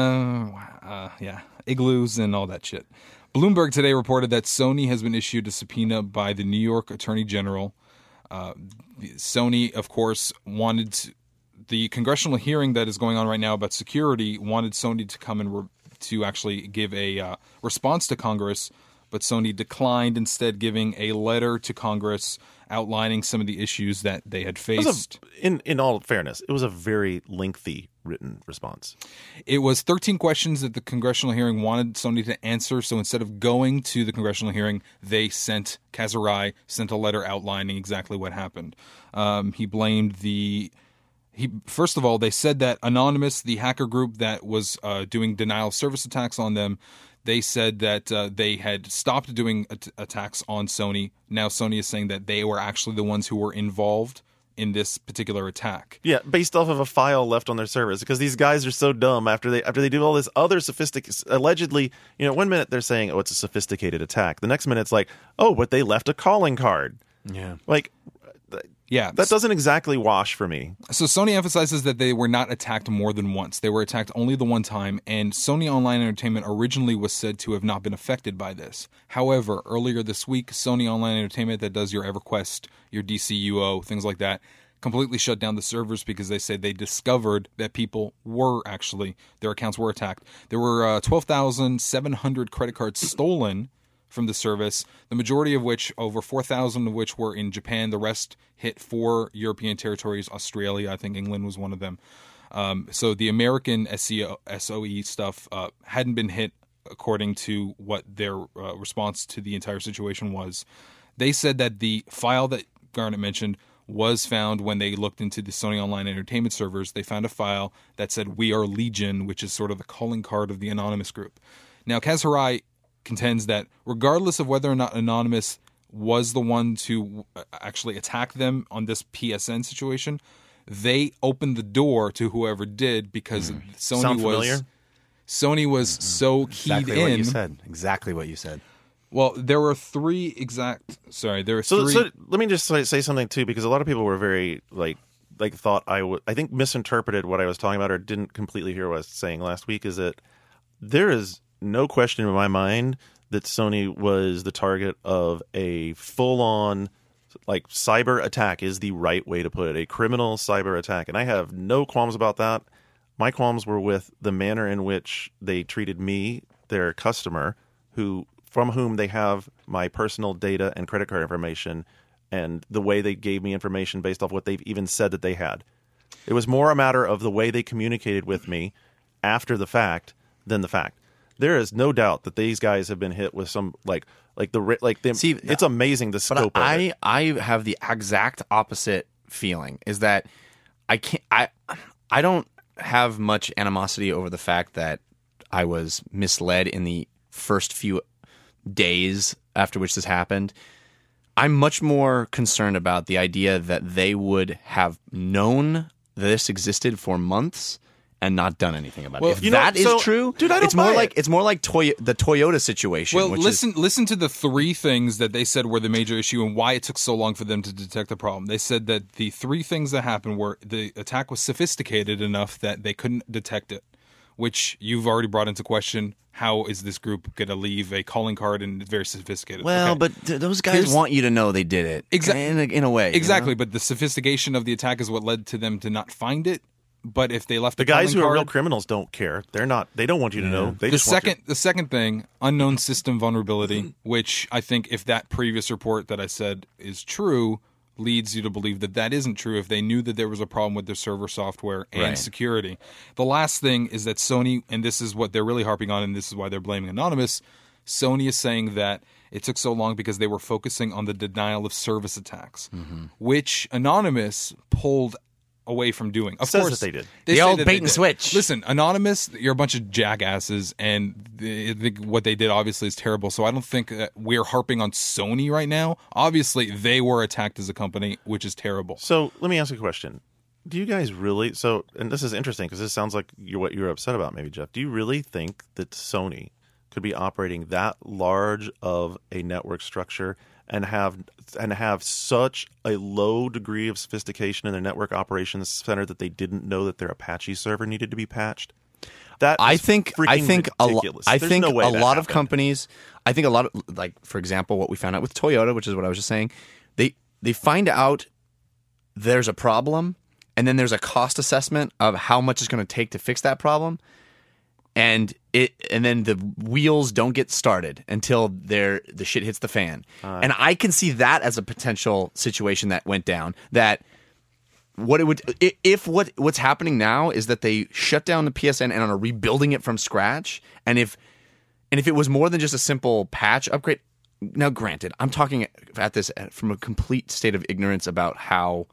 uh, yeah, igloos and all that shit. Bloomberg today reported that Sony has been issued a subpoena by the New York Attorney General. Uh, Sony, of course, wanted to, the congressional hearing that is going on right now about security wanted Sony to come and re, to actually give a uh, response to Congress, but Sony declined, instead giving a letter to Congress outlining some of the issues that they had It was faced. a, in in all fairness, it was a very lengthy written response. It was thirteen questions that the congressional hearing wanted Sony to answer. So instead of going to the congressional hearing, they sent Kazurai sent a letter outlining exactly what happened. Um, he blamed the he first of all, they said that Anonymous, the hacker group that was uh, doing denial of service attacks on them, they said that uh, they had stopped doing at- attacks on Sony. Now Sony is saying that they were actually the ones who were involved in this particular attack. Yeah, based off of a file left on their servers, because these guys are so dumb after they after they do all this other sophisticated, allegedly, you know, one minute they're saying, oh, it's a sophisticated attack. The next minute it's like, oh, but they left a calling card. Yeah. Like, Yeah, that doesn't exactly wash for me. So Sony emphasizes that they were not attacked more than once. They were attacked only the one time, and Sony Online Entertainment originally was said to have not been affected by this. However, earlier this week, Sony Online Entertainment, that does your EverQuest, your D C U O, things like that, completely shut down the servers because they said they discovered that people were actually, their accounts were attacked. There were uh, twelve thousand seven hundred credit cards stolen from the service, the majority of which, over four thousand of which were in Japan. The rest hit four European territories, Australia, I think England was one of them. Um, so the American S E O, S O E stuff uh, hadn't been hit according to what their uh, response to the entire situation was. They said that the file that Garnet mentioned was found when they looked into the Sony Online Entertainment servers. They found a file that said "We Are Legion," which is sort of the calling card of the Anonymous group. Now, Kaz Hirai contends that regardless of whether or not Anonymous was the one to actually attack them on this P S N situation, they opened the door to whoever did because mm. Sony Sound was familiar? Sony was mm-hmm. so keyed exactly in. What you said. Exactly what you said. Well, there were three exact. Sorry, there were So, three. so let me just say, say something too, because a lot of people were very like like thought I would I think misinterpreted what I was talking about or didn't completely hear what I was saying last week. Is that there is no question in my mind that Sony was the target of a full-on like cyber attack is the right way to put it, a criminal cyber attack. And I have no qualms about that. My qualms were with the manner in which they treated me, their customer, who from whom they have my personal data and credit card information, and the way they gave me information based off what they've even said that they had. It was more a matter of the way they communicated with me after the fact than the fact. There is no doubt that these guys have been hit with some like like the like them. See, it's amazing the scope but I, of it. I have the exact opposite feeling. Is that I can't I I don't have much animosity over the fact that I was misled in the first few days after which this happened. I'm much more concerned about the idea that they would have known this existed for months and not done anything about Well, it. If you know, that is so- true, dude, I don't it's more buy like it. it's more like Toy- the Toyota situation. Well, which listen is, listen to the three things that they said were the major issue and why it took so long for them to detect the problem. They said that the three things that happened were the attack was sophisticated enough that they couldn't detect it, which you've already brought into question. How is this group going to leave a calling card and it's very sophisticated? well, Okay. but th- those guys Here's- want you to know they did it. Exa- in a, in a way. you Exactly, know? but the sophistication of the attack is what led to them to not find it. But if they left The the guys who calling are real card- criminals don't care. They're not. They don't want you to know. They the just want you- second the second thing, unknown system vulnerability, which I think if that previous report that I said is true, leads you to believe that that isn't true if they knew that there was a problem with their server software and Right. security. The last thing is that Sony, and this is what they're really harping on, and this is why they're blaming Anonymous, Sony is saying that it took so long because they were focusing on the denial of service attacks, Mm-hmm. which Anonymous pulled away from doing. Of Says course, that they did. The say old that bait they and did. switch. Listen, Anonymous, you're a bunch of jackasses, and the, the, what they did obviously is terrible. So I don't think that we're harping on Sony right now. Obviously, they were attacked as a company, which is terrible. So let me ask you a question. Do you guys really? So, and this is interesting because this sounds like you're what you're upset about, maybe, Jeff. Do you really think that Sony could be operating that large of a network structure and have and have such a low degree of sophistication in their network operations center that they didn't know that their Apache server needed to be patched? That I is think I freaking think a lot. ridiculous. I There's think no way a that lot of happened. companies. I think a lot of like, for example, what we found out with Toyota, which is what I was just saying. They they find out there's a problem, and then there's a cost assessment of how much it's going to take to fix that problem, and it and then the wheels don't get started until they're the shit hits the fan. Uh, and I can see that as a potential situation that went down. That what it would i- if what what's happening now is that they shut down the P S N and are rebuilding it from scratch, and if and if it was more than just a simple patch upgrade. Now, granted, I'm talking at this from a complete state of ignorance about how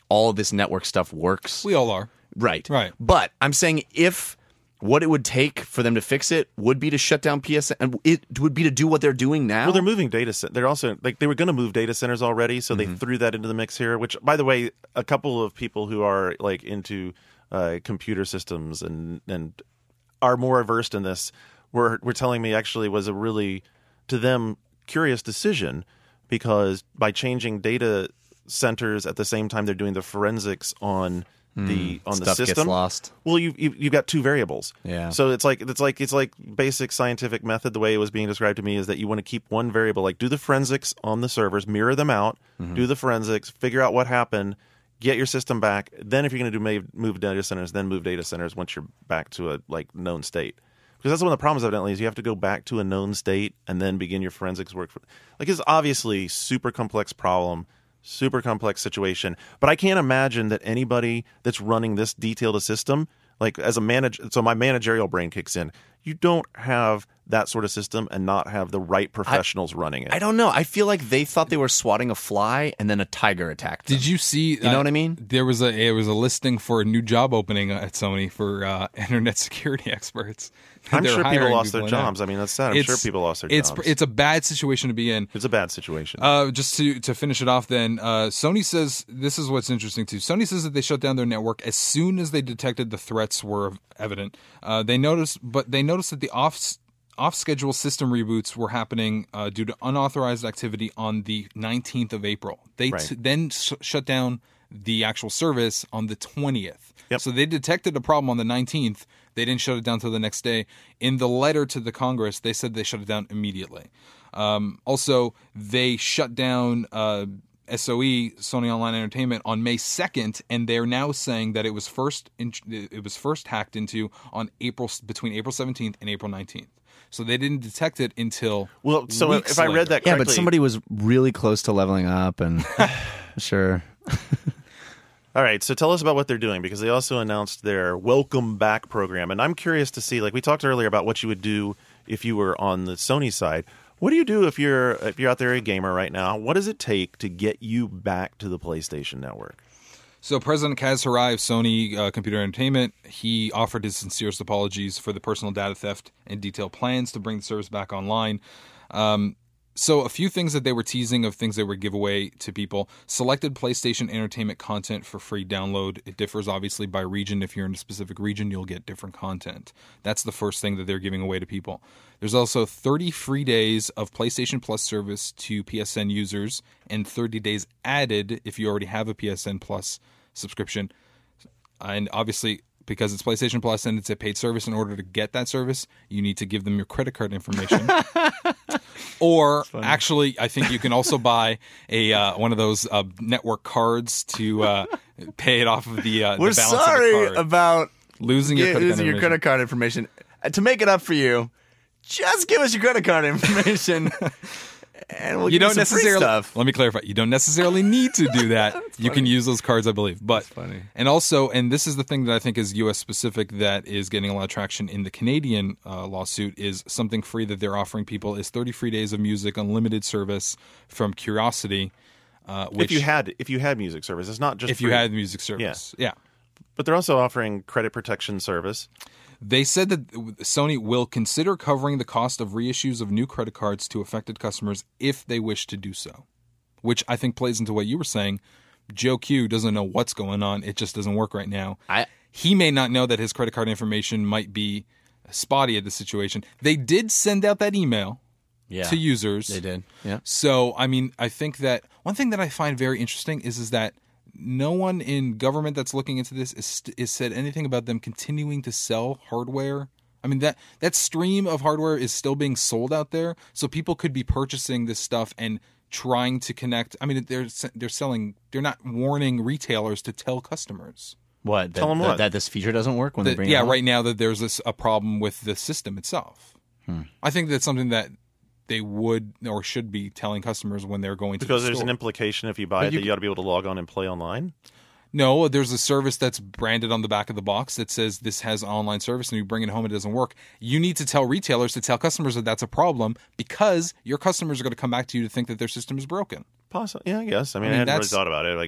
all of this network stuff works. We all are. Right. Right. But I'm saying if what it would take for them to fix it would be to shut down P S N, and it would be to do what they're doing now. Well, they're moving data center. They're also like they were going to move data centers already, so Mm-hmm. they threw that into the mix here. Which, by the way, a couple of people who are like into uh, computer systems and and are more versed in this were were telling me actually was a really to them curious decision, because by changing data centers at the same time they're doing the forensics on the on the Stuff gets system. lost. Well, you you you've got two variables. Yeah. So it's like it's like it's like basic scientific method. The way it was being described to me is that you want to keep one variable, like do the forensics on the servers, mirror them out, Mm-hmm. do the forensics, figure out what happened, get your system back. Then if you're going to do move, move data centers, then move data centers once you're back to a like known state. Because that's one of the problems, evidently, is you have to go back to a known state and then begin your forensics work. For, like it's obviously super complex problem. Super complex situation, but I can't imagine that anybody that's running this detailed a system, like as a manager, so my managerial brain kicks in. You don't have that sort of system and not have the right professionals running it. I don't know. I feel like they thought they were swatting a fly, and then a tiger attacked them. Did you see? You know what I mean? There was a it was a listing for a new job opening at Sony for uh, internet security experts. I'm They're sure people hiring lost their people now. jobs. I mean, that's sad. I'm sure people lost their it's, jobs. It's a bad situation to be in. It's a bad situation. Uh, just to, to finish it off then, uh, Sony says, this is what's interesting too. Sony says that they shut down their network as soon as they detected the threats were evident. Uh, they noticed, but they noticed that the off, off-schedule system reboots were happening uh, due to unauthorized activity on the nineteenth of April. They Right. t- then sh- shut down the actual service on the twentieth. Yep. So they detected a problem on the nineteenth. They didn't shut it down till the next day. In the letter to the Congress, they said they shut it down immediately. Um, also, they shut down uh, S O E, Sony Online Entertainment, on May second, and they're now saying that it was first in, it was first hacked into on April between April seventeenth and April nineteenth. So they didn't detect it until well, so weeks if I read later. that Yeah, correctly, but somebody was really close to leveling up, and sure. All right, so tell us about what they're doing, because they also announced their Welcome Back program. And I'm curious to see, like we talked earlier about what you would do if you were on the Sony side. What do you do if you're if you're out there a gamer right now? What does it take to get you back to the PlayStation Network? So President Kaz Hirai of Sony uh, Computer Entertainment, he offered his sincerest apologies for the personal data theft and detailed plans to bring the service back online. Um, so a few things that they were teasing of things they would give away to people. Selected PlayStation Entertainment content for free download. It differs obviously by region. If you're in a specific region, you'll get different content. That's the first thing that they're giving away to people. There's also thirty free days of PlayStation Plus service to P S N users and thirty days added if you already have a P S N Plus subscription. And obviously, because it's PlayStation Plus and it's a paid service, in order to get that service, you need to give them your credit card information. Or actually, I think you can also buy a uh, one of those uh, network cards to uh, pay it off of the, uh, the We're balance sorry of the card. about losing your ge- credit card losing your information. credit card information. Uh, To make it up for you, just give us your credit card information, and we'll You give don't some free necessarily. stuff. Let me clarify. You don't necessarily need to do that. You can use those cards, I believe. But funny. and also, and this is the thing that I think is U S specific that is getting a lot of traction in the Canadian uh, lawsuit, is something free that they're offering people is thirty free days of music unlimited service from Curiosity. Uh, which if you had if you had music service, it's not just if you free, had music service, yeah. but they're also offering credit protection service. They said that Sony will consider covering the cost of reissues of new credit cards to affected customers if they wish to do so, which I think plays into what you were saying. Joe Q doesn't know what's going on. It just doesn't work right now. I- he may not know that his credit card information might be spotty at the situation. They did send out that email Yeah, to users. they did. Yeah. So, I mean, I think that one thing that I find very interesting is is that no one in government that's looking into this is, is said anything about them continuing to sell hardware. I mean, that that stream of hardware is still being sold out there, so people could be purchasing this stuff and trying to connect. I mean, they're they're selling. They're not warning retailers to tell customers. What? That, Tell 'em that, what? that this feature doesn't work when they That- bring yeah, it out? right now that there's this, a problem with the system itself. Hmm. I think that's something that they would or should be telling customers when they're going to Because the there's store. an implication if you buy it you that you ought to be able to log on and play online. No, there's a service that's branded on the back of the box that says this has an online service, and you bring it home, it doesn't work. You need to tell retailers to tell customers that that's a problem, because your customers are going to come back to you to think that their system is broken. Possibly, yeah, I guess. I mean, I, mean, hadn't really that's- thought about it. Like,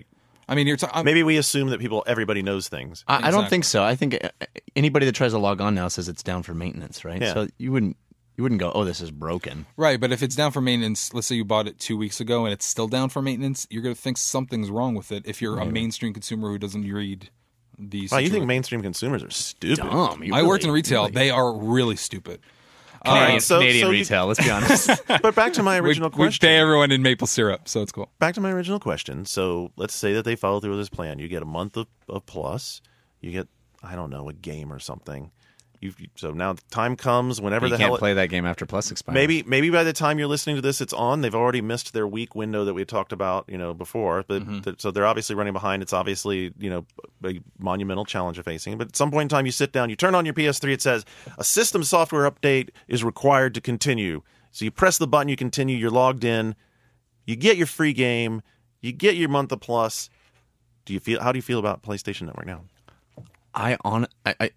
I mean, you're talking. Maybe we assume that people, everybody knows things. I, I don't Exactly. think so. I think uh, anybody that tries to log on now says it's down for maintenance, right? Yeah. So you wouldn't you wouldn't go, oh, this is broken. Right, but if it's down for maintenance, let's say you bought it two weeks ago and it's still down for maintenance, you're going to think something's wrong with it if you're a mainstream consumer who doesn't read the Wow, you think situation. mainstream consumers are stupid? Dumb. You I worked in really- retail. really- They are really stupid. Canadian, Uh, so- Canadian so you- retail. Let's be honest. But back to my We, original we question. pay everyone in maple syrup, so it's cool. back to my original question. So let's say that they follow through with this plan. You get a month of, of plus. You get, I don't know, a game or something. You so now the time comes whenever you the can't hell it- play that game after Plus expires. maybe maybe by the time you're listening to this, it's on. They've already missed their week window that we had talked about, you know, before. But Mm-hmm. th- so they're obviously running behind. It's obviously, you know, a monumental challenge they're facing. But at some point in time, you sit down, you turn on your P S three. It says a system software update is required to continue. So you press the button, you continue. You're logged in. You get your free game. You get your month of plus. Do you feel? How do you feel about PlayStation Network now? I on I, I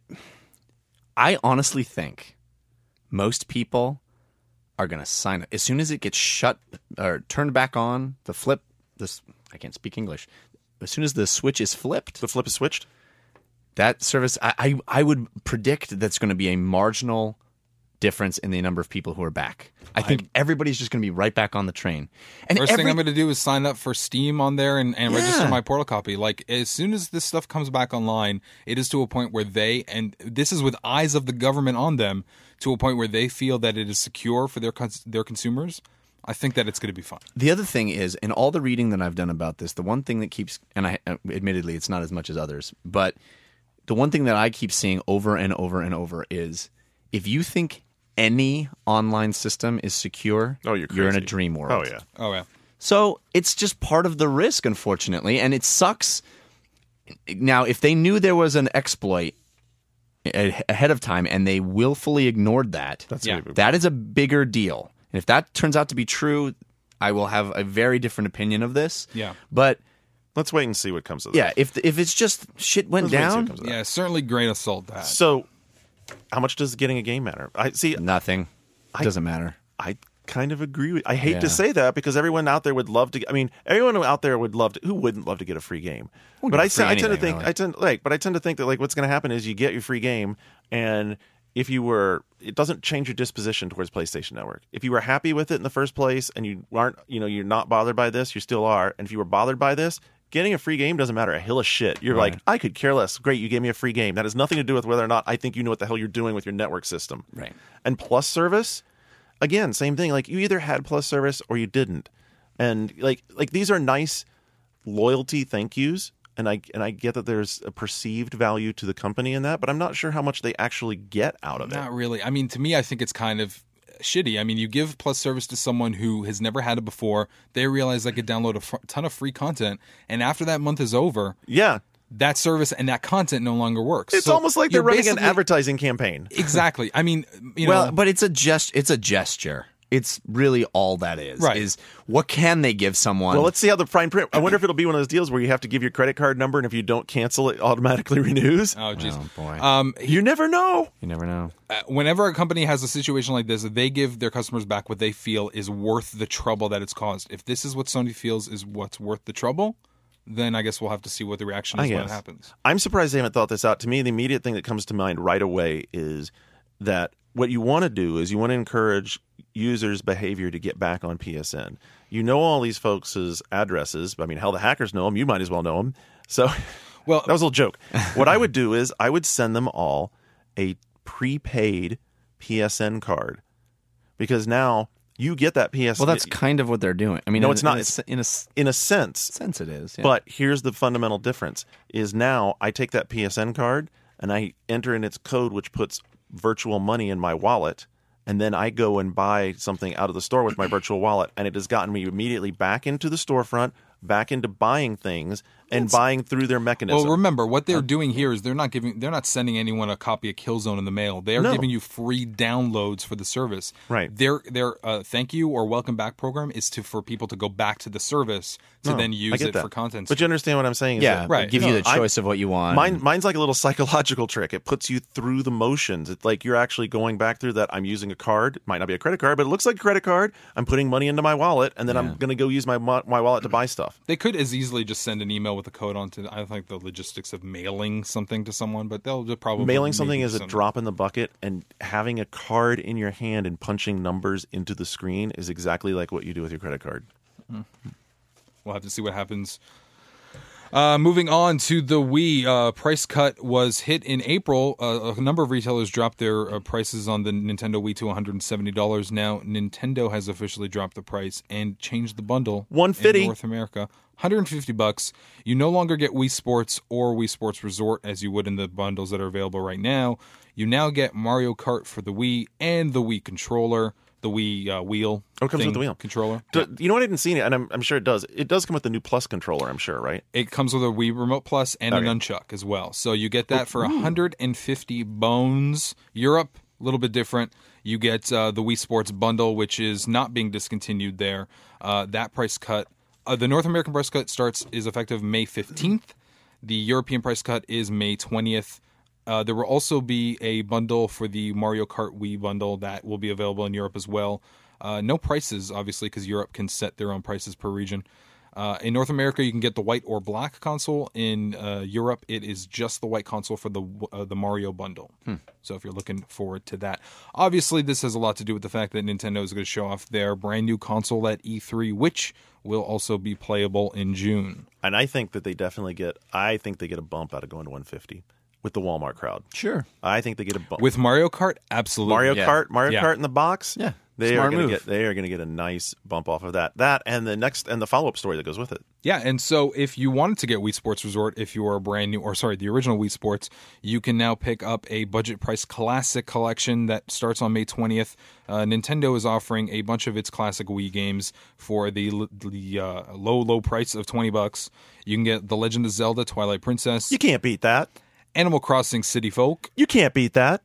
I honestly think most people are going to sign up as soon as it gets shut or turned back on. The flip, this I can't speak English. As soon as the switch is flipped, The flip is switched. that service, I I, I would predict that's going to be a marginal difference in the number of people who are back. I think everybody's just going to be right back on the train. And First every, thing I'm going to do is sign up for Steam on there and, and Yeah. register my portal copy. Like, as soon as this stuff comes back online, it is to a point where they, and this is with eyes of the government on them, to a point where they feel that it is secure for their cons- their consumers. I think that it's going to be fine. The other thing is, in all the reading that I've done about this, the one thing that keeps, and I admittedly it's not as much as others, but the one thing that I keep seeing over and over and over is if you think any online system is secure, Oh, you're in a crazy. dream world. Oh yeah. Oh, yeah. So it's just part of the risk, unfortunately, and it sucks. Now, if they knew there was an exploit a- ahead of time and they willfully ignored that, That's Yeah. really big. that is a bigger deal. And if that turns out to be true, I will have a very different opinion of this. Yeah. But Let's wait and see what comes of this. yeah, if if it's just shit went Let's wait and see what down, comes of that. Yeah, certainly grain of salt that. So, how much does getting a game matter? I see. nothing. It doesn't matter. I kind of agree with. I hate to Yeah. say that because everyone out there would love to. I mean, everyone out there would love to. Who wouldn't love to get a free game? We'll but get I, free se- I tend to anything, think. really. I tend like, but I tend to think that like what's going to happen is you get your free game, and if you were, it doesn't change your disposition towards PlayStation Network. If you were happy with it in the first place, and you aren't, you know, you're not bothered by this, you still are. And if you were bothered by this, getting a free game doesn't matter a hill of shit. You're like, I could care less. Great, you gave me a free game. That has nothing to do with whether or not I think you know what the hell you're doing with your network system. Right. And Plus service, again, same thing. Like you either had Plus service or you didn't. And like like these are nice loyalty thank yous. And I and I get that there's a perceived value to the company in that, but I'm not sure how much they actually get out of it. Not really. I mean, to me, I think it's kind of shitty. I mean, you give Plus service to someone who has never had it before. They realize they could download a fr- ton of free content, and after that month is over, Yeah. that service and that content no longer works. It's So almost like they're you're running an basically- advertising campaign. Exactly. I mean, you Well, know, but it's a gest. It's a gesture. It's really all that is. Right. Is what can they give someone? Well, let's see how the fine print. I wonder if it'll be one of those deals where you have to give your credit card number, and if you don't cancel, it automatically renews. oh jeez. oh boy, Um, You never know. you never know. uh, whenever a company has a situation like this, they give their customers back what they feel is worth the trouble that it's caused. If this is what Sony feels is what's worth the trouble, then I guess we'll have to see what the reaction is I when it guess. happens. I'm surprised they haven't thought this out. To me, the immediate thing that comes to mind right away is that what you want to do is you want to encourage users' behavior to get back on P S N. You know all these folks' addresses. I mean, hell, the hackers know them. You might as well know them. So, Well, that was a little joke. What I would do is I would send them all a prepaid P S N card because now you get that P S N. Well, that's kind of what they're doing. I mean, No, in- it's not. In a, s- in a s- in a sense. sense, it is. Yeah. But here's the fundamental difference: is now I take that P S N card and I enter in its code, which puts virtual money in my wallet, and then I go and buy something out of the store with my virtual wallet, and it has gotten me immediately back into the storefront, back into buying things, and buying through their mechanism. Well, remember what they're doing here is they're not giving, they're not sending anyone a copy of Killzone in the mail. They are No. giving you free downloads for the service. Right. Their their uh, thank you or welcome back program is to for people to go back to the service to No, then I use get it that. for content. But you understand what I'm saying? Is yeah, that- right. Give No, you the I- choice of what you want. Mine, mine's like a little psychological trick. It puts you through the motions. It's like you're actually going back through that. I'm using a card. It might not be a credit card, but it looks like a credit card. I'm putting money into my wallet, and then I'm going to go use my mo- my wallet to buy stuff. They could as easily just send an email with with a code onto. I don't think the logistics of mailing something to someone, but they'll just probably Mailing something maybe is a some- drop in the bucket, and having a card in your hand and punching numbers into the screen is exactly like what you do with your credit card. We'll have to see what happens. Uh, moving on to the Wii, uh, price cut was hit in April. Uh, a number of retailers dropped their uh, prices on the Nintendo Wii to one hundred seventy dollars. Now, Nintendo has officially dropped the price and changed the bundle. one hundred fifty in North America, one hundred fifty bucks. You no longer get Wii Sports or Wii Sports Resort as you would in the bundles that are available right now. You now get Mario Kart for the Wii and the Wii controller. The Wii uh, wheel. Oh, it comes thing, with the wheel. Controller. Do, You know what? I didn't see it, and I'm, I'm sure it does. It does come with the new Plus controller, I'm sure, right? It comes with a Wii Remote Plus and Okay. a nunchuck as well. So you get that for one hundred fifty bones. Europe, a little bit different. You get uh, the Wii Sports bundle, which is not being discontinued there. Uh, that price cut, uh, the North American price cut starts is effective May fifteenth. The European price cut is May twentieth. Uh, there will also be a bundle for the Mario Kart Wii bundle that will be available in Europe as well. Uh, no prices, obviously, because Europe can set their own prices per region. Uh, in North America, you can get the white or black console. In uh, Europe, it is just the white console for the uh, the Mario bundle. So if you're looking forward to that. Obviously, this has a lot to do with the fact that Nintendo is going to show off their brand new console at E three, which will also be playable in June. And I think that they definitely get, I think they get a bump out of going to one hundred fifty with the Walmart crowd. Sure. I think they get a bump. With Mario Kart, absolutely. Mario Yeah. Kart, Mario Yeah. Kart in the box. Yeah. They Smart are going to move. get they are going to get a nice bump off of that. That and the next and the follow-up story that goes with it. Yeah, and so if you wanted to get Wii Sports Resort, if you are a brand new, or sorry, the original Wii Sports, you can now pick up a budget price classic collection that starts on May twentieth. Uh, Nintendo is offering a bunch of its classic Wii games for the the uh, low, low price of twenty bucks. You can get The Legend of Zelda: Twilight Princess, You can't beat that. Animal Crossing City Folk. You can't beat that.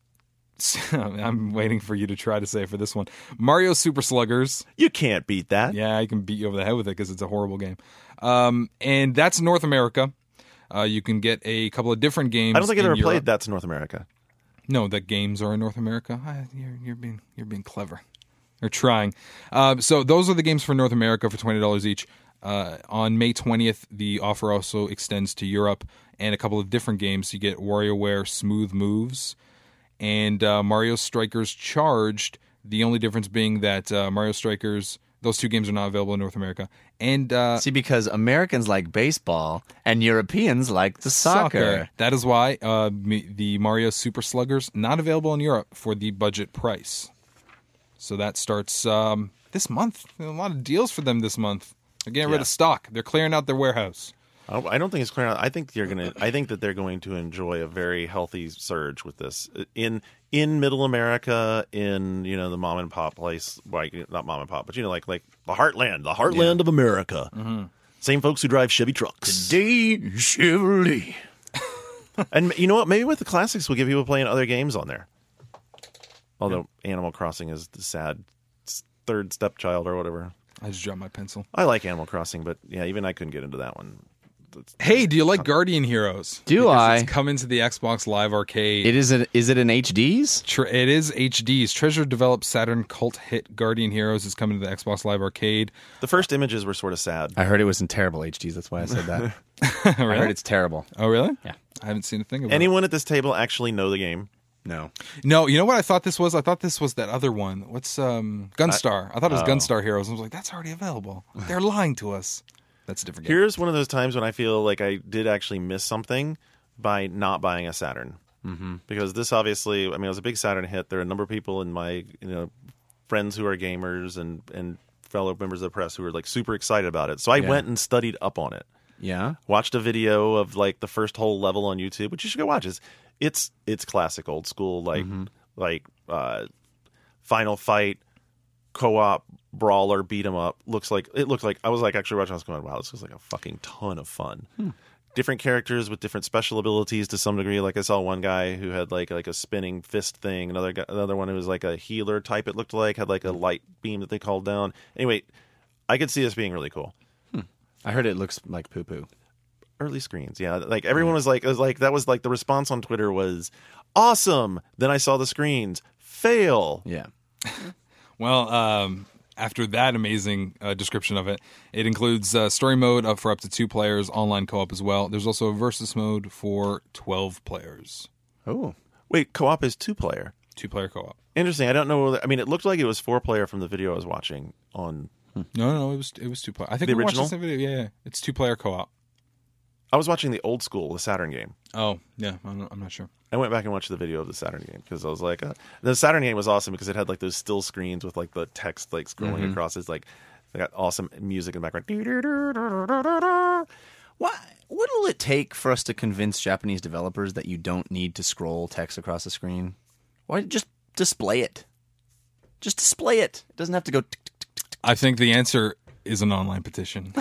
I'm waiting for you to try to say it for this one. Mario Super Sluggers. You can't beat that. Yeah, I can beat you over the head with it because it's a horrible game. Um, and that's North America. Uh, you can get a couple of different games. I don't think I've in ever Europe. played That's North America. No, the games are in North America. Ah, You're, you're being you're being clever. You're trying. Uh, so those are the games for North America for twenty dollars each. Uh, on May twentieth, the offer also extends to Europe and a couple of different games. You get WarioWare Smooth Moves and uh, Mario Strikers Charged. The only difference being that uh, Mario Strikers, those two games are not available in North America. And uh, See, because Americans like baseball and Europeans like the soccer. That is why uh, me- the Mario Super Sluggers not available in Europe for the budget price. So that starts um, this month. A lot of deals for them this month. They're getting rid Yeah. of stock. They're clearing out their warehouse. I I don't think it's clear. I think you're gonna. I think that they're going to enjoy a very healthy surge with this in in Middle America, in you know the mom and pop place, like not mom and pop, but you know like like the heartland, the heartland of America. Mm-hmm. Same folks who drive Chevy trucks. Dean Chevrolet. And you know what? Maybe with the classics, we'll give people playing other games on there. Although Animal Crossing is the sad s- third stepchild or whatever. I just dropped my pencil. I like Animal Crossing, but yeah, even I couldn't get into that one. It's- Hey, do you like Guardian Heroes? Do Because I? It's coming to the Xbox Live Arcade. It is. An, is it an H Ds? Tre- it is H Ds. Treasure developed Saturn cult hit Guardian Heroes is coming to the Xbox Live Arcade. The first images were sort of sad. I heard it was in terrible H Ds. That's why I said that. I heard it's terrible. Oh, really? Yeah. I haven't seen a thing about it. Anyone at this table actually know the game? No. No, you know what I thought this was? I thought this was that other one. What's um Gunstar? I, thought it was oh. Gunstar Heroes. I was like, that's already available. They're lying to us. That's a different game. Here's one of those times when I feel like I did actually miss something by not buying a Saturn. Mm-hmm. Because this obviously, I mean, it was a big Saturn hit. There are a number of people in my, you know, friends who are gamers and, and fellow members of the press who were like super excited about it. So I Yeah. went and studied up on it. Yeah. Watched a video of like the first whole level on YouTube, which you should go watch. It's it's, it's classic, old school, like like uh, Final Fight, co-op brawler, beat 'em up. Looks like it looked like I was like actually watching. I was going, wow, this was like a fucking ton of fun. Different characters with different special abilities to some degree. Like I saw one guy who had like like a spinning fist thing. Another guy, another one who was like a healer type. It looked like had like a light beam that they called down. Anyway, I could see this being really cool. I heard it looks like poo poo. Early screens, yeah. Like everyone was like, it was like that was like the response on Twitter was awesome. Then I saw the screens fail. Yeah. Well, um, after that amazing uh, description of it. It includes uh, story mode up for up to two players, online co-op as well. There's also a versus mode for twelve players. Oh, Wait, co-op is two-player. Two-player co-op. Interesting. I don't know. whether- I mean, it looked like it was four-player from the video I was watching on. No, no, no, it was it was two-player. I think The we watched original? the same video. Yeah, yeah, it's two-player co-op. I was watching the old school, the Saturn game. Oh, yeah, I'm not, I'm not sure. I went back and watched the video of the Saturn game because I was like, uh, the Saturn game was awesome because it had like those still screens with like the text like scrolling Mm-hmm. across. It's like they got awesome music in the background. what what will it take for us to convince Japanese developers that you don't need to scroll text across the screen? Why just display it? Just display it. It doesn't have to go tick, tick, tick, tick, tick, I think the answer is an online petition.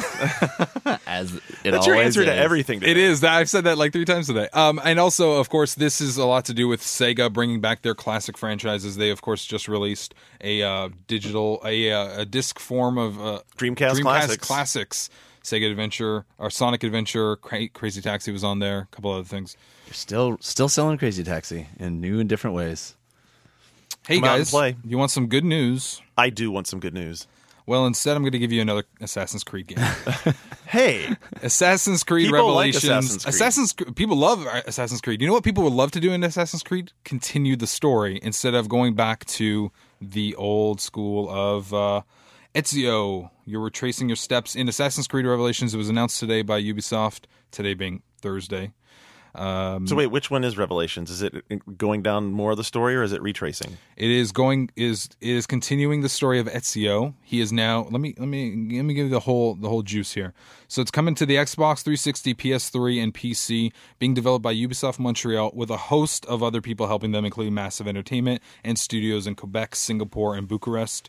as it That's your always answer to is. everything. It is. I've said that like three times today. Um, and also, of course, this is a lot to do with Sega bringing back their classic franchises. They, of course, just released a uh, digital, a, uh, a disc form of uh, Dreamcast classics. classics. Sega Adventure, or Sonic Adventure, Cra- Crazy Taxi was on there, a couple other things. You're still still selling Crazy Taxi in new and different ways. Hey Come out and guys, play. you want some good news? I do want some good news. Well, instead, I'm going to give you another Assassin's Creed game. Hey, Assassin's Creed People like Revelations. Assassin's Creed. Cre- people love Assassin's Creed. You know what people would love to do in Assassin's Creed? Continue the story instead of going back to the old school of uh, Ezio. You're retracing your steps in Assassin's Creed Revelations. It was announced today by Ubisoft. Today being Thursday. Um, so wait, which one is Revelations? Is it going down more of the story, or is it retracing? It is going is is continuing the story of Ezio. He is now. Let me let me let me give you the whole the whole juice here. So it's coming to the Xbox three sixty, P S three, and P C. Being developed by Ubisoft Montreal with a host of other people helping them, including Massive Entertainment and studios in Quebec, Singapore, and Bucharest.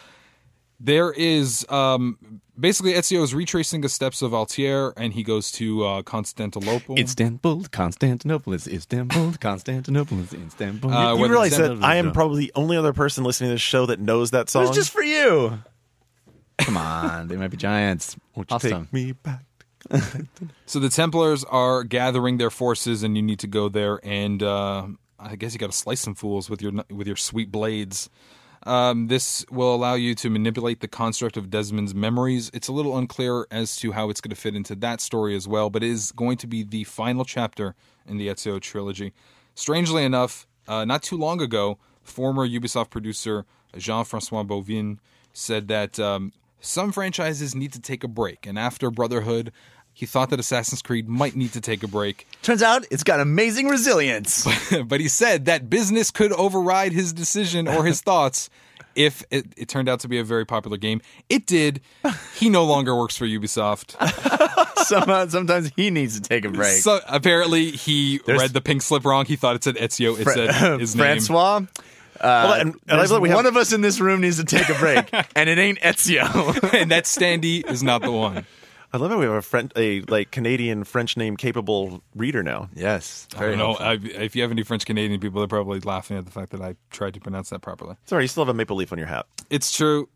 There is um, basically Ezio is retracing the steps of Altair, and he goes to uh, Constantinople. Istanbul, Constantinople is Istanbul, Constantinople is Istanbul. Uh, You what- realize that Istanbul- I am probably the only other person listening to this show that knows that song. It was just for you. Come on, they might be giants. Won't you Awesome. take me back? So the Templars are gathering their forces, and you need to go there, and uh, I guess you got to slice some fools with your with your sweet blades. Um, this will allow you to manipulate the construct of Desmond's memories. It's a little unclear as to how it's going to fit into that story as well, but it is going to be the final chapter in the Ezio trilogy. Strangely enough, uh, not too long ago, former Ubisoft producer Jean-Francois Bovin said that um, some franchises need to take a break, and after Brotherhood, he thought that Assassin's Creed might need to take a break. Turns out it's got amazing resilience. But he said that business could override his decision or his thoughts if it, it turned out to be a very popular game. It did. He no longer works for Ubisoft. Somehow, sometimes he needs to take a break. So apparently he There's- read the pink slip wrong. He thought it said Ezio. It Fra- said his name. Francois. Well, and, and I There's love that we have one of us in this room needs to take a break, and it ain't Ezio. And that Standy is not the one. I love how we have a French, a like Canadian French name capable reader now. Yes, I don't know. I, if you have any French Canadian people, they're probably laughing at the fact that I tried to pronounce that properly. Sorry, you still have a maple leaf on your hat. It's true.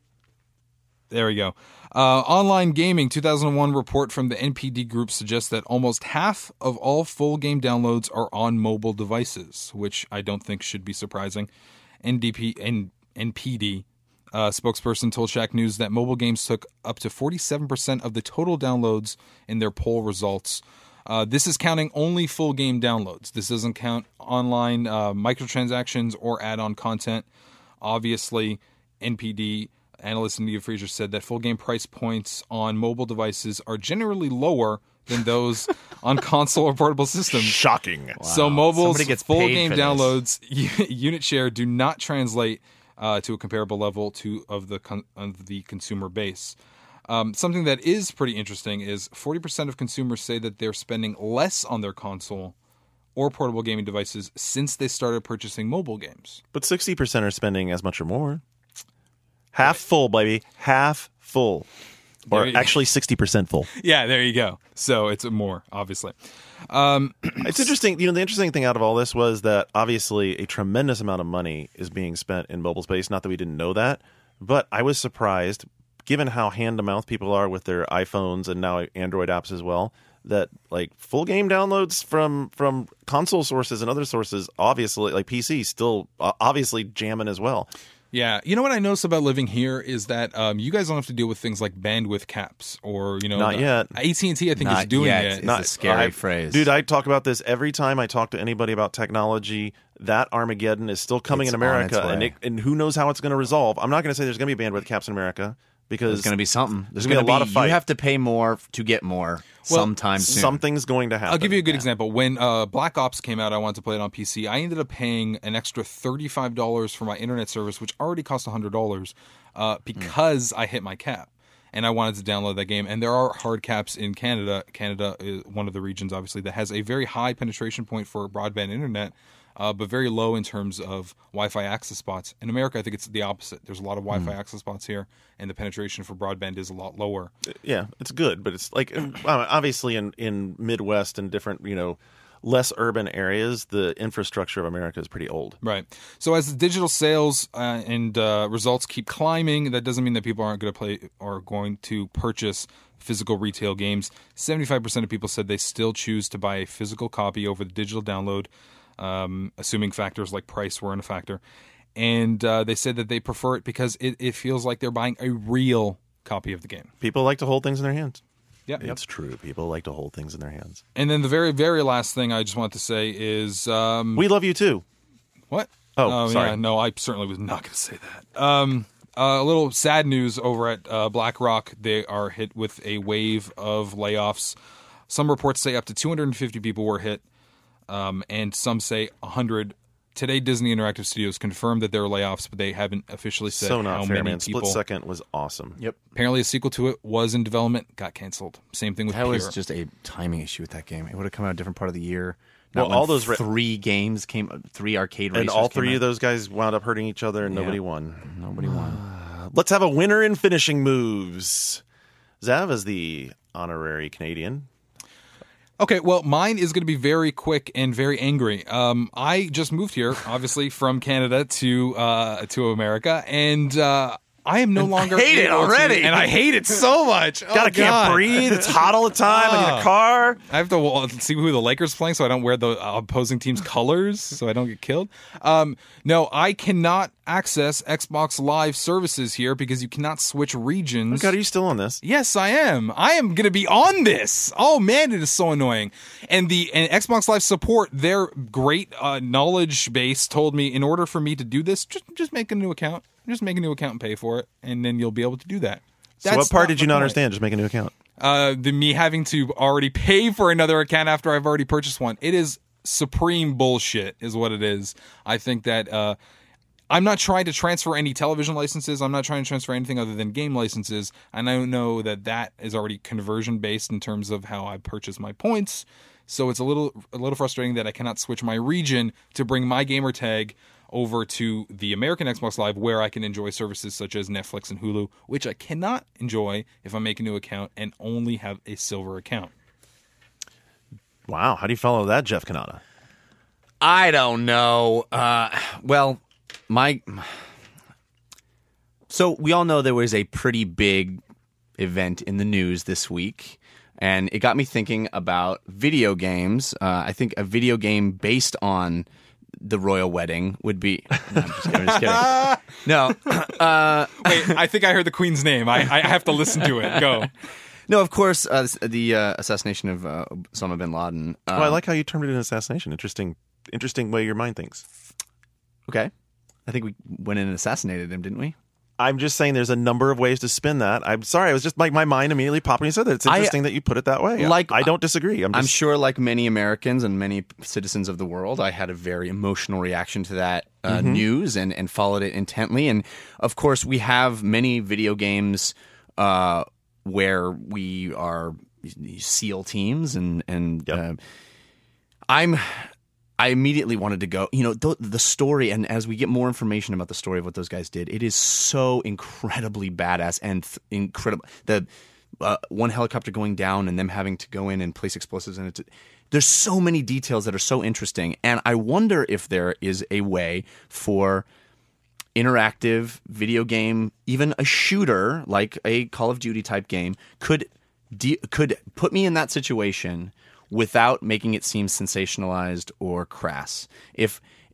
There we go. Uh, online gaming two thousand one report from the N P D group suggests that almost half of all full game downloads are on mobile devices, which I don't think should be surprising. N D P, N, N P D uh, spokesperson told Shack News that mobile games took up to forty-seven percent of the total downloads in their poll results. Uh, this is counting only full game downloads. This doesn't count online uh, microtransactions or add-on content. Obviously, N P D analyst Anita Fraser said that full game price points on mobile devices are generally lower than those on console or portable systems. Shocking. So mobile's Somebody gets full paid game for this. downloads u- unit share do not translate uh, to a comparable level to of the con- of the consumer base. Um, something that is pretty interesting is forty percent of consumers say that they're spending less on their console or portable gaming devices since they started purchasing mobile games. But sixty percent are spending as much or more. Half full, baby. Half full. Or There you- actually sixty percent full. Yeah, there you go. So it's more, obviously. It's interesting. You know, the interesting thing out of all this was that obviously a tremendous amount of money is being spent in mobile space. Not that we didn't know that, but I was surprised, given how hand to mouth people are with their iPhones and now Android apps as well, that like full game downloads from from console sources and other sources, obviously like P C, still uh, obviously jamming as well. Yeah, you know what I notice about living here is that um, you guys don't have to deal with things like bandwidth caps or you know. Not the, yet. A T and T, I think, Not is doing yet. it. It's a scary I- phrase. Dude, I talk about this every time I talk to anybody about technology. That Armageddon is still coming It's in on America, its and, way. it, and who knows how it's going to resolve. I'm not going to say there's going to be bandwidth caps in America because There's going to be something. There's gonna going be to a lot of fight. You have to pay more to get more Well, sometime soon. something's going to happen. I'll give you a good example. When uh, Black Ops came out, I wanted to play it on P C. I ended up paying an extra thirty-five dollars for my internet service, which already cost one hundred dollars, uh, because I hit my cap. And I wanted to download that game. And there are hard caps in Canada. Canada is one of the regions, obviously, that has a very high penetration point for broadband internet, uh, but very low in terms of Wi-Fi access spots. In America, I think it's the opposite. There's a lot of Wi-Fi access spots here, and the penetration for broadband is a lot lower. Yeah, it's good, but it's like uh, obviously in in Midwest and different, you know, less urban areas, the infrastructure of America is pretty old. Right. So as the digital sales uh, and uh, results keep climbing, that doesn't mean that people aren't going to play or going to purchase physical retail games. seventy-five percent of people said they still choose to buy a physical copy over the digital download, um, assuming factors like price weren't a factor. And uh, they said that they prefer it because it, it feels like they're buying a real copy of the game. People like to hold things in their hands. Yeah, It's true. People like to hold things in their hands. And then the very, very last thing I just want to say is... Um, We love you too. What? Oh, sorry. Yeah, no, I certainly was not going to say that. Um, uh, a little sad news over at uh, BlackRock. They are hit with a wave of layoffs. Some reports say up to two hundred fifty people were hit, um, and some say one hundred. Today, Disney Interactive Studios confirmed that there are layoffs, but they haven't officially said So not how fair, many man. people. Split Second was awesome. Yep. Apparently, a sequel to it was in development, got canceled. Same thing with That was Pure. just a timing issue with that game. It would have come out a different part of the year. Well, Not when all those ra- three games came, three arcade racers And all came three out. of those guys wound up hurting each other, and Yeah. nobody won. Nobody won. Let's have a winner in finishing moves. Zav is the honorary Canadian. Okay, well, mine is going to be very quick and very angry. Um, I just moved here, obviously, from Canada to uh, to America, and uh, I am no longer hate it able to- already. and I hate it so much. Oh, God, I can't God. breathe. It's hot all the time. I need Ah. a car. I have to uh, see who the Lakers playing, so I don't wear the uh, opposing team's colors, so I don't get killed. Um, no, I cannot access Xbox Live services here because you cannot switch regions. God, are you still on this? Yes, I am. I am going to be on this. Oh man, it is so annoying. And the and Xbox Live support, their great uh, knowledge base, told me in order for me to do this, just just make a new account. Just make a new account and pay for it, and then you'll be able to do that. So That's what part not did you the not point. understand? Just make a new account. Uh, the me having to already pay for another account after I've already purchased one. It is supreme bullshit, is what it is. I think that. Uh, I'm not trying to transfer any television licenses. I'm not trying to transfer anything other than game licenses. And I know that that is already conversion based in terms of how I purchase my points. So it's a little a little frustrating that I cannot switch my region to bring my gamer tag over to the American Xbox Live, where I can enjoy services such as Netflix and Hulu, which I cannot enjoy if I make a new account and only have a silver account. Wow. How do you follow that, Jeff Kanata? I don't know. Uh, well, my so we all know there was a pretty big event in the news this week, and it got me thinking about video games. Uh, I think a video game based on the royal wedding would be. No, I'm just kidding. I'm just kidding. No, uh, Wait, I think I heard the Queen's name. I, I have to listen to it. Go. no. Of course, uh, the uh, assassination of uh, Osama bin Laden. Um, Oh, I like how you termed it an assassination. Interesting, interesting way your mind thinks. Okay, I think we went in and assassinated him, didn't we? I'm just saying there's a number of ways to spin that. I'm sorry. I was just like my mind immediately popped when you said that. It's I- interesting that you put it that way. Like- I don't disagree. I'm, just, I'm sure, like many Americans and many citizens of the world, I had a very emotional reaction to that uh, news and, and followed it intently. And of course, we have many video games uh, where we are SEAL teams, and and Yep. uh, I'm. I immediately wanted to go. You know, th- the story, and as we get more information about the story of what those guys did, it is so incredibly badass and th- incredible. The uh, one helicopter going down and them having to go in and place explosives in it. There's so many details that are so interesting, and I wonder if there is a way for interactive video game, even a shooter like a Call of Duty type game, could de- could put me in that situation without making it seem sensationalized or crass. If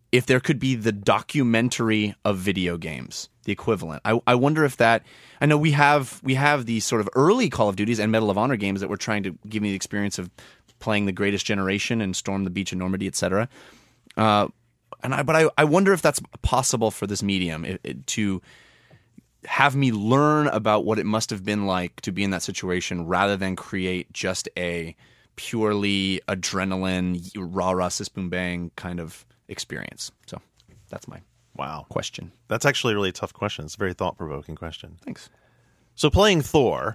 if there could be the documentary of video games, the equivalent. I, I wonder if that. I know we have we have these sort of early Call of Duties and Medal of Honor games that were trying to give me the experience of playing the Greatest Generation and Storm the Beach in Normandy, et cetera. Uh, and I, but I, I wonder if that's possible for this medium it, it, to have me learn about what it must have been like to be in that situation, rather than create just a purely adrenaline rah rah sis boom bang kind of experience. So that's my Wow. question. That's actually a really tough question. It's a very thought-provoking question. Thanks. So playing Thor...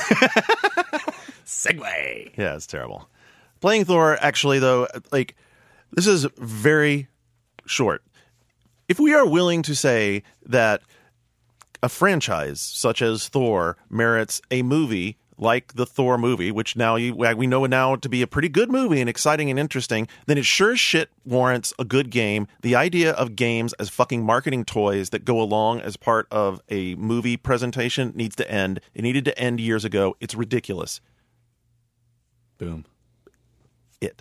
Segue. Yeah, it's terrible. Playing Thor, actually, though, like, this is very short. If we are willing to say that a franchise such as Thor merits a movie like the Thor movie, which now you, we know now to be a pretty good movie and exciting and interesting, then it sure as shit warrants a good game. The idea of games as fucking marketing toys that go along as part of a movie presentation needs to end. It needed to end years ago. It's ridiculous. Boom. It.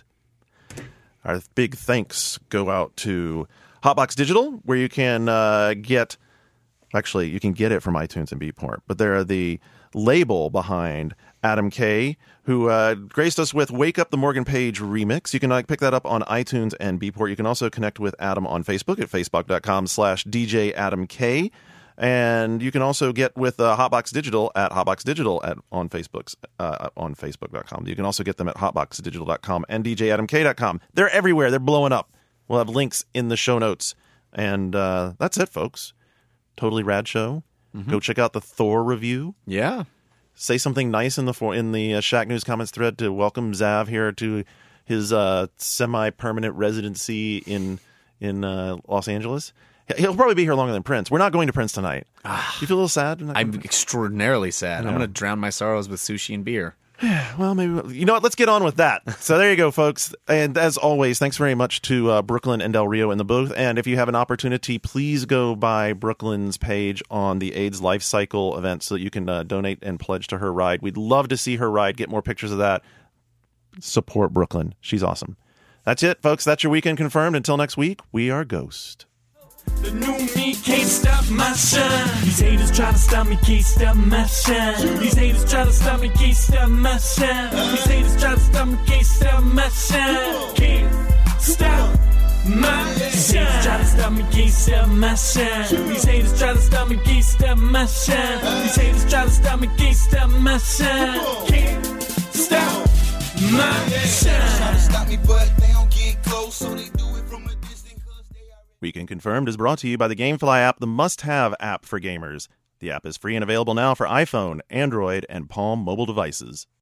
Our big thanks go out to Hotbox Digital, where you can uh, get... Actually, you can get it from iTunes and Beatport, but they're the label behind Adam K, who uh, graced us with Wake Up the Morgan Page remix. You can uh, pick that up on iTunes and Beatport. You can also connect with Adam on Facebook at facebook.com slash DJ Adam K. And you can also get with uh, Hotbox Digital at Hotbox Digital at, on Facebook's uh, on Facebook dot com. You can also get them at hotbox digital dot com and D J Adam K dot com. They're everywhere. They're blowing up. We'll have links in the show notes. And uh, that's it, folks. Totally rad show. Mm-hmm. Go check out the Thor review. Yeah. Say something nice in the for, in the uh, Shack News comments thread to welcome Zav here to his uh, semi-permanent residency in in uh, Los Angeles. He'll probably be here longer than Prince. We're not going to Prince tonight. You feel a little sad? I'm extraordinarily sad. I'm going to drown my sorrows with sushi and beer. Well, maybe. You know what? Let's get on with that. So there you go, folks. And as always, thanks very much to uh, Brooklyn and Del Rio in the booth. And if you have an opportunity, please go by Brooklyn's page on the AIDS Life Cycle event so that you can uh, donate and pledge to her ride. We'd love to see her ride. Get more pictures of that. Support Brooklyn. She's awesome. That's it, folks. That's your weekend confirmed. Until next week, we are Ghost. The new me can't stop my shine. These haters try to stop me, can't stop my shine. These haters try to stop me, can't stop my shine. These haters try to stop me, can't stop my shine. Can't stop my shine. These haters try to stop me, can't stop my shine. These haters try to stop me, can't stop my shine. These haters try to stop me, can't stop my shine. Can't stop my shine. Try to stop me, but they don't get close, so they do it from a distance. Weekend Confirmed is brought to you by the GameFly app, the must-have app for gamers. The app is free and available now for iPhone, Android, and Palm mobile devices.